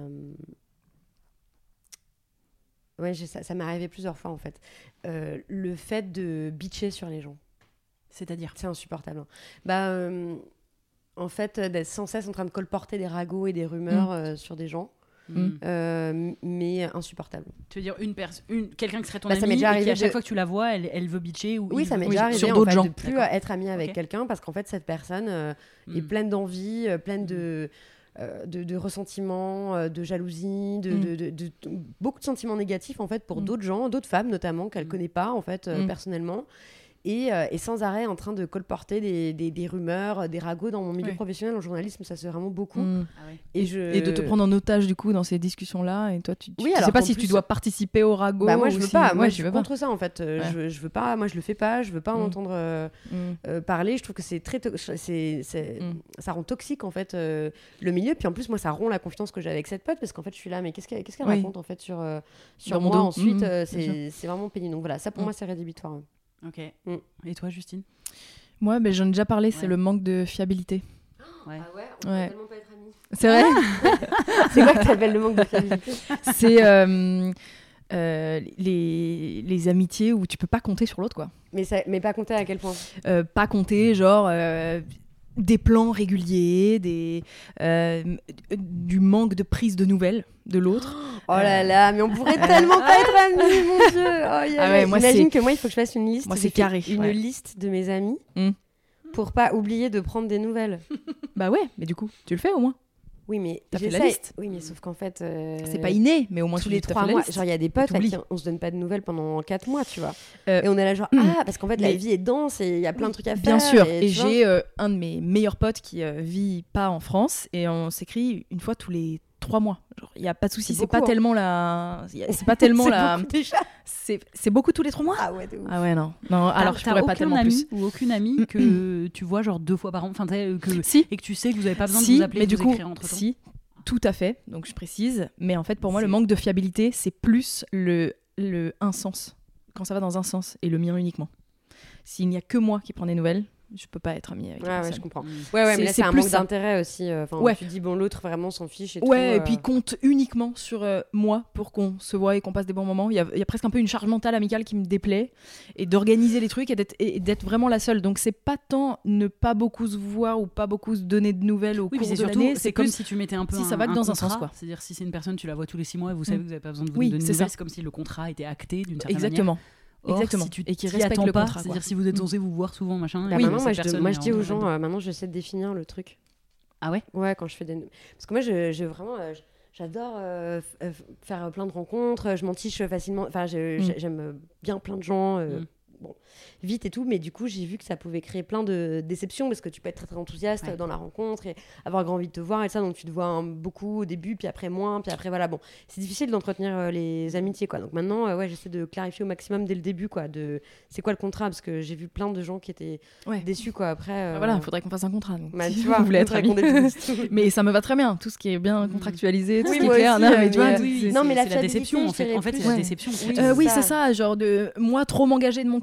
Speaker 5: Ouais, j'ai- ça, ça m'est arrivé plusieurs fois en fait. Euh, le fait de bitcher sur les gens,
Speaker 4: C'est-à-dire.
Speaker 5: c'est insupportable. hein. Bah, euh, en fait, euh, d'être sans cesse en train de colporter des ragots et des rumeurs
Speaker 3: Mm.
Speaker 5: euh, sur des gens,
Speaker 3: Mm.
Speaker 5: euh, mais insupportable.
Speaker 4: Tu veux dire une personne, une quelqu'un qui serait ton
Speaker 5: Bah, ça m'est
Speaker 4: ami
Speaker 5: déjà
Speaker 4: et qui
Speaker 5: arrivé
Speaker 4: à chaque
Speaker 5: de-
Speaker 4: fois que tu la vois, elle, elle veut bitcher ou
Speaker 5: Oui,
Speaker 4: il
Speaker 5: ça
Speaker 4: veut-
Speaker 5: m'est
Speaker 3: oui,
Speaker 5: déjà arrivé
Speaker 3: sur
Speaker 5: en
Speaker 3: d'autres
Speaker 5: fait,
Speaker 3: gens.
Speaker 5: de plus
Speaker 4: D'accord.
Speaker 5: euh, être amie avec
Speaker 4: Ok.
Speaker 5: quelqu'un parce qu'en fait cette personne euh, est
Speaker 4: Mm.
Speaker 5: pleine d'envie, euh, pleine de, euh, de, de ressentiment, euh, de jalousie, de,
Speaker 3: Mm.
Speaker 5: de- de- de- de- beaucoup de sentiments négatifs en fait pour
Speaker 3: Mm.
Speaker 5: d'autres gens, d'autres femmes notamment qu'elle
Speaker 4: Mm.
Speaker 5: connaît pas en fait euh,
Speaker 3: Mm.
Speaker 5: personnellement. Et, euh, et sans arrêt en train de colporter des, des, des rumeurs, euh, des ragots dans mon milieu
Speaker 3: Ouais.
Speaker 5: professionnel, en journalisme, ça se fait vraiment beaucoup.
Speaker 3: Mm.
Speaker 4: Ah ouais.
Speaker 5: Et, je...
Speaker 3: Et de te prendre en otage du coup dans ces discussions-là et toi tu, tu
Speaker 5: Oui,
Speaker 3: tu
Speaker 5: alors
Speaker 3: sais pas
Speaker 5: qu'en
Speaker 3: si
Speaker 5: plus-
Speaker 3: tu dois participer au ragot
Speaker 5: Bah moi je
Speaker 3: ou
Speaker 5: veux
Speaker 3: si-
Speaker 5: pas, moi
Speaker 3: ouais,
Speaker 5: je
Speaker 3: tu
Speaker 5: suis
Speaker 3: veux pas.
Speaker 5: contre ça en fait. Euh,
Speaker 3: Ouais.
Speaker 5: je, je veux pas, moi je le fais pas, je veux pas en
Speaker 3: Mm.
Speaker 5: entendre euh,
Speaker 3: Mm.
Speaker 5: euh, parler. Je trouve que c'est très, to- c'est, c'est-
Speaker 3: Mm.
Speaker 5: ça rend toxique en fait euh, le milieu. Puis en plus moi ça rompt la confiance que j'ai avec cette pote parce qu'en fait je suis là, mais qu'est-ce qu'elle, qu'est-ce qu'elle
Speaker 3: Oui.
Speaker 5: raconte en fait sur euh, sur
Speaker 3: Dans mon
Speaker 5: moi
Speaker 3: dos.
Speaker 5: ensuite.
Speaker 3: Mm,
Speaker 5: euh,
Speaker 3: bien
Speaker 5: c'est, c'est vraiment pénible. Donc voilà, ça pour
Speaker 3: Mm.
Speaker 5: moi c'est rédhibitoire. ouais.
Speaker 4: Ok.
Speaker 5: Mm.
Speaker 4: Et toi, Justine?
Speaker 3: Moi ben, j'en ai déjà parlé, c'est
Speaker 4: Ouais.
Speaker 3: le manque de fiabilité.
Speaker 4: Ouais.
Speaker 5: Ah ouais,
Speaker 3: on peut Ouais.
Speaker 5: tellement pas être amis.
Speaker 3: C'est vrai.
Speaker 5: C'est quoi que t'appelles le manque de fiabilité?
Speaker 3: C'est euh, euh, les, les amitiés où tu peux pas compter sur l'autre quoi.
Speaker 5: mais, ça, mais pas compter à quel point?
Speaker 3: Euh, pas compter genre euh, des plans réguliers, des euh, du manque de prise de nouvelles de l'autre.
Speaker 5: Oh là là, mais on pourrait tellement pas être amis, mon dieu. Oh,
Speaker 3: Ah ouais, moi,
Speaker 5: Imagine
Speaker 3: c'est-
Speaker 5: que moi il faut que je fasse une liste.
Speaker 3: Moi,
Speaker 5: J'ai
Speaker 3: c'est
Speaker 5: fait
Speaker 3: carré,
Speaker 5: Une
Speaker 3: ouais.
Speaker 5: liste de mes amis
Speaker 3: Mm.
Speaker 5: pour pas oublier de prendre des nouvelles.
Speaker 3: Bah ouais, mais du coup, tu le fais au moins.
Speaker 5: Oui, mais
Speaker 3: T'as fait la
Speaker 5: j'essaie.
Speaker 3: liste.
Speaker 5: Oui, mais sauf qu'en fait. euh,
Speaker 3: C'est pas inné, mais au moins
Speaker 5: tous
Speaker 3: tu
Speaker 5: les
Speaker 3: t'as fait
Speaker 5: trois
Speaker 3: la
Speaker 5: mois.
Speaker 3: liste.
Speaker 5: Genre, il y a des potes à
Speaker 3: t'oublies.
Speaker 5: qui on se donne pas de nouvelles pendant quatre mois, tu vois.
Speaker 3: Euh,
Speaker 5: Et on est là, genre,
Speaker 3: mm.
Speaker 5: ah, parce qu'en fait, la
Speaker 3: Mais-
Speaker 5: vie est dense et il y a plein de trucs à faire.
Speaker 3: Bien sûr, et,
Speaker 5: tu vois.
Speaker 3: j'ai euh, un de mes meilleurs potes qui euh, vit pas en France et on s'écrit une fois tous les trois mois. Il y a pas de souci,
Speaker 5: C'est
Speaker 3: c'est
Speaker 5: beaucoup,
Speaker 3: pas
Speaker 5: hein.
Speaker 3: tellement la, y a- c'est pas tellement
Speaker 5: C'est
Speaker 3: la,
Speaker 5: beaucoup déjà.
Speaker 3: c'est c'est beaucoup tous les trois mois.
Speaker 5: Ah ouais, de ouf.
Speaker 3: Ah ouais non, non alors
Speaker 4: T'as-
Speaker 3: je
Speaker 4: t'as
Speaker 3: pourrais pas
Speaker 4: aucun
Speaker 3: tellement
Speaker 4: ami
Speaker 3: plus.
Speaker 4: ou aucune amie que tu vois genre deux fois par an, enfin t'sais, euh, que
Speaker 3: Si,
Speaker 4: et que tu sais que vous avez pas besoin
Speaker 3: si,
Speaker 4: de vous appeler,
Speaker 3: mais
Speaker 4: de
Speaker 3: du
Speaker 4: vous
Speaker 3: coup,
Speaker 4: écrire entre temps.
Speaker 3: si, tout à fait. Donc je précise, mais en fait pour moi le
Speaker 5: C'est-
Speaker 3: manque de fiabilité c'est plus le le un sens quand ça va dans un sens et le mien uniquement. S'il n'y a que moi qui prends des nouvelles, je peux pas être amie avec la
Speaker 5: Ouais, ouais,
Speaker 3: personne.
Speaker 5: je comprends.
Speaker 4: Mm.
Speaker 5: Ouais, ouais,
Speaker 3: C'est-
Speaker 5: mais là,
Speaker 3: c'est
Speaker 5: c'est un
Speaker 3: plus
Speaker 5: manque
Speaker 3: ça.
Speaker 5: d'intérêt aussi. euh, Enfin,
Speaker 3: Ouais.
Speaker 5: tu te dis, bon, l'autre vraiment s'en fiche et tout.
Speaker 3: Ouais, et
Speaker 5: euh.
Speaker 3: puis compte uniquement sur euh, moi pour qu'on se voit et qu'on passe des bons moments. Il y, a, il y a presque un peu une charge mentale amicale qui me déplaît et d'organiser les trucs et d'être, et d'être vraiment la seule. Donc c'est pas tant ne pas beaucoup se voir ou pas beaucoup se donner de nouvelles au
Speaker 4: Oui, puis
Speaker 3: cours
Speaker 4: c'est
Speaker 3: de
Speaker 4: surtout,
Speaker 3: l'année.
Speaker 4: c'est comme si tu mettais un peu
Speaker 3: si
Speaker 4: un,
Speaker 3: ça va que dans un
Speaker 4: contrat,
Speaker 3: sens, quoi.
Speaker 4: C'est-à-dire si c'est une personne, tu la vois tous les six mois et vous savez
Speaker 3: Mm.
Speaker 4: que vous avez pas besoin de vous
Speaker 3: Oui,
Speaker 4: donner de
Speaker 3: c'est
Speaker 4: nouvelles,
Speaker 3: ça.
Speaker 4: c'est comme si le contrat était acté d'une certaine
Speaker 3: Exactement.
Speaker 4: manière. Or,
Speaker 3: Exactement.
Speaker 4: si tu
Speaker 3: Et qui
Speaker 4: t'y
Speaker 3: respecte
Speaker 4: attends
Speaker 3: le
Speaker 4: pas,
Speaker 3: contrat, quoi.
Speaker 4: c'est-à-dire si vous êtes
Speaker 3: Mm.
Speaker 4: censé vous voir souvent, machin.
Speaker 5: Bah,
Speaker 4: et
Speaker 5: maintenant,
Speaker 4: cette
Speaker 5: moi, je,
Speaker 4: personne
Speaker 5: moi,
Speaker 4: est
Speaker 5: je dis
Speaker 4: en
Speaker 5: aux
Speaker 4: train
Speaker 5: gens,
Speaker 4: de-
Speaker 5: euh, maintenant, j'essaie de définir le truc.
Speaker 4: Ah ouais.
Speaker 5: Ouais, quand je fais des. Parce que moi, je, je vraiment. euh, je- J'adore euh, f- euh, faire plein de rencontres, je m'en tiche facilement. Enfin, je-
Speaker 3: Mm.
Speaker 5: j'ai- j'aime bien plein de gens, euh,
Speaker 4: Mm.
Speaker 5: bon, vite et tout, mais du coup, j'ai vu que ça pouvait créer plein de déceptions parce que tu peux être très très enthousiaste
Speaker 4: Ouais.
Speaker 5: dans la rencontre et avoir grand envie de te voir et ça, donc tu te vois hein, beaucoup au début, puis après moins, puis après voilà. Bon, c'est difficile d'entretenir euh, les amitiés, quoi. Donc maintenant, euh, ouais, j'essaie de clarifier au maximum dès le début, quoi, de c'est quoi le contrat, parce que j'ai vu plein de gens qui étaient
Speaker 3: Ouais.
Speaker 5: déçus, quoi. Après, euh,
Speaker 3: Bah voilà, il faudrait qu'on fasse un contrat. donc,
Speaker 5: bah,
Speaker 3: si
Speaker 5: tu
Speaker 3: vous
Speaker 5: vois,
Speaker 3: voulez être
Speaker 5: faudrait qu'on
Speaker 3: amis.
Speaker 5: définisse tout.
Speaker 3: Mais ça me va très bien, tout ce qui est bien contractualisé, tout
Speaker 5: Oui,
Speaker 3: ce qui est
Speaker 5: moi
Speaker 3: clair.
Speaker 5: aussi,
Speaker 3: non,
Speaker 5: euh,
Speaker 3: mais tu vois,
Speaker 5: mais,
Speaker 3: c'est-
Speaker 5: euh,
Speaker 4: oui,
Speaker 5: non,
Speaker 4: c'est-
Speaker 5: mais la
Speaker 4: c'est la déception
Speaker 5: fiabilité,
Speaker 4: en fait.
Speaker 5: je
Speaker 4: En fait, c'est
Speaker 5: dirais
Speaker 4: la
Speaker 5: plus.
Speaker 4: déception.
Speaker 5: Oui,
Speaker 3: Euh, oui,
Speaker 5: ça.
Speaker 3: c'est ça, genre de moi trop m'engager de mon côté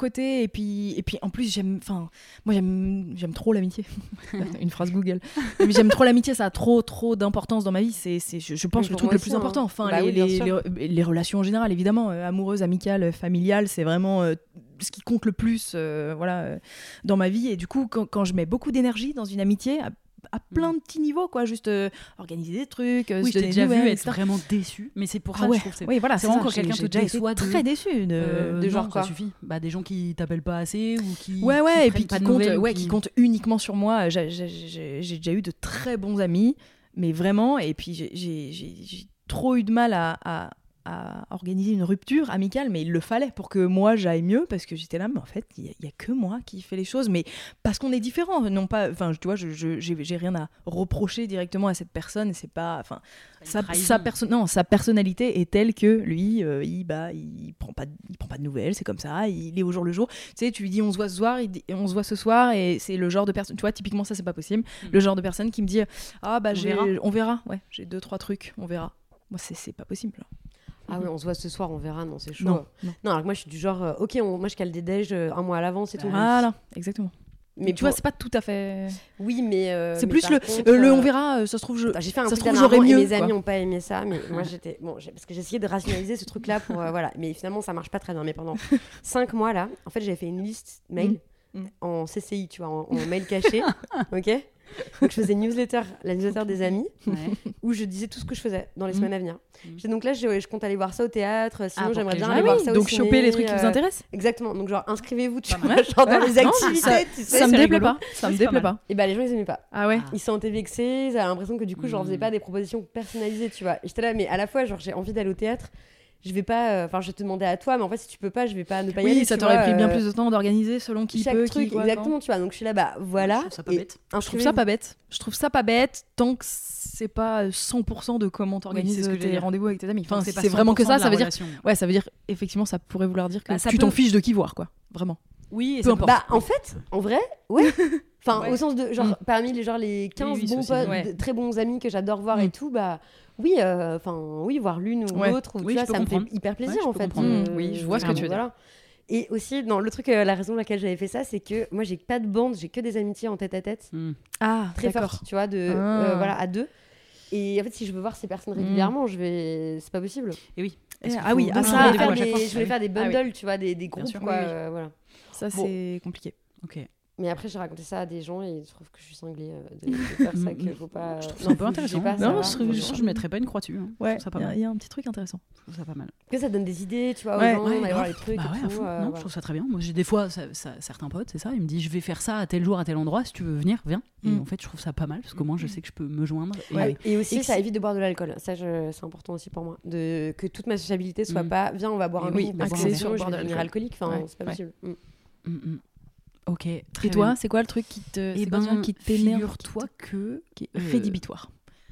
Speaker 3: côté, et puis, et puis en plus, j'aime, enfin, moi j'aime, j'aime trop l'amitié. Une phrase Google. Mais j'aime trop l'amitié, ça a trop, trop d'importance dans ma vie. C'est, c'est je, je pense,
Speaker 5: Oui,
Speaker 3: le
Speaker 5: pour
Speaker 3: truc
Speaker 5: moi
Speaker 3: le
Speaker 5: aussi,
Speaker 3: plus
Speaker 5: hein.
Speaker 3: important. Enfin,
Speaker 5: Bah
Speaker 3: les,
Speaker 5: oui, bien
Speaker 3: les,
Speaker 5: sûr.
Speaker 3: les, les relations en général, évidemment, euh, amoureuses, amicales, familiales, c'est vraiment euh, ce qui compte le plus, euh, voilà, euh, dans ma vie. Et du coup, quand, quand je mets beaucoup d'énergie dans une amitié, à, à plein de petits niveaux, quoi, juste euh, organiser des trucs, euh,
Speaker 4: Oui,
Speaker 3: se
Speaker 4: je t'ai
Speaker 3: donner
Speaker 4: déjà
Speaker 3: des
Speaker 4: vu
Speaker 3: nouvelles,
Speaker 4: être
Speaker 3: et cetera.
Speaker 4: vraiment déçu, mais c'est pour ça
Speaker 3: Ah
Speaker 4: que
Speaker 3: ouais,
Speaker 4: je trouve que c'est
Speaker 3: oui, voilà,
Speaker 4: c'est vraiment
Speaker 3: ça.
Speaker 4: quand quelqu'un
Speaker 3: J'ai-
Speaker 4: te
Speaker 3: j'ai déjà
Speaker 4: déçoit
Speaker 3: été
Speaker 4: de-
Speaker 3: très déçue de,
Speaker 4: Euh,
Speaker 5: de
Speaker 4: non,
Speaker 5: genre
Speaker 4: ça
Speaker 5: quoi
Speaker 4: suffit. Bah, des gens qui t'appellent pas assez ou qui
Speaker 3: Ouais, ouais,
Speaker 4: qui
Speaker 3: et
Speaker 4: prennent
Speaker 3: puis
Speaker 4: pas
Speaker 3: qui
Speaker 4: de
Speaker 3: compte,
Speaker 4: nouvelles, ou
Speaker 3: ouais, qui compte uniquement sur moi. J'ai, j'ai, j'ai, j'ai déjà eu de très bons amis, mais vraiment, et puis j'ai, j'ai, j'ai, j'ai trop eu de mal à, à, à organiser une rupture amicale, mais il le fallait pour que moi j'aille mieux, parce que j'étais là, mais en fait, il n'y a, a que moi qui fais les choses, mais parce qu'on est différents, non pas, enfin, tu vois, je, je, j'ai, j'ai rien à reprocher directement à cette personne, c'est pas, enfin, sa, sa, perso- non, sa personnalité est telle que lui, euh, il, bah, il prend pas, il prend pas de nouvelles, c'est comme ça, il est au jour le jour. Tu sais, tu lui dis on se voit ce soir, il dit, on se voit ce soir, et c'est le genre de personne, tu vois, typiquement ça c'est pas possible,
Speaker 4: Mm.
Speaker 3: le genre de personne qui me dit ah bah
Speaker 4: On
Speaker 3: j'ai,
Speaker 4: verra.
Speaker 3: on verra, ouais, j'ai deux trois trucs, on verra. Moi c'est, c'est pas possible.
Speaker 5: Ah oui, on se voit ce soir, on verra, non, c'est chaud.
Speaker 3: Non, non.
Speaker 5: Non, alors que moi, je suis du genre, euh, ok, on- moi, je cale des déj euh, un mois à l'avance et tout.
Speaker 3: Voilà, exactement.
Speaker 5: Mais
Speaker 3: Mais tu
Speaker 5: pour-
Speaker 3: vois, c'est pas tout à fait.
Speaker 5: Oui, mais. euh,
Speaker 3: c'est
Speaker 5: mais
Speaker 3: plus
Speaker 5: par
Speaker 3: le,
Speaker 5: contre,
Speaker 3: euh, le
Speaker 5: euh,
Speaker 3: on verra. euh, ça se trouve je.
Speaker 5: Attends, j'ai fait un
Speaker 3: ça se
Speaker 5: truc
Speaker 3: trouve j'aurais
Speaker 5: dernièrement et
Speaker 3: mieux.
Speaker 5: mes amis
Speaker 3: quoi.
Speaker 5: n'ont pas aimé ça, mais moi j'étais bon, j'ai- parce que j'ai essayé de rationaliser ce truc-là pour euh, voilà, mais finalement ça marche pas très bien. Mais pendant cinq mois là, en fait j'avais fait une liste mail
Speaker 3: Mm. Mm.
Speaker 5: en C C I, tu vois, en, en mail caché, ok. Donc je faisais newsletter, la newsletter des amis,
Speaker 4: Ouais.
Speaker 5: où je disais tout ce que je faisais dans les
Speaker 3: Mm.
Speaker 5: semaines à venir.
Speaker 4: Mm.
Speaker 5: J'étais donc là, je, je compte aller voir ça au théâtre. Sinon
Speaker 4: pour
Speaker 5: j'aimerais
Speaker 4: que les
Speaker 5: bien
Speaker 4: gens-
Speaker 5: aller
Speaker 3: Ah
Speaker 5: voir
Speaker 3: oui,
Speaker 5: ça au
Speaker 3: donc
Speaker 5: ciné,
Speaker 3: choper les trucs qui
Speaker 5: euh,
Speaker 3: vous intéressent.
Speaker 5: Exactement. Donc genre inscrivez-vous, tu
Speaker 4: Pas
Speaker 5: vois,
Speaker 4: mal.
Speaker 5: genre dans les
Speaker 3: Non,
Speaker 5: activités,
Speaker 3: ça-
Speaker 5: tu sais.
Speaker 3: Ça me
Speaker 4: c'est
Speaker 3: déplaît
Speaker 4: rigolo.
Speaker 3: pas. Ça me
Speaker 4: C'est pas
Speaker 3: déplaît
Speaker 4: mal.
Speaker 3: pas.
Speaker 5: Et bah les gens ils aimaient pas.
Speaker 3: Ah ouais.
Speaker 4: Ah.
Speaker 5: Ils se sentaient vexés, ils avaient l'impression que du coup, je leur faisais
Speaker 4: Mm.
Speaker 5: pas des propositions personnalisées, tu vois. Et j'étais là, mais à la fois, genre, j'ai envie d'aller au théâtre, je vais pas, enfin, je vais te demander à toi, mais en fait, si tu peux pas, je vais pas ne pas y
Speaker 3: Oui,
Speaker 5: aller.
Speaker 3: ça
Speaker 5: tu
Speaker 3: t'aurait
Speaker 5: vois,
Speaker 3: pris bien
Speaker 5: euh,
Speaker 3: plus de temps d'organiser selon qui
Speaker 5: chaque
Speaker 3: peut,
Speaker 5: truc,
Speaker 3: qui quoi.
Speaker 5: exactement, tu vois. Donc je suis là, bah
Speaker 4: Je
Speaker 5: voilà.
Speaker 4: trouve ça pas
Speaker 5: Et
Speaker 4: bête.
Speaker 3: Je trouve ça pas bête. Je trouve ça pas bête tant que c'est pas cent pour cent de comment t'organises
Speaker 4: c'est ce que je veux
Speaker 3: tes
Speaker 4: dire.
Speaker 3: rendez-vous avec tes amis. Enfin,
Speaker 4: Donc,
Speaker 3: si
Speaker 4: pas
Speaker 3: c'est vraiment que
Speaker 4: cent pour cent
Speaker 3: ça,
Speaker 4: de
Speaker 3: ça
Speaker 4: la
Speaker 3: veut dire.
Speaker 4: relation.
Speaker 3: Ouais, ça veut dire effectivement, ça pourrait vouloir dire que
Speaker 4: Bah, ça
Speaker 3: tu t'en
Speaker 4: peut-
Speaker 3: fiches de qui voir, quoi. Vraiment.
Speaker 4: Oui, et
Speaker 3: Peu
Speaker 4: ça
Speaker 3: importe.
Speaker 5: Bah en fait, en vrai, ouais. Enfin,
Speaker 4: Ouais.
Speaker 5: au sens de genre
Speaker 3: Mm.
Speaker 5: parmi les genre les quinze
Speaker 4: oui, c'est
Speaker 5: bons
Speaker 4: aussi
Speaker 5: potes,
Speaker 4: vrai.
Speaker 5: de- très bons amis que j'adore voir
Speaker 3: Mm.
Speaker 5: et tout, bah oui, euh, enfin oui, voir l'une ou
Speaker 3: Ouais.
Speaker 5: l'autre, ou,
Speaker 4: Oui,
Speaker 5: tu
Speaker 4: je
Speaker 5: vois,
Speaker 4: peux
Speaker 5: ça me
Speaker 4: comprendre.
Speaker 5: fait hyper plaisir
Speaker 4: Ouais, je
Speaker 5: en
Speaker 4: peux
Speaker 5: fait.
Speaker 4: comprendre.
Speaker 3: Mm, oui, je vois ce que tu veux dire.
Speaker 5: Voilà. Et aussi, non, le truc, euh, la raison pour laquelle j'avais fait ça, c'est que moi j'ai pas de bande, j'ai que des amitiés en tête à tête,
Speaker 4: Mm.
Speaker 3: Ah,
Speaker 5: très
Speaker 3: d'accord.
Speaker 5: fortes, tu vois, de
Speaker 3: Ah.
Speaker 5: euh, voilà à deux. Et en fait, si je veux voir ces personnes
Speaker 3: Mm.
Speaker 5: régulièrement, je vais, c'est pas possible.
Speaker 4: Et oui.
Speaker 3: Eh,
Speaker 4: Parce qu'il
Speaker 3: ah oui,
Speaker 4: faut-
Speaker 3: ah,
Speaker 5: Donc,
Speaker 3: ça,
Speaker 5: je
Speaker 3: ah,
Speaker 5: voulais faire
Speaker 3: à chaque
Speaker 5: des,
Speaker 3: fois.
Speaker 5: je voulais faire des
Speaker 3: Ah oui.
Speaker 5: bundles, tu vois, des, des groupes,
Speaker 4: sûr.
Speaker 5: quoi.
Speaker 3: Oui, oui.
Speaker 5: euh, voilà.
Speaker 3: Ça,
Speaker 5: Bon.
Speaker 3: c'est compliqué.
Speaker 4: Ok.
Speaker 5: Mais après, j'ai raconté ça à des gens et ils trouvent que je suis cinglée euh, de, de faire ça, qu'il faut pas.
Speaker 4: Je trouve
Speaker 5: non,
Speaker 4: ça un peu
Speaker 5: faut
Speaker 4: intéressant.
Speaker 5: juger pas, ça
Speaker 3: Non,
Speaker 5: va,
Speaker 3: je
Speaker 5: faut
Speaker 3: trouve-
Speaker 5: juger
Speaker 4: Je,
Speaker 5: pas.
Speaker 4: je mettrais pas une croix dessus. hein. Je
Speaker 3: Ouais,
Speaker 4: trouve ça pas
Speaker 3: il y a-
Speaker 4: mal.
Speaker 3: il y, a un petit truc intéressant.
Speaker 4: Je trouve ça pas mal.
Speaker 5: Que ça donne des idées, tu vois, aux
Speaker 3: Ouais,
Speaker 5: gens,
Speaker 4: Ouais,
Speaker 5: d'aller voir
Speaker 4: grave.
Speaker 5: les trucs
Speaker 4: Bah ouais,
Speaker 5: et
Speaker 4: à
Speaker 5: tout.
Speaker 4: fond.
Speaker 5: euh,
Speaker 4: Non,
Speaker 5: voilà.
Speaker 4: je trouve ça très bien. Moi, j'ai des fois, ça- ça- certains potes, c'est ça, ils me disent je vais faire ça à tel jour, à tel endroit, si tu veux venir, viens. Et
Speaker 3: Mm.
Speaker 4: en fait, je trouve ça pas mal parce qu'au moins, je sais que je peux me joindre. Et
Speaker 3: Ouais.
Speaker 5: Et aussi,
Speaker 3: Et
Speaker 5: ça
Speaker 3: que-
Speaker 5: évite de boire de l'alcool. Ça, je- c'est important aussi pour moi. De... Que toute ma sociabilité soit
Speaker 4: Mm.
Speaker 5: pas, viens, on va boire un
Speaker 4: Et oui,
Speaker 5: coup,
Speaker 4: bah,
Speaker 5: parce
Speaker 4: boire
Speaker 5: que
Speaker 4: un
Speaker 5: sinon,
Speaker 3: verre,
Speaker 5: je
Speaker 3: boire
Speaker 5: vais
Speaker 3: de
Speaker 5: devenir
Speaker 3: l'alcool.
Speaker 5: alcoolique. Enfin,
Speaker 3: Ouais,
Speaker 5: c'est pas
Speaker 3: ouais.
Speaker 5: possible. Mm.
Speaker 4: Mm, mm. Ok. Très
Speaker 3: Et toi,
Speaker 4: bien.
Speaker 3: c'est quoi le truc qui te,
Speaker 4: Eh
Speaker 3: c'est quoi
Speaker 4: ben,
Speaker 3: qui t'énerve,
Speaker 4: figure-toi que
Speaker 3: qui est
Speaker 4: euh,
Speaker 3: rédhibitoire?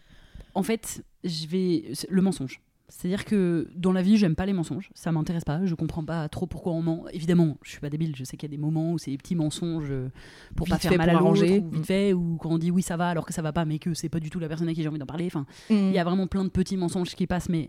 Speaker 4: en fait, je vais c'est le mensonge. C'est-à-dire que dans la vie, j'aime pas les mensonges. Ça m'intéresse pas. Je comprends pas trop pourquoi on ment. Évidemment, je suis pas débile. Je sais qu'il y a des moments où c'est des petits mensonges euh, pour pas
Speaker 3: Vite
Speaker 4: faire
Speaker 3: fait
Speaker 4: mal à
Speaker 3: pour
Speaker 4: l'autre,
Speaker 3: arranger.
Speaker 4: ou vite
Speaker 3: Mm.
Speaker 4: fait, ou quand on dit oui ça va alors que ça va pas, mais que c'est pas du tout la personne à qui j'ai envie d'en parler. Enfin, il y a vraiment plein de petits mensonges qui passent, mais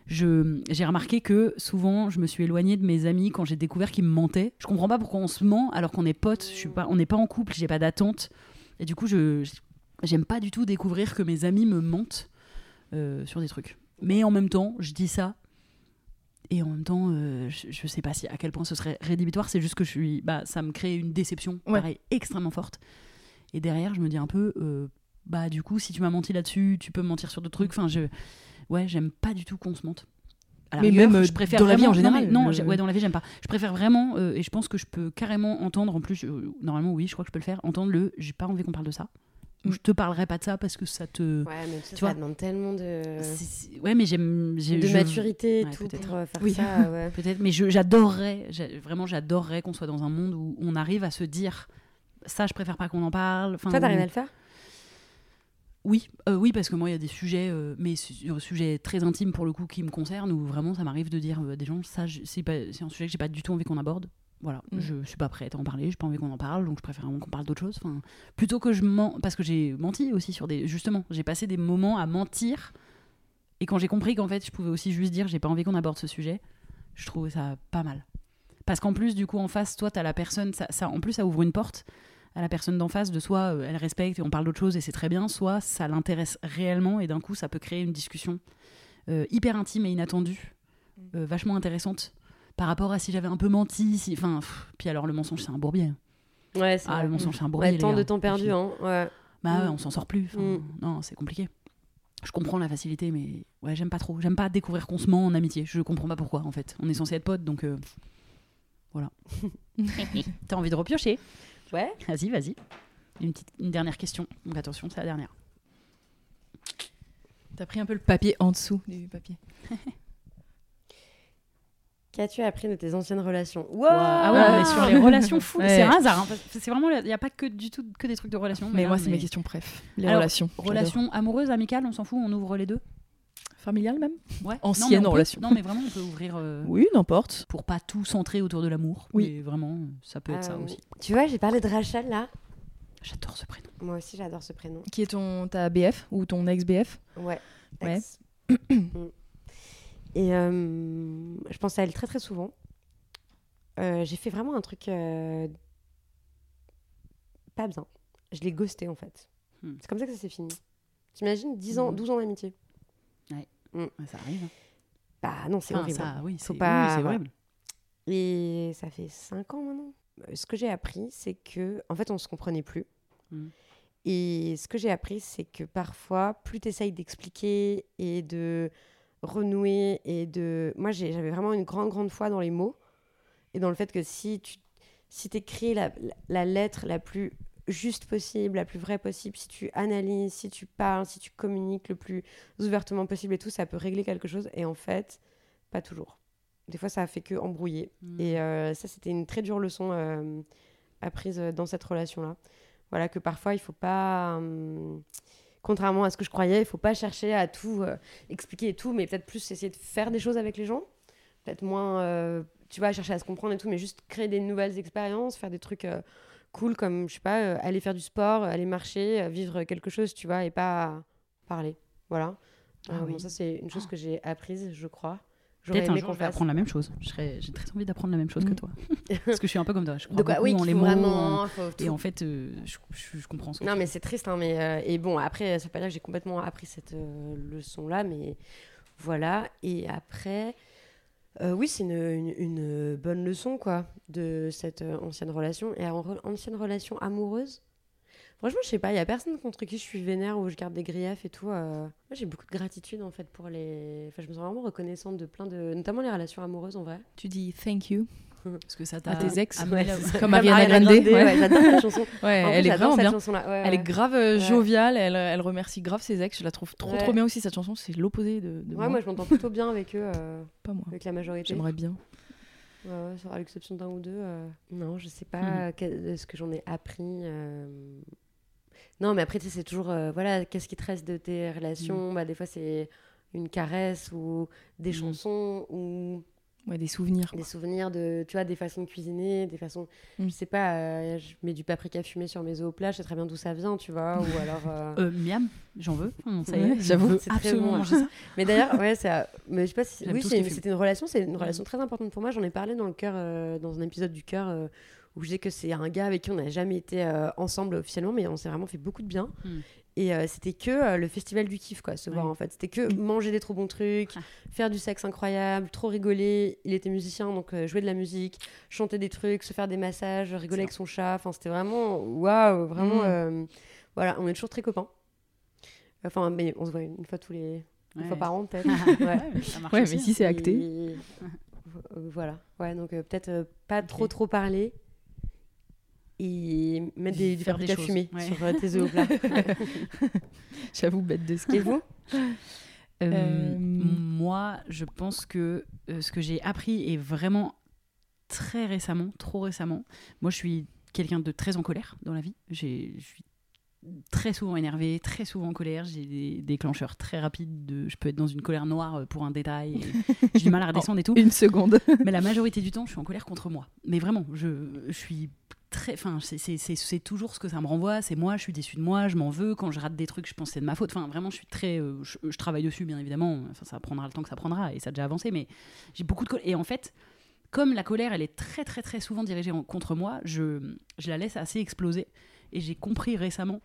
Speaker 4: je j'ai remarqué que souvent je me suis éloignée de mes amis quand j'ai découvert qu'ils me mentaient. Je comprends pas pourquoi on se ment alors qu'on est potes. Je suis pas, on n'est pas en couple. J'ai pas d'attente. Et du coup, je j'aime pas du tout découvrir que mes amis me mentent euh, sur des trucs. Mais en même temps, je dis ça. Et en même temps, euh, je, je sais pas si à quel point ce serait rédhibitoire. C'est juste que je suis, bah, ça me crée une déception,
Speaker 3: Ouais.
Speaker 4: pareil, extrêmement forte. Et derrière, je me dis un peu, euh, bah du coup, si tu m'as menti là-dessus, tu peux me mentir sur d'autres trucs. Enfin, je, ouais, j'aime pas du tout qu'on se mente. À la
Speaker 3: Mais
Speaker 4: rigueur,
Speaker 3: même, euh,
Speaker 4: je préfère
Speaker 3: dans la vie en
Speaker 4: vraiment- non,
Speaker 3: général,
Speaker 4: mais Non,
Speaker 3: le-
Speaker 4: j'ai- ouais, dans la vie, j'aime pas. Je préfère vraiment, euh, et je pense que je peux carrément entendre. En plus, euh, normalement, oui, je crois que je peux le faire. Entendre le, j'ai pas envie qu'on parle de ça. Ou
Speaker 3: Mm.
Speaker 4: je te parlerai pas de ça parce que ça te.
Speaker 5: Ouais, mais ça,
Speaker 4: Tu
Speaker 5: ça
Speaker 4: vois.
Speaker 5: demande tellement de,
Speaker 4: C'est- c'est- Ouais, mais j'aime. j'ai-
Speaker 5: de
Speaker 4: je-
Speaker 5: maturité et
Speaker 4: Ouais,
Speaker 5: tout
Speaker 4: peut-être.
Speaker 5: pour euh, faire
Speaker 3: Oui.
Speaker 5: ça. Ouais.
Speaker 4: Peut-être, mais je- j'adorerais, j'a- vraiment, j'adorerais qu'on soit dans un monde où on arrive à se dire ça, je préfère pas qu'on en parle. Enfin,
Speaker 5: Toi, t'arrives
Speaker 4: où-
Speaker 5: à le faire?
Speaker 4: Oui, euh, oui, parce que moi, il y a des sujets, euh, mais sur sujets très intimes pour le coup, qui me concernent, où vraiment, ça m'arrive de dire euh, à des gens, ça, je- c'est pas- c'est un sujet que j'ai pas du tout envie qu'on aborde. Voilà,
Speaker 3: Mm.
Speaker 4: je suis pas prête à en parler, j'ai pas envie qu'on en parle, donc je préfère vraiment qu'on parle d'autre chose. Enfin, plutôt que je mens, parce que j'ai menti aussi sur des, justement, j'ai passé des moments à mentir, et quand j'ai compris qu'en fait, je pouvais aussi juste dire, j'ai pas envie qu'on aborde ce sujet, je trouvais ça pas mal. Parce qu'en plus, du coup, en face, toi, t'as la personne, ça, ça, en plus, ça ouvre une porte à la personne d'en face, de soit euh, elle respecte et on parle d'autre chose et c'est très bien, soit ça l'intéresse réellement et d'un coup, ça peut créer une discussion euh, hyper intime et inattendue, euh, vachement intéressante, par rapport à si j'avais un peu menti, si... enfin, pff, puis alors le mensonge, c'est un bourbier.
Speaker 5: Ouais, c'est
Speaker 4: Ah,
Speaker 5: vrai.
Speaker 4: le mensonge, c'est un bourbier,
Speaker 5: Ouais,
Speaker 4: les
Speaker 5: tant
Speaker 4: gars.
Speaker 5: de temps perdu, hein. Ouais.
Speaker 4: Bah ouais,
Speaker 5: Mm.
Speaker 4: on s'en sort plus. Enfin,
Speaker 5: Mm.
Speaker 4: Non, c'est compliqué. Je comprends la facilité, mais ouais, j'aime pas trop. J'aime pas découvrir qu'on se ment en amitié. Je comprends pas pourquoi, en fait. On est censé être potes, donc euh, voilà. T'as envie de repiocher?
Speaker 5: Ouais.
Speaker 4: Vas-y, vas-y. Une, petite, une dernière question. Donc attention, c'est la dernière.
Speaker 3: T'as pris un peu le papier en dessous du papier.
Speaker 5: Qu'as-tu appris de tes anciennes relations? Wow.
Speaker 4: Ah ouais, on est sur les relations fous.
Speaker 3: Ouais.
Speaker 4: C'est un hasard. Hein, parce que c'est vraiment, il n'y a pas que du tout que des trucs de relations.
Speaker 3: Mais
Speaker 4: là,
Speaker 3: moi,
Speaker 4: on
Speaker 3: c'est
Speaker 4: est-
Speaker 3: mes questions préf. Les
Speaker 4: Alors,
Speaker 3: relations.
Speaker 4: Relations amoureuses, amicales, on s'en fout, on ouvre les deux.
Speaker 3: Familiales même.
Speaker 4: Ouais.
Speaker 3: Anciennes
Speaker 4: Non, mais on peut-
Speaker 3: relations.
Speaker 4: Non, mais vraiment, on peut ouvrir euh,
Speaker 3: Oui, n'importe.
Speaker 4: pour pas tout centrer autour de l'amour.
Speaker 3: Oui.
Speaker 4: Mais vraiment, ça peut être ça
Speaker 5: Euh,
Speaker 4: aussi.
Speaker 5: Tu vois, j'ai parlé de Rachel là.
Speaker 4: J'adore ce prénom.
Speaker 5: Moi aussi, j'adore ce prénom.
Speaker 3: Qui est ton ta B F ou ton ex-B F?
Speaker 5: Ouais.
Speaker 3: Ouais.
Speaker 5: Ex. Mm. Et euh, je pense à elle très très souvent. Euh, j'ai fait vraiment un truc euh, pas bien. Je l'ai ghosté en fait.
Speaker 4: Hmm.
Speaker 5: C'est comme ça que ça s'est fini. T'imagines dix ans,
Speaker 4: Hmm.
Speaker 5: douze ans d'amitié.
Speaker 4: Ouais, ça arrive.
Speaker 5: Bah non, c'est
Speaker 4: Enfin,
Speaker 5: horrible.
Speaker 4: ça, oui,
Speaker 5: Faut
Speaker 4: c'est
Speaker 5: pas-
Speaker 4: oui, c'est
Speaker 5: voilà.
Speaker 4: horrible.
Speaker 5: Et ça fait cinq ans maintenant. Euh, Ce que j'ai appris, c'est que en fait, on se comprenait plus.
Speaker 4: Hmm.
Speaker 5: Et ce que j'ai appris, c'est que parfois, plus tu essayes d'expliquer et de renouer et de... Moi, j'ai- j'avais vraiment une grande, grande foi dans les mots et dans le fait que si tu si écris la, la, la lettre la plus juste possible, la plus vraie possible, si tu analyses, si tu parles, si tu communiques le plus ouvertement possible et tout, ça peut régler quelque chose. Et en fait, pas toujours. Des fois, ça a fait que embrouiller.
Speaker 4: Hmm.
Speaker 5: Et euh, ça, c'était une très dure leçon euh, apprise euh, dans cette relation-là. Voilà, que parfois, il faut pas... hum, contrairement à ce que je croyais, il faut pas chercher à tout euh, expliquer et tout, mais peut-être plus essayer de faire des choses avec les gens. Peut-être moins, euh, tu vois, chercher à se comprendre et tout, mais juste créer des nouvelles expériences, faire des trucs euh, cool comme, je sais pas, euh, aller faire du sport, aller marcher, euh, vivre quelque chose, tu vois, et pas parler. Voilà.
Speaker 4: Ah
Speaker 5: Euh,
Speaker 4: oui.
Speaker 5: bon, ça, c'est une chose que j'ai apprise, je crois. J'aurais
Speaker 4: Peut-être un
Speaker 5: aimé
Speaker 4: jour,
Speaker 5: qu'on
Speaker 4: je vais
Speaker 5: fasse.
Speaker 4: apprendre la même chose. Je serais- J'ai très envie d'apprendre la même chose que
Speaker 3: Mm.
Speaker 4: toi. Parce que je suis un peu comme toi. Je crois
Speaker 5: Donc, ah,
Speaker 4: beaucoup
Speaker 5: oui,
Speaker 4: en
Speaker 5: qu'il
Speaker 4: les
Speaker 5: faut
Speaker 4: mots.
Speaker 5: vraiment...
Speaker 4: en-
Speaker 5: faut
Speaker 4: Et
Speaker 5: tout-
Speaker 4: en fait, euh, je, je- je comprends ce que
Speaker 5: Non,
Speaker 4: tu
Speaker 5: mais
Speaker 4: dis.
Speaker 5: c'est triste, hein, mais euh, et bon, après, ça veut pas dire que j'ai complètement appris cette euh, leçon-là, mais voilà. Et après, euh, oui, c'est une, une- une bonne leçon, quoi, de cette euh, ancienne relation. Et en re- ancienne relation amoureuse, franchement, je sais pas, il y a personne contre qui je suis vénère ou je garde des griefs et tout. euh. Moi, j'ai beaucoup de gratitude, en fait, pour les... Enfin, je me sens vraiment reconnaissante de plein de... Notamment les relations amoureuses, en vrai.
Speaker 3: Tu dis thank you
Speaker 4: Parce que ça t'a
Speaker 3: à tes ex.
Speaker 4: amené
Speaker 5: Ouais,
Speaker 4: là-
Speaker 5: c'est ça.
Speaker 3: Comme Ariana Grande.
Speaker 5: ouais,
Speaker 3: Ouais.
Speaker 5: j'adore cette chanson.
Speaker 3: Ouais,
Speaker 5: En plus,
Speaker 3: elle est
Speaker 5: j'adore
Speaker 3: vraiment
Speaker 5: cette
Speaker 3: bien.
Speaker 5: chanson-là, ouais,
Speaker 3: Elle est
Speaker 5: ouais.
Speaker 3: grave euh,
Speaker 5: Ouais.
Speaker 3: joviale, elle, elle remercie grave ses ex, je la trouve trop
Speaker 5: Ouais.
Speaker 3: trop bien aussi cette chanson, c'est l'opposé de, de
Speaker 5: Ouais,
Speaker 3: moi.
Speaker 5: moi, je m'entends plutôt bien avec eux, euh,
Speaker 3: Pas moi.
Speaker 5: avec la majorité.
Speaker 3: J'aimerais bien.
Speaker 5: Ouais, ouais, sur- à l'exception d'un ou deux. euh, Non, je sais pas
Speaker 4: Mhm.
Speaker 5: quel- ce que j'en ai appris. euh. Non, mais après, tu sais, c'est toujours. euh, voilà, qu'est-ce qui te reste de tes relations? Bah, des fois, c'est une caresse ou des
Speaker 4: Mhm.
Speaker 5: chansons ou
Speaker 3: Ouais, des souvenirs.
Speaker 5: des souvenirs de. Tu vois, des façons de cuisiner, des façons.
Speaker 3: Mhm.
Speaker 5: Je sais pas, euh, je mets du paprika fumé sur mes œufs au plat, je sais très bien d'où ça vient, tu vois. Ou alors. euh,
Speaker 4: Euh, miam, j'en veux. Hum, Ça y
Speaker 3: Ouais,
Speaker 4: est,
Speaker 3: j'avoue.
Speaker 4: je veux
Speaker 5: C'est très
Speaker 4: absolument
Speaker 5: bon,
Speaker 4: manger ça.
Speaker 5: Mais d'ailleurs, ouais, c'est. euh, Mais je sais pas si.
Speaker 4: J'aime
Speaker 5: Oui,
Speaker 4: tout ce
Speaker 5: c'est
Speaker 4: qui
Speaker 5: une-
Speaker 4: fume.
Speaker 5: c'était une relation, c'est une relation
Speaker 4: Mhm.
Speaker 5: très importante pour moi. J'en ai parlé dans le cœur, euh, dans un épisode du cœur, euh, où je disais que c'est un gars avec qui on n'a jamais été euh, ensemble officiellement, mais on s'est vraiment fait beaucoup de bien.
Speaker 4: Mhm.
Speaker 5: Et euh, c'était que euh, le festival du kiff, quoi, se voir
Speaker 4: Ouais.
Speaker 5: en fait. C'était que manger des trop bons trucs,
Speaker 4: Ah.
Speaker 5: faire du sexe incroyable, trop rigoler. Il était musicien, donc euh, jouer de la musique, chanter des trucs, se faire des massages, rigoler avec son chat. Enfin, c'était vraiment waouh, vraiment.
Speaker 3: Mhm.
Speaker 5: euh, Voilà, on est toujours très copains. Enfin, mais on se voit une fois tous les. Une
Speaker 4: Ouais.
Speaker 5: fois par an, peut-être.
Speaker 4: Ouais,
Speaker 5: Ouais.
Speaker 4: ça marche
Speaker 3: Ouais,
Speaker 4: aussi,
Speaker 3: mais
Speaker 4: hein.
Speaker 3: si c'est acté.
Speaker 5: Et- euh, voilà. Ouais, donc euh, peut-être euh, pas
Speaker 4: Ok.
Speaker 5: trop trop parler et mettre des, du
Speaker 4: Faire des
Speaker 5: paprika
Speaker 4: choses,
Speaker 5: fumé
Speaker 4: ouais.
Speaker 5: sur euh, tes œufs au plat.
Speaker 3: J'avoue, bête de ski.
Speaker 5: Et vous?
Speaker 4: Euh,
Speaker 3: Euh,
Speaker 4: Moi, je pense que euh, ce que j'ai appris est vraiment très récemment, trop récemment. Moi, je suis quelqu'un de très en colère dans la vie. J'ai- Je suis très souvent énervée, très souvent en colère. J'ai des déclencheurs très rapides. De, je peux être dans une colère noire pour un détail. et J'ai du mal à redescendre et tout.
Speaker 3: Une seconde.
Speaker 4: Mais la majorité du temps, je suis en colère contre moi. Mais vraiment, je, je suis très... Enfin, c'est- c'est c'est- c'est toujours ce que ça me renvoie. C'est moi, je suis déçue de moi, je m'en veux. Quand je rate des trucs, je pense que c'est de ma faute. Enfin, vraiment, je suis très... euh, je, je travaille dessus, bien évidemment. Enfin, ça prendra le temps que ça prendra et ça a déjà avancé. Mais j'ai beaucoup de colère. Et en fait, comme la colère, elle est très très très souvent dirigée en- contre moi, je, je la laisse assez exploser. Et j'ai compris récemment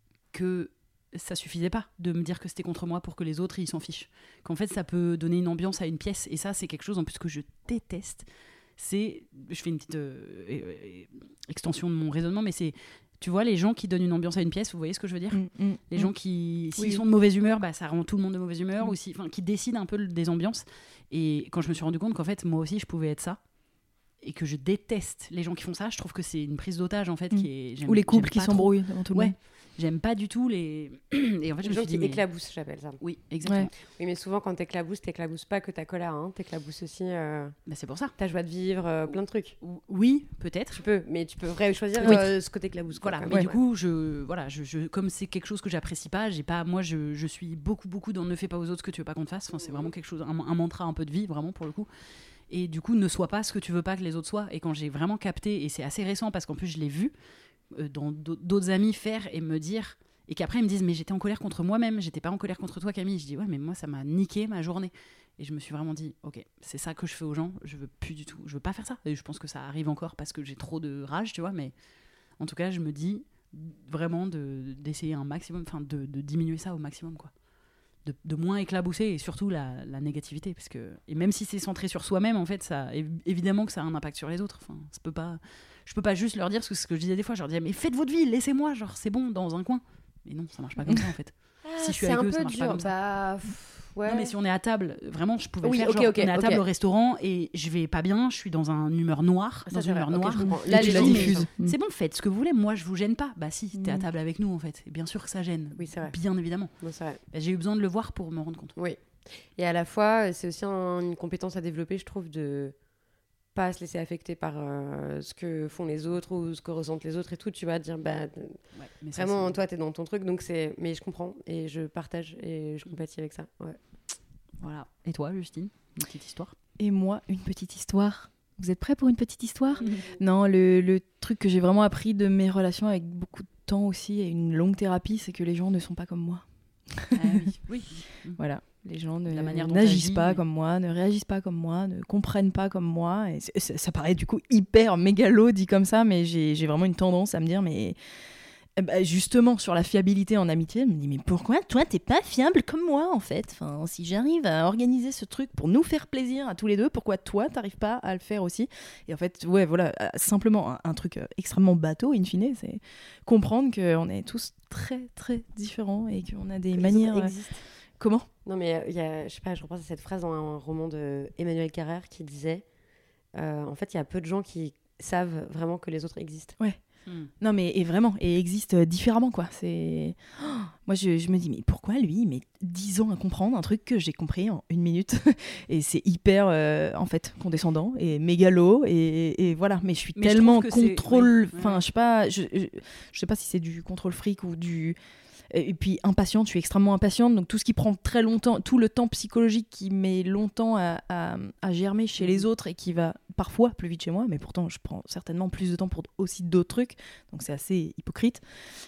Speaker 4: que ça suffisait pas de me dire que c'était contre moi pour que les autres ils s'en fichent. Qu'en fait ça peut donner une ambiance à une pièce. Et ça c'est quelque chose en plus que je déteste. C'est, je fais une petite euh, euh, extension de mon raisonnement, mais c'est, tu vois, les gens qui donnent une ambiance à une pièce, vous voyez ce que je veux dire ?
Speaker 3: Mm, mm,
Speaker 4: Les
Speaker 3: mm.
Speaker 4: gens qui, s'ils
Speaker 3: Oui.
Speaker 4: sont de mauvaise humeur, bah, ça rend tout le monde de mauvaise humeur,
Speaker 3: Mm.
Speaker 4: ou si, enfin, qui décident un peu le- des ambiances. Et quand je me suis rendu compte qu'en fait, moi aussi, je pouvais être ça, et que je déteste les gens qui font ça, je trouve que c'est une prise d'otage, en fait,
Speaker 3: Mm.
Speaker 4: qui est... j'aime-
Speaker 3: Ou les couples
Speaker 4: j'aime
Speaker 3: qui
Speaker 4: pas trop.
Speaker 3: s'embrouillent devant tout le
Speaker 4: Ouais,
Speaker 3: monde.
Speaker 4: j'aime pas du tout les... Et en fait, je
Speaker 5: Les
Speaker 4: me
Speaker 5: gens
Speaker 4: suis
Speaker 5: qui
Speaker 4: dit, mais...
Speaker 5: éclaboussent, j'appelle ça.
Speaker 4: Oui, exactement.
Speaker 3: Ouais.
Speaker 5: Oui, mais souvent, quand t'éclabousses, t'éclabousses pas que ta colère, hein. T'éclabousses aussi euh,
Speaker 4: Bah, c'est pour ça.
Speaker 5: ta joie de vivre, euh, plein de trucs.
Speaker 4: Ou- Oui, peut-être.
Speaker 5: Tu peux, mais tu peux vraiment choisir
Speaker 4: Oui.
Speaker 5: euh, ce que t'éclabousses. quoi,
Speaker 4: Voilà,
Speaker 5: quand
Speaker 4: mais
Speaker 5: même.
Speaker 4: du coup, je, voilà, je, je, comme c'est quelque chose que j'apprécie pas, j'ai pas, moi, je, je suis beaucoup, beaucoup dans ne fais pas aux autres ce que tu veux pas qu'on te fasse. Enfin, c'est vraiment quelque chose, un, un mantra un peu de vie, vraiment pour le coup. Et du coup, ne sois pas ce que tu veux pas que les autres soient. Et quand j'ai vraiment capté, et c'est assez récent parce qu'en plus je l'ai vu euh, dans d'au- d'autres amis faire et me dire, et qu'après ils me disent, mais j'étais en colère contre moi-même, j'étais pas en colère contre toi, Camille. Je dis, ouais, mais moi ça m'a niqué ma journée. Et je me suis vraiment dit, ok, c'est ça que je fais aux gens, je veux plus du tout, je veux pas faire ça. Et je pense que ça arrive encore parce que j'ai trop de rage, tu vois, mais en tout cas, je me dis vraiment de, d'essayer un maximum, enfin de, de diminuer ça au maximum, quoi. De, de moins éclabousser et surtout la, la négativité. Parce que, et même si c'est centré sur soi-même, en fait, ça, év- évidemment que ça a un impact sur les autres. Enfin, ça peut pas, je peux pas juste leur dire, parce que c'est ce que je disais des fois, je leur disais, mais faites votre vie, laissez-moi, genre c'est bon, dans un coin. Mais non, ça marche pas comme ça, en fait. Si je suis
Speaker 5: c'est
Speaker 4: avec
Speaker 5: un
Speaker 4: eux, ça
Speaker 5: peu
Speaker 4: marche pas
Speaker 5: dur.
Speaker 4: comme ça.
Speaker 5: Bah, pff, ouais.
Speaker 4: Non, mais si on est à table, vraiment, je pouvais
Speaker 5: Oui,
Speaker 4: faire
Speaker 5: ok,
Speaker 4: genre,
Speaker 5: ok,
Speaker 4: on est à
Speaker 5: ok.
Speaker 4: table au restaurant et je vais pas bien, je suis dans un humeur noire,
Speaker 5: Ça,
Speaker 4: dans
Speaker 5: c'est
Speaker 4: une
Speaker 5: vrai.
Speaker 4: humeur
Speaker 5: Ok,
Speaker 4: noire.
Speaker 5: je comprends.
Speaker 4: Et
Speaker 5: Là,
Speaker 4: tu
Speaker 5: tu
Speaker 4: dis,
Speaker 5: la
Speaker 4: mais
Speaker 5: diffuses.
Speaker 3: Mm.
Speaker 4: c'est bon, faites ce que vous voulez, moi je vous gêne pas. Bah si, t'es à
Speaker 3: Mm.
Speaker 4: table avec nous, en fait. Et bien sûr que ça gêne.
Speaker 5: Oui, c'est vrai.
Speaker 4: Bien évidemment.
Speaker 5: Non, c'est vrai.
Speaker 4: Bah, j'ai eu besoin de le voir pour me rendre compte.
Speaker 5: Oui. Et à la fois, c'est aussi un- une compétence à développer, je trouve, de pas se laisser affecter par euh, ce que font les autres ou ce que ressentent les autres et tout. Tu vas dire, bah,
Speaker 4: Ouais, mais ça,
Speaker 5: vraiment,
Speaker 4: c'est-
Speaker 5: toi, t'es dans ton truc, donc c'est. Mais je comprends et je partage et je compatis avec ça. Ouais.
Speaker 4: Voilà. Et toi, Justine, une petite histoire?
Speaker 3: Et moi, une petite histoire. Vous êtes prêts pour une petite histoire ? Non, le, le truc que j'ai vraiment appris de mes relations avec beaucoup de temps aussi et une longue thérapie, c'est que les gens ne sont pas comme moi.
Speaker 4: Ah oui. Oui.
Speaker 3: Voilà. Les gens ne
Speaker 4: La manière dont
Speaker 3: n'agissent
Speaker 4: t'agis,
Speaker 3: pas
Speaker 4: mais-
Speaker 3: comme moi, ne réagissent pas comme moi, ne comprennent pas comme moi. Et c'est- c'est- ça paraît du coup hyper mégalo dit comme ça, mais j'ai j'ai vraiment une tendance à me dire, mais eh ben, justement sur la fiabilité en amitié, je me dis, mais pourquoi toi t'es pas fiable comme moi en fait ? Enfin, si j'arrive à organiser ce truc pour nous faire plaisir à tous les deux, pourquoi toi t'arrives pas à le faire aussi ? Et en fait, ouais, voilà, euh, simplement un, un truc euh, extrêmement bateau in fine, c'est comprendre qu'on est tous très très différents et qu'on a des
Speaker 5: Que les
Speaker 3: manières.
Speaker 5: autres
Speaker 3: euh,
Speaker 5: existent.
Speaker 3: Comment ?
Speaker 5: Non, mais il y a, je sais pas, je repense à cette phrase dans un roman de Emmanuel Carrère qui disait euh, en fait, il y a peu de gens qui savent vraiment que les autres existent.
Speaker 4: Hmm.
Speaker 3: Non mais et vraiment, et existe euh, différemment quoi. C'est Oh, moi je, je me dis mais pourquoi lui il met dix ans à comprendre un truc que j'ai compris en une minute et c'est hyper euh, en fait condescendant et mégalo et, et voilà. Mais je suis
Speaker 4: Mais je
Speaker 3: tellement
Speaker 4: trouve que c'est-
Speaker 3: contrôle,
Speaker 4: oui,
Speaker 3: enfin
Speaker 4: ouais.
Speaker 3: je sais pas, je, je, je sais pas si c'est du contrôle fric ou du et puis impatiente, je suis extrêmement impatiente, donc tout ce qui prend très longtemps, tout le temps psychologique qui met longtemps à, à, à germer chez les autres et qui va parfois plus vite chez moi, mais pourtant je prends certainement plus de temps pour aussi d'autres trucs, donc c'est assez hypocrite,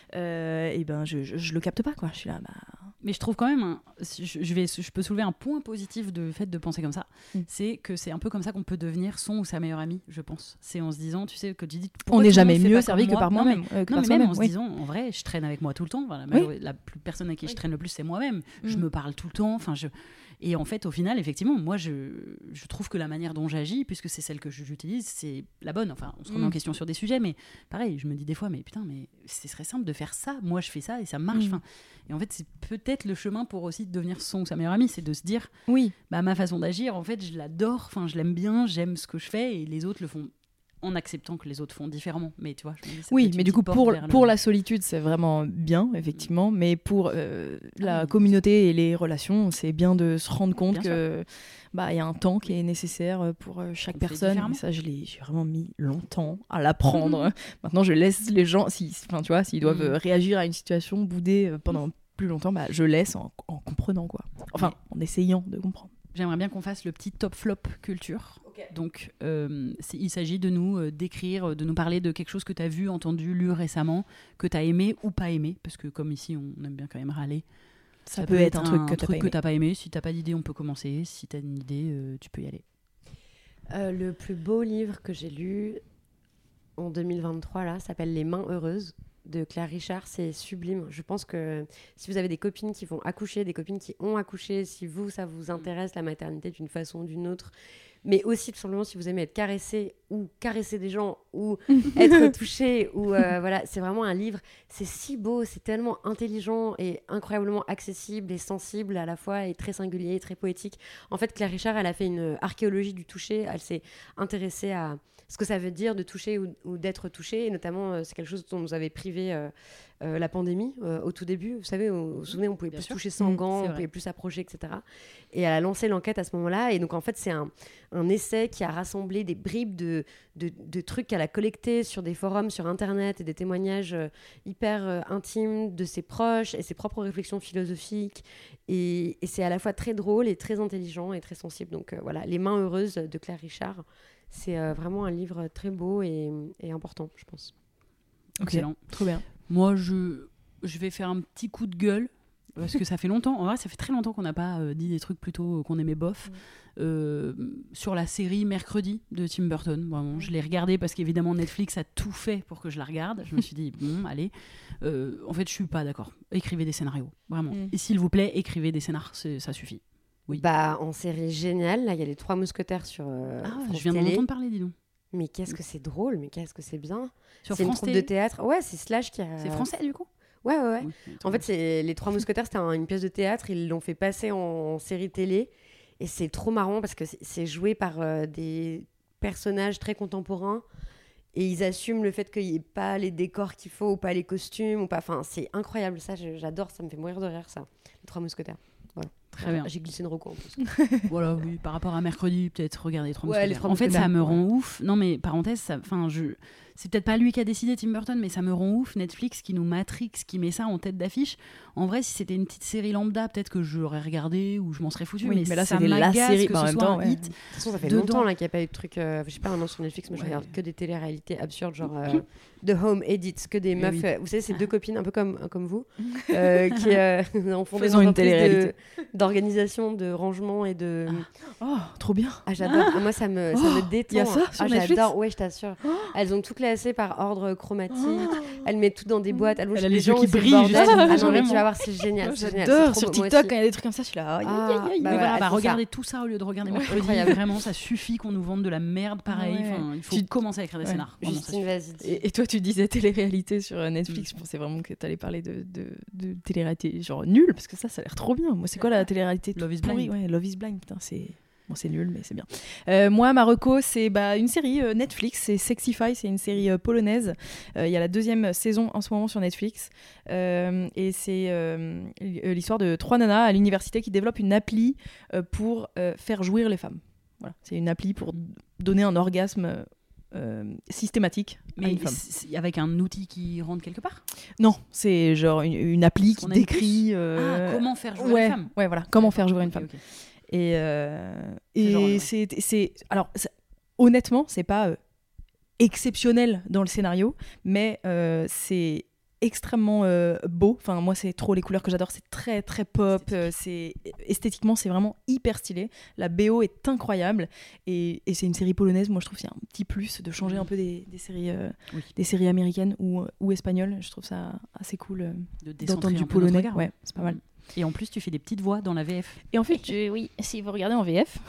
Speaker 3: euh, et ben je, je, je le capte pas quoi, je suis là, bah...
Speaker 4: Mais je trouve quand même, un- si je, je vais, je peux soulever un point positif du fait de penser comme ça,
Speaker 3: Mm.
Speaker 4: c'est que c'est un peu comme ça qu'on peut devenir son ou sa meilleure amie, je pense. C'est en se disant, tu sais, que tu dis...
Speaker 3: On
Speaker 4: pourquoi
Speaker 3: n'est
Speaker 4: tout le monde
Speaker 3: jamais
Speaker 4: fait
Speaker 3: mieux
Speaker 4: pas
Speaker 3: servi
Speaker 4: comme
Speaker 3: que
Speaker 4: moi
Speaker 3: par
Speaker 4: Non,
Speaker 3: moi-même.
Speaker 4: mais-
Speaker 3: euh, que
Speaker 4: Non,
Speaker 3: par
Speaker 4: mais même
Speaker 3: soi-même,
Speaker 4: en se
Speaker 3: oui.
Speaker 4: disant, en vrai, je traîne avec moi tout le temps. Voilà,
Speaker 3: Oui.
Speaker 4: la plus- personne avec qui je
Speaker 3: Oui.
Speaker 4: traîne le plus, c'est moi-même. Je
Speaker 3: Mm.
Speaker 4: me parle tout le temps. Enfin, je... Et en fait, au final, effectivement, moi, je, je trouve que la manière dont j'agis, puisque c'est celle que j'utilise, c'est la bonne. Enfin, on se remet
Speaker 3: Mm.
Speaker 4: en question sur des sujets, mais pareil, je me dis des fois, mais putain, mais ce serait simple de faire ça. Moi, je fais ça et ça marche.
Speaker 3: Mm.
Speaker 4: Enfin, et en fait, c'est peut-être le chemin pour aussi devenir son ou sa meilleure amie, c'est de se dire,
Speaker 3: Oui,
Speaker 4: bah, ma façon d'agir, en fait, je l'adore, enfin, je l'aime bien, j'aime ce que je fais, et les autres le font en acceptant que les autres font différemment. Mais tu vois, je me dis, ça peut
Speaker 3: oui,
Speaker 4: être
Speaker 3: mais
Speaker 4: une
Speaker 3: du coup
Speaker 4: petite porte
Speaker 3: pour,
Speaker 4: vers le-
Speaker 3: pour la solitude c'est vraiment bien effectivement, mais pour euh, la
Speaker 4: oui.
Speaker 3: communauté et les relations c'est bien de se rendre compte
Speaker 4: Bien
Speaker 3: que bah il y a un temps qui est nécessaire pour euh, chaque
Speaker 4: On fait
Speaker 3: personne.
Speaker 4: différemment.
Speaker 3: Et ça je l'ai j'ai vraiment mis longtemps à l'apprendre. Maintenant je laisse les gens, si, enfin tu vois, s'ils doivent
Speaker 4: Mhm.
Speaker 3: euh, réagir à une situation, bouder euh, pendant plus longtemps, bah je laisse en, en comprenant quoi. Enfin en essayant de comprendre.
Speaker 4: J'aimerais bien qu'on fasse le petit top flop culture. Donc, euh, c'est- il s'agit de nous euh, décrire, de nous parler de quelque chose que tu as vu, entendu, lu récemment, que tu as aimé ou pas aimé, parce que comme ici, on aime bien quand même râler.
Speaker 3: Ça, peut être un truc que t'as pas aimé.
Speaker 4: t'as pas aimé. Si t'as pas d'idée, on peut commencer. Si t'as une idée, euh, tu peux y aller.
Speaker 5: Euh, le plus beau livre que j'ai lu en deux mille vingt-trois, là, s'appelle Les Mains Heureuses de Claire Richard. C'est sublime. Je pense que si vous avez des copines qui vont accoucher, des copines qui ont accouché, si vous, ça vous intéresse, la maternité d'une façon ou d'une autre, mais aussi tout simplement si vous aimez être caressé ou caresser des gens ou être touché, ou euh, voilà, c'est vraiment un livre, c'est si beau, c'est tellement intelligent et incroyablement accessible et sensible à la fois et très singulier et très poétique. En fait, Claire Richard, elle a fait une archéologie du toucher, elle s'est intéressée à ce que ça veut dire de toucher ou, ou d'être touché, et notamment euh, c'est quelque chose dont nous avait privé euh, euh, la pandémie euh, au tout début. Vous savez, vous vous souvenez, on pouvait
Speaker 4: Bien
Speaker 5: plus
Speaker 4: sûr.
Speaker 5: toucher sans
Speaker 4: Mmh,
Speaker 5: gants,
Speaker 4: c'est
Speaker 5: on
Speaker 4: vrai.
Speaker 5: pouvait plus s'approcher, et cetera. Et elle a lancé l'enquête à ce moment-là, et donc en fait c'est un, un essai qui a rassemblé des bribes de, de, de trucs qu'elle a collectés sur des forums sur internet et des témoignages euh, hyper euh, intimes de ses proches et ses propres réflexions philosophiques, et, et c'est à la fois très drôle et très intelligent et très sensible. Donc euh, voilà, Les Mains Heureuses de Claire Richard, c'est euh, vraiment un livre très beau et, et important, je pense.
Speaker 4: Excellent.
Speaker 3: Trop bien.
Speaker 4: Moi, je, je vais faire un petit coup de gueule, parce que ça fait longtemps, en vrai, ça fait très longtemps qu'on n'a pas euh, dit des trucs plutôt euh, qu'on aimait bof. Euh, sur la série Mercredi de Tim Burton. Vraiment, je l'ai regardée parce qu'évidemment Netflix a tout fait pour que je la regarde. Je me suis dit, bon, allez. Euh, en fait, je suis pas d'accord. Écrivez des scénarios, vraiment.
Speaker 3: Mm.
Speaker 4: Et s'il vous plaît, écrivez des scénars, c'est- ça suffit. Oui.
Speaker 5: Bah, en série géniale, là, il y a les Trois Mousquetaires sur euh,
Speaker 4: Ah,
Speaker 5: France
Speaker 4: je viens d'en
Speaker 5: Télé.
Speaker 4: entendre parler, dis donc.
Speaker 5: Mais qu'est-ce que c'est drôle, mais qu'est-ce que c'est bien.
Speaker 4: Sur
Speaker 5: C'est une
Speaker 4: France
Speaker 5: troupe de
Speaker 4: Télé.
Speaker 5: théâtre. Ouais, c'est Slash qui a...
Speaker 4: C'est français, du coup.
Speaker 5: Ouais, ouais, ouais.
Speaker 4: Oui,
Speaker 5: En fait, c'est les Trois Mousquetaires, c'était un- une pièce de théâtre. Ils l'ont fait passer en, en série télé. Et c'est trop marrant parce que c'est- c'est joué par euh, des personnages très contemporains. Et ils assument le fait qu'il n'y ait pas les décors qu'il faut, ou pas les costumes, ou pas. Enfin, c'est incroyable. Ça, je- j'adore. Ça me fait mourir de rire, ça. Les Trois Mousquetaires. Voilà.
Speaker 4: Très bien.
Speaker 5: J'ai glissé une reco en plus.
Speaker 4: Voilà, oui, par rapport à mercredi, peut-être regarder les Trois
Speaker 5: Ouais, les
Speaker 4: Mousquetaires.
Speaker 5: Trois
Speaker 4: En fait, ça
Speaker 5: Mousquetaires,
Speaker 4: me
Speaker 5: ouais.
Speaker 4: rend ouf. Non, mais parenthèse, ça, enfin, je, c'est peut-être pas lui qui a décidé, Tim Burton, mais ça me rend ouf. Netflix qui nous matrix, qui met ça en tête d'affiche. En vrai, si c'était une petite série lambda, peut-être que je l'aurais regardé ou je m'en serais foutu.
Speaker 3: Oui,
Speaker 4: mais,
Speaker 3: mais là,
Speaker 4: ça
Speaker 3: c'était la
Speaker 4: m'agace
Speaker 3: série,
Speaker 4: que
Speaker 3: mais en
Speaker 4: ce
Speaker 3: même
Speaker 4: soit
Speaker 3: temps,
Speaker 4: un
Speaker 3: ouais.
Speaker 4: hit.
Speaker 5: De toute façon, ça fait
Speaker 4: Dedans.
Speaker 5: longtemps là, qu'il n'y a pas eu de truc. Euh, je sais pas, maintenant sur Netflix, moi je
Speaker 4: Ouais.
Speaker 5: regarde que des téléréalités absurdes, genre euh, The Home Edits, que des
Speaker 4: Eh
Speaker 5: meufs.
Speaker 4: oui.
Speaker 5: euh, vous savez, c'est deux copines un peu comme, comme vous, euh, qui euh, ont fondé
Speaker 3: Faisons une
Speaker 5: entreprise de-
Speaker 3: télé-réalité.
Speaker 5: d'organisation, de rangement et de.
Speaker 3: Oh, trop bien.
Speaker 5: Ah, j'adore. Ah, moi, ça me, ça
Speaker 3: Oh,
Speaker 5: me détend.
Speaker 3: y a ça sur
Speaker 5: ah,
Speaker 3: Netflix
Speaker 5: j'adore. Ouais, je t'assure. Elles ont tout classé par ordre chromatique. Elles mettent tout dans des boîtes. Elles, vont
Speaker 4: Elle
Speaker 5: chez
Speaker 4: a
Speaker 5: les
Speaker 4: les
Speaker 5: gens
Speaker 4: yeux qui
Speaker 5: où c'est le
Speaker 4: brillent,
Speaker 5: bordel.
Speaker 4: juste,
Speaker 5: Ah non, mais
Speaker 4: vraiment.
Speaker 5: tu vas voir, c'est génial. c'est génial, c'est
Speaker 3: J'adore
Speaker 5: trop
Speaker 3: sur
Speaker 5: beau. Moi
Speaker 3: TikTok
Speaker 5: aussi.
Speaker 3: quand il y a des trucs comme ça, je suis là. aïe,
Speaker 5: Ah,
Speaker 3: aïe, aïe, aïe.
Speaker 5: bah
Speaker 4: Mais
Speaker 5: ouais,
Speaker 4: voilà,
Speaker 5: elles
Speaker 4: bah,
Speaker 5: font ça.
Speaker 4: regardez tout ça au lieu de regarder mercredi.
Speaker 5: Incroyable.
Speaker 4: Vraiment, ça suffit qu'on nous vende de la merde pareil.
Speaker 3: Ouais.
Speaker 4: Enfin, il faut
Speaker 3: Tu-
Speaker 4: commencer à écrire des
Speaker 3: Ouais.
Speaker 4: scénars. Vraiment, ça
Speaker 5: Justine, vas-y. dis.
Speaker 3: Et, et toi, tu disais télé-réalité sur euh, Netflix.
Speaker 4: Mm.
Speaker 3: Je pensais vraiment que tu allais parler de, de, de télé-réalité genre nul, parce que ça, ça a l'air trop bien. Moi, c'est quoi la télé-réalité
Speaker 4: Love is
Speaker 3: pourrie
Speaker 4: Blind.
Speaker 3: Ouais, Love is Blind. Putain, c'est. Bon, c'est nul, mais c'est bien. Euh, moi, ma reco, c'est bah, une série euh, Netflix, c'est Sexify, c'est une série euh, polonaise. Euh, Il y a la deuxième saison en ce moment sur Netflix. Euh, et c'est euh, l'histoire de trois nanas à l'université qui développent une appli euh, pour euh, faire jouir les femmes. Voilà. C'est une appli pour donner un orgasme euh, systématique à
Speaker 4: Mais
Speaker 3: une femme.
Speaker 4: c'est- avec un outil qui rentre quelque part.
Speaker 3: Non, c'est genre une, une appli
Speaker 4: Parce
Speaker 3: qui
Speaker 4: qu'on a une
Speaker 3: décrit. euh,
Speaker 4: Ah, comment faire jouer
Speaker 3: ouais,
Speaker 4: une femme.
Speaker 3: ouais, voilà, comment faire jouer une
Speaker 4: Ok,
Speaker 3: femme.
Speaker 4: ok.
Speaker 3: Et, euh,
Speaker 4: C'est genre,
Speaker 3: et
Speaker 4: ouais.
Speaker 3: c'est, c'est, alors c'est- honnêtement, c'est pas euh, exceptionnel dans le scénario, mais euh, c'est extrêmement euh, beau. Enfin, moi, c'est trop les couleurs que j'adore. C'est très très pop. euh, c'est esthétiquement, c'est vraiment hyper stylé. La B O est incroyable et, et c'est une série polonaise. Moi, je trouve qu'il y a un petit plus de changer un peu des, des séries, euh,
Speaker 4: Oui.
Speaker 3: des séries américaines ou, ou espagnoles. Je trouve ça assez cool euh,
Speaker 4: De décentrer
Speaker 3: d'entendre du
Speaker 4: un peu notre
Speaker 3: polonais.
Speaker 4: regard.
Speaker 3: Ouais, c'est pas mal.
Speaker 4: Et en plus, tu fais des petites voix dans la V F.
Speaker 3: Et en fait, je- oui, si vous regardez en V F,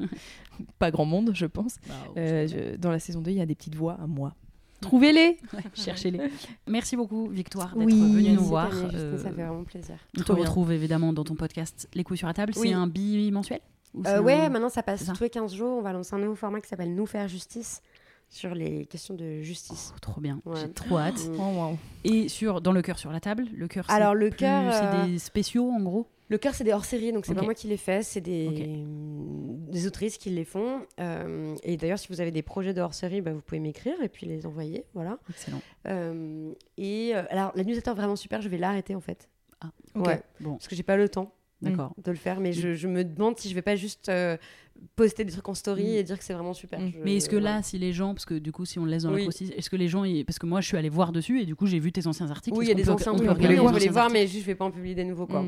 Speaker 3: pas grand monde, je pense.
Speaker 4: Oh,
Speaker 3: Euh, je- dans la saison deux, il y a des petites voix à moi. Trouvez-les.
Speaker 4: Cherchez-les. Merci beaucoup, Victoire, d'être
Speaker 3: Oui,
Speaker 4: venue nous
Speaker 5: Merci,
Speaker 4: voir.
Speaker 5: Camille, Justine,
Speaker 4: Euh,
Speaker 5: ça fait vraiment plaisir.
Speaker 4: on te
Speaker 3: Trop bien.
Speaker 4: retrouve évidemment dans ton podcast Les couilles sur la table.
Speaker 5: Oui.
Speaker 4: C'est un bimensuel Ou c'est
Speaker 5: Euh,
Speaker 4: un-
Speaker 5: ouais, maintenant ça passe
Speaker 4: c'est ça.
Speaker 5: tous les quinze jours. On va lancer un nouveau format qui s'appelle Nous faire justice sur les questions de justice.
Speaker 4: Oh, trop bien.
Speaker 5: Ouais.
Speaker 4: J'ai trop hâte.
Speaker 5: Mm.
Speaker 3: Oh, wow.
Speaker 4: Et sur dans le cœur sur la table, le cœur. c'est
Speaker 5: Alors, le
Speaker 4: plus-
Speaker 5: cœur,
Speaker 4: c'est
Speaker 5: euh,
Speaker 4: des spéciaux en gros.
Speaker 5: Le cœur, c'est des hors-séries, donc c'est
Speaker 4: Ok.
Speaker 5: pas moi qui les fais, c'est des... des autrices qui les font. Euh, et d'ailleurs, si vous avez des projets de hors-série, bah, vous pouvez m'écrire et puis les envoyer, voilà.
Speaker 4: Excellent.
Speaker 5: Euh, et euh, alors, la newsletter vraiment super, je vais l'arrêter en fait.
Speaker 4: Ah,
Speaker 3: ok.
Speaker 5: Ouais,
Speaker 4: Bon,
Speaker 5: parce que j'ai pas le temps
Speaker 4: d'accord.
Speaker 5: de le faire, mais je, je me demande si je vais pas juste euh, poster des trucs en story
Speaker 4: Mm.
Speaker 5: et dire que c'est vraiment super.
Speaker 3: Mm.
Speaker 5: Je-
Speaker 4: Mais est-ce que là,
Speaker 5: voilà.
Speaker 4: si les gens, parce que du coup, si on le laisse dans
Speaker 5: Oui.
Speaker 4: la procédure, est-ce que les gens, ils- parce que moi, je suis allée voir dessus et du coup, j'ai vu tes anciens articles.
Speaker 5: Oui, il y a
Speaker 4: Est-ce
Speaker 5: des
Speaker 4: qu'on peut-
Speaker 5: anciens
Speaker 4: on peut
Speaker 5: trucs,
Speaker 3: on peut
Speaker 5: on
Speaker 3: les
Speaker 5: peut
Speaker 3: voir,
Speaker 5: les
Speaker 4: les
Speaker 5: voir,
Speaker 4: anciens
Speaker 5: mais juste je vais pas en publier des nouveaux quoi.
Speaker 3: Mm.
Speaker 4: Ok.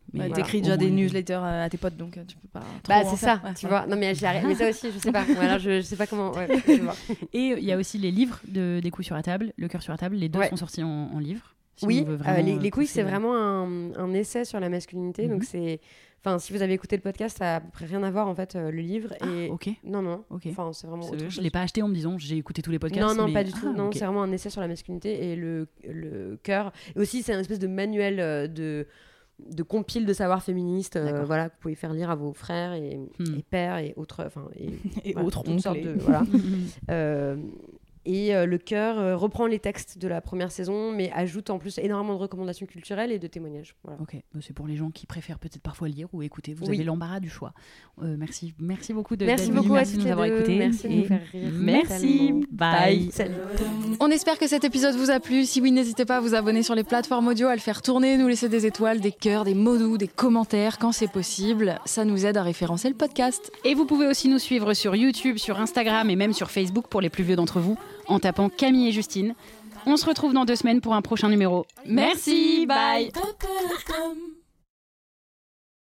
Speaker 4: Mais
Speaker 3: Ouais,
Speaker 4: voilà,
Speaker 3: t'écris
Speaker 4: au
Speaker 3: déjà des
Speaker 4: moins,
Speaker 3: newsletters à tes potes, donc tu peux pas. Trop
Speaker 5: Bah
Speaker 3: en
Speaker 5: c'est
Speaker 3: faire.
Speaker 5: ça,
Speaker 3: Ouais,
Speaker 5: tu
Speaker 3: ouais.
Speaker 5: vois. Non mais j'arrête. Mais ça aussi, je sais pas. Voilà, je, je sais pas comment. Ouais, je vois.
Speaker 4: Et il y a aussi les livres de Des couilles sur la table, Le cœur sur la table. Les deux
Speaker 5: Ouais.
Speaker 4: sont sortis en, en livre. Si
Speaker 5: Oui,
Speaker 4: on veut
Speaker 5: euh,
Speaker 4: vraiment,
Speaker 5: les,
Speaker 4: euh,
Speaker 5: les couilles,
Speaker 4: pousser
Speaker 5: c'est
Speaker 4: le-
Speaker 5: vraiment un, un essai sur la masculinité.
Speaker 4: Mhm.
Speaker 5: Donc c'est, enfin, si vous avez écouté le podcast, ça a à peu près rien à voir en fait euh, le livre. Et
Speaker 4: Ah, ok.
Speaker 5: non, non.
Speaker 4: Ok.
Speaker 5: Enfin, c'est vraiment.
Speaker 4: C'est-
Speaker 5: autre
Speaker 4: Je
Speaker 5: chose.
Speaker 4: l'ai pas acheté en me disant j'ai écouté tous les podcasts.
Speaker 5: Non, non,
Speaker 4: mais-
Speaker 5: pas du tout.
Speaker 4: Ah,
Speaker 5: non,
Speaker 4: ok.
Speaker 5: c'est vraiment un essai sur la masculinité et le, le cœur. Et aussi, c'est un espèce de manuel euh, de, de compile de savoir féministe euh,
Speaker 4: D'accord.
Speaker 5: voilà, que vous pouvez faire lire à vos frères et,
Speaker 4: Hmm.
Speaker 5: et pères et autres. Enfin, et,
Speaker 3: Et
Speaker 5: voilà,
Speaker 3: autres
Speaker 5: toutes sortes
Speaker 3: oncles.
Speaker 5: de. Voilà. Euh, et euh, le cœur euh, reprend les textes de la première saison, mais ajoute en plus énormément de recommandations culturelles et de témoignages. Voilà.
Speaker 4: Ok, bah, c'est pour les gens qui préfèrent peut-être parfois lire ou écouter. Vous
Speaker 5: Oui.
Speaker 4: avez l'embarras du choix. Euh, merci, merci beaucoup de
Speaker 5: Merci
Speaker 4: d'être
Speaker 5: beaucoup
Speaker 4: venu,
Speaker 5: à
Speaker 4: merci de
Speaker 5: toutes
Speaker 4: nous
Speaker 5: les
Speaker 4: avoir
Speaker 5: deux.
Speaker 4: écoutés.
Speaker 5: Merci de
Speaker 4: Et
Speaker 5: nous faire rire.
Speaker 4: Merci,
Speaker 5: Tellement.
Speaker 4: bye.
Speaker 5: Salut.
Speaker 3: On espère que cet épisode vous a plu. Si oui, n'hésitez pas à vous abonner sur les plateformes audio, à le faire tourner, nous laisser des étoiles, des cœurs, des mots doux, des commentaires quand c'est possible. Ça nous aide à référencer le podcast.
Speaker 4: Et vous pouvez aussi nous suivre sur YouTube, sur Instagram et même sur Facebook pour les plus vieux d'entre vous en tapant Camille et Justine. On se retrouve dans deux semaines pour un prochain numéro. Merci, bye.
Speaker 7: Bye.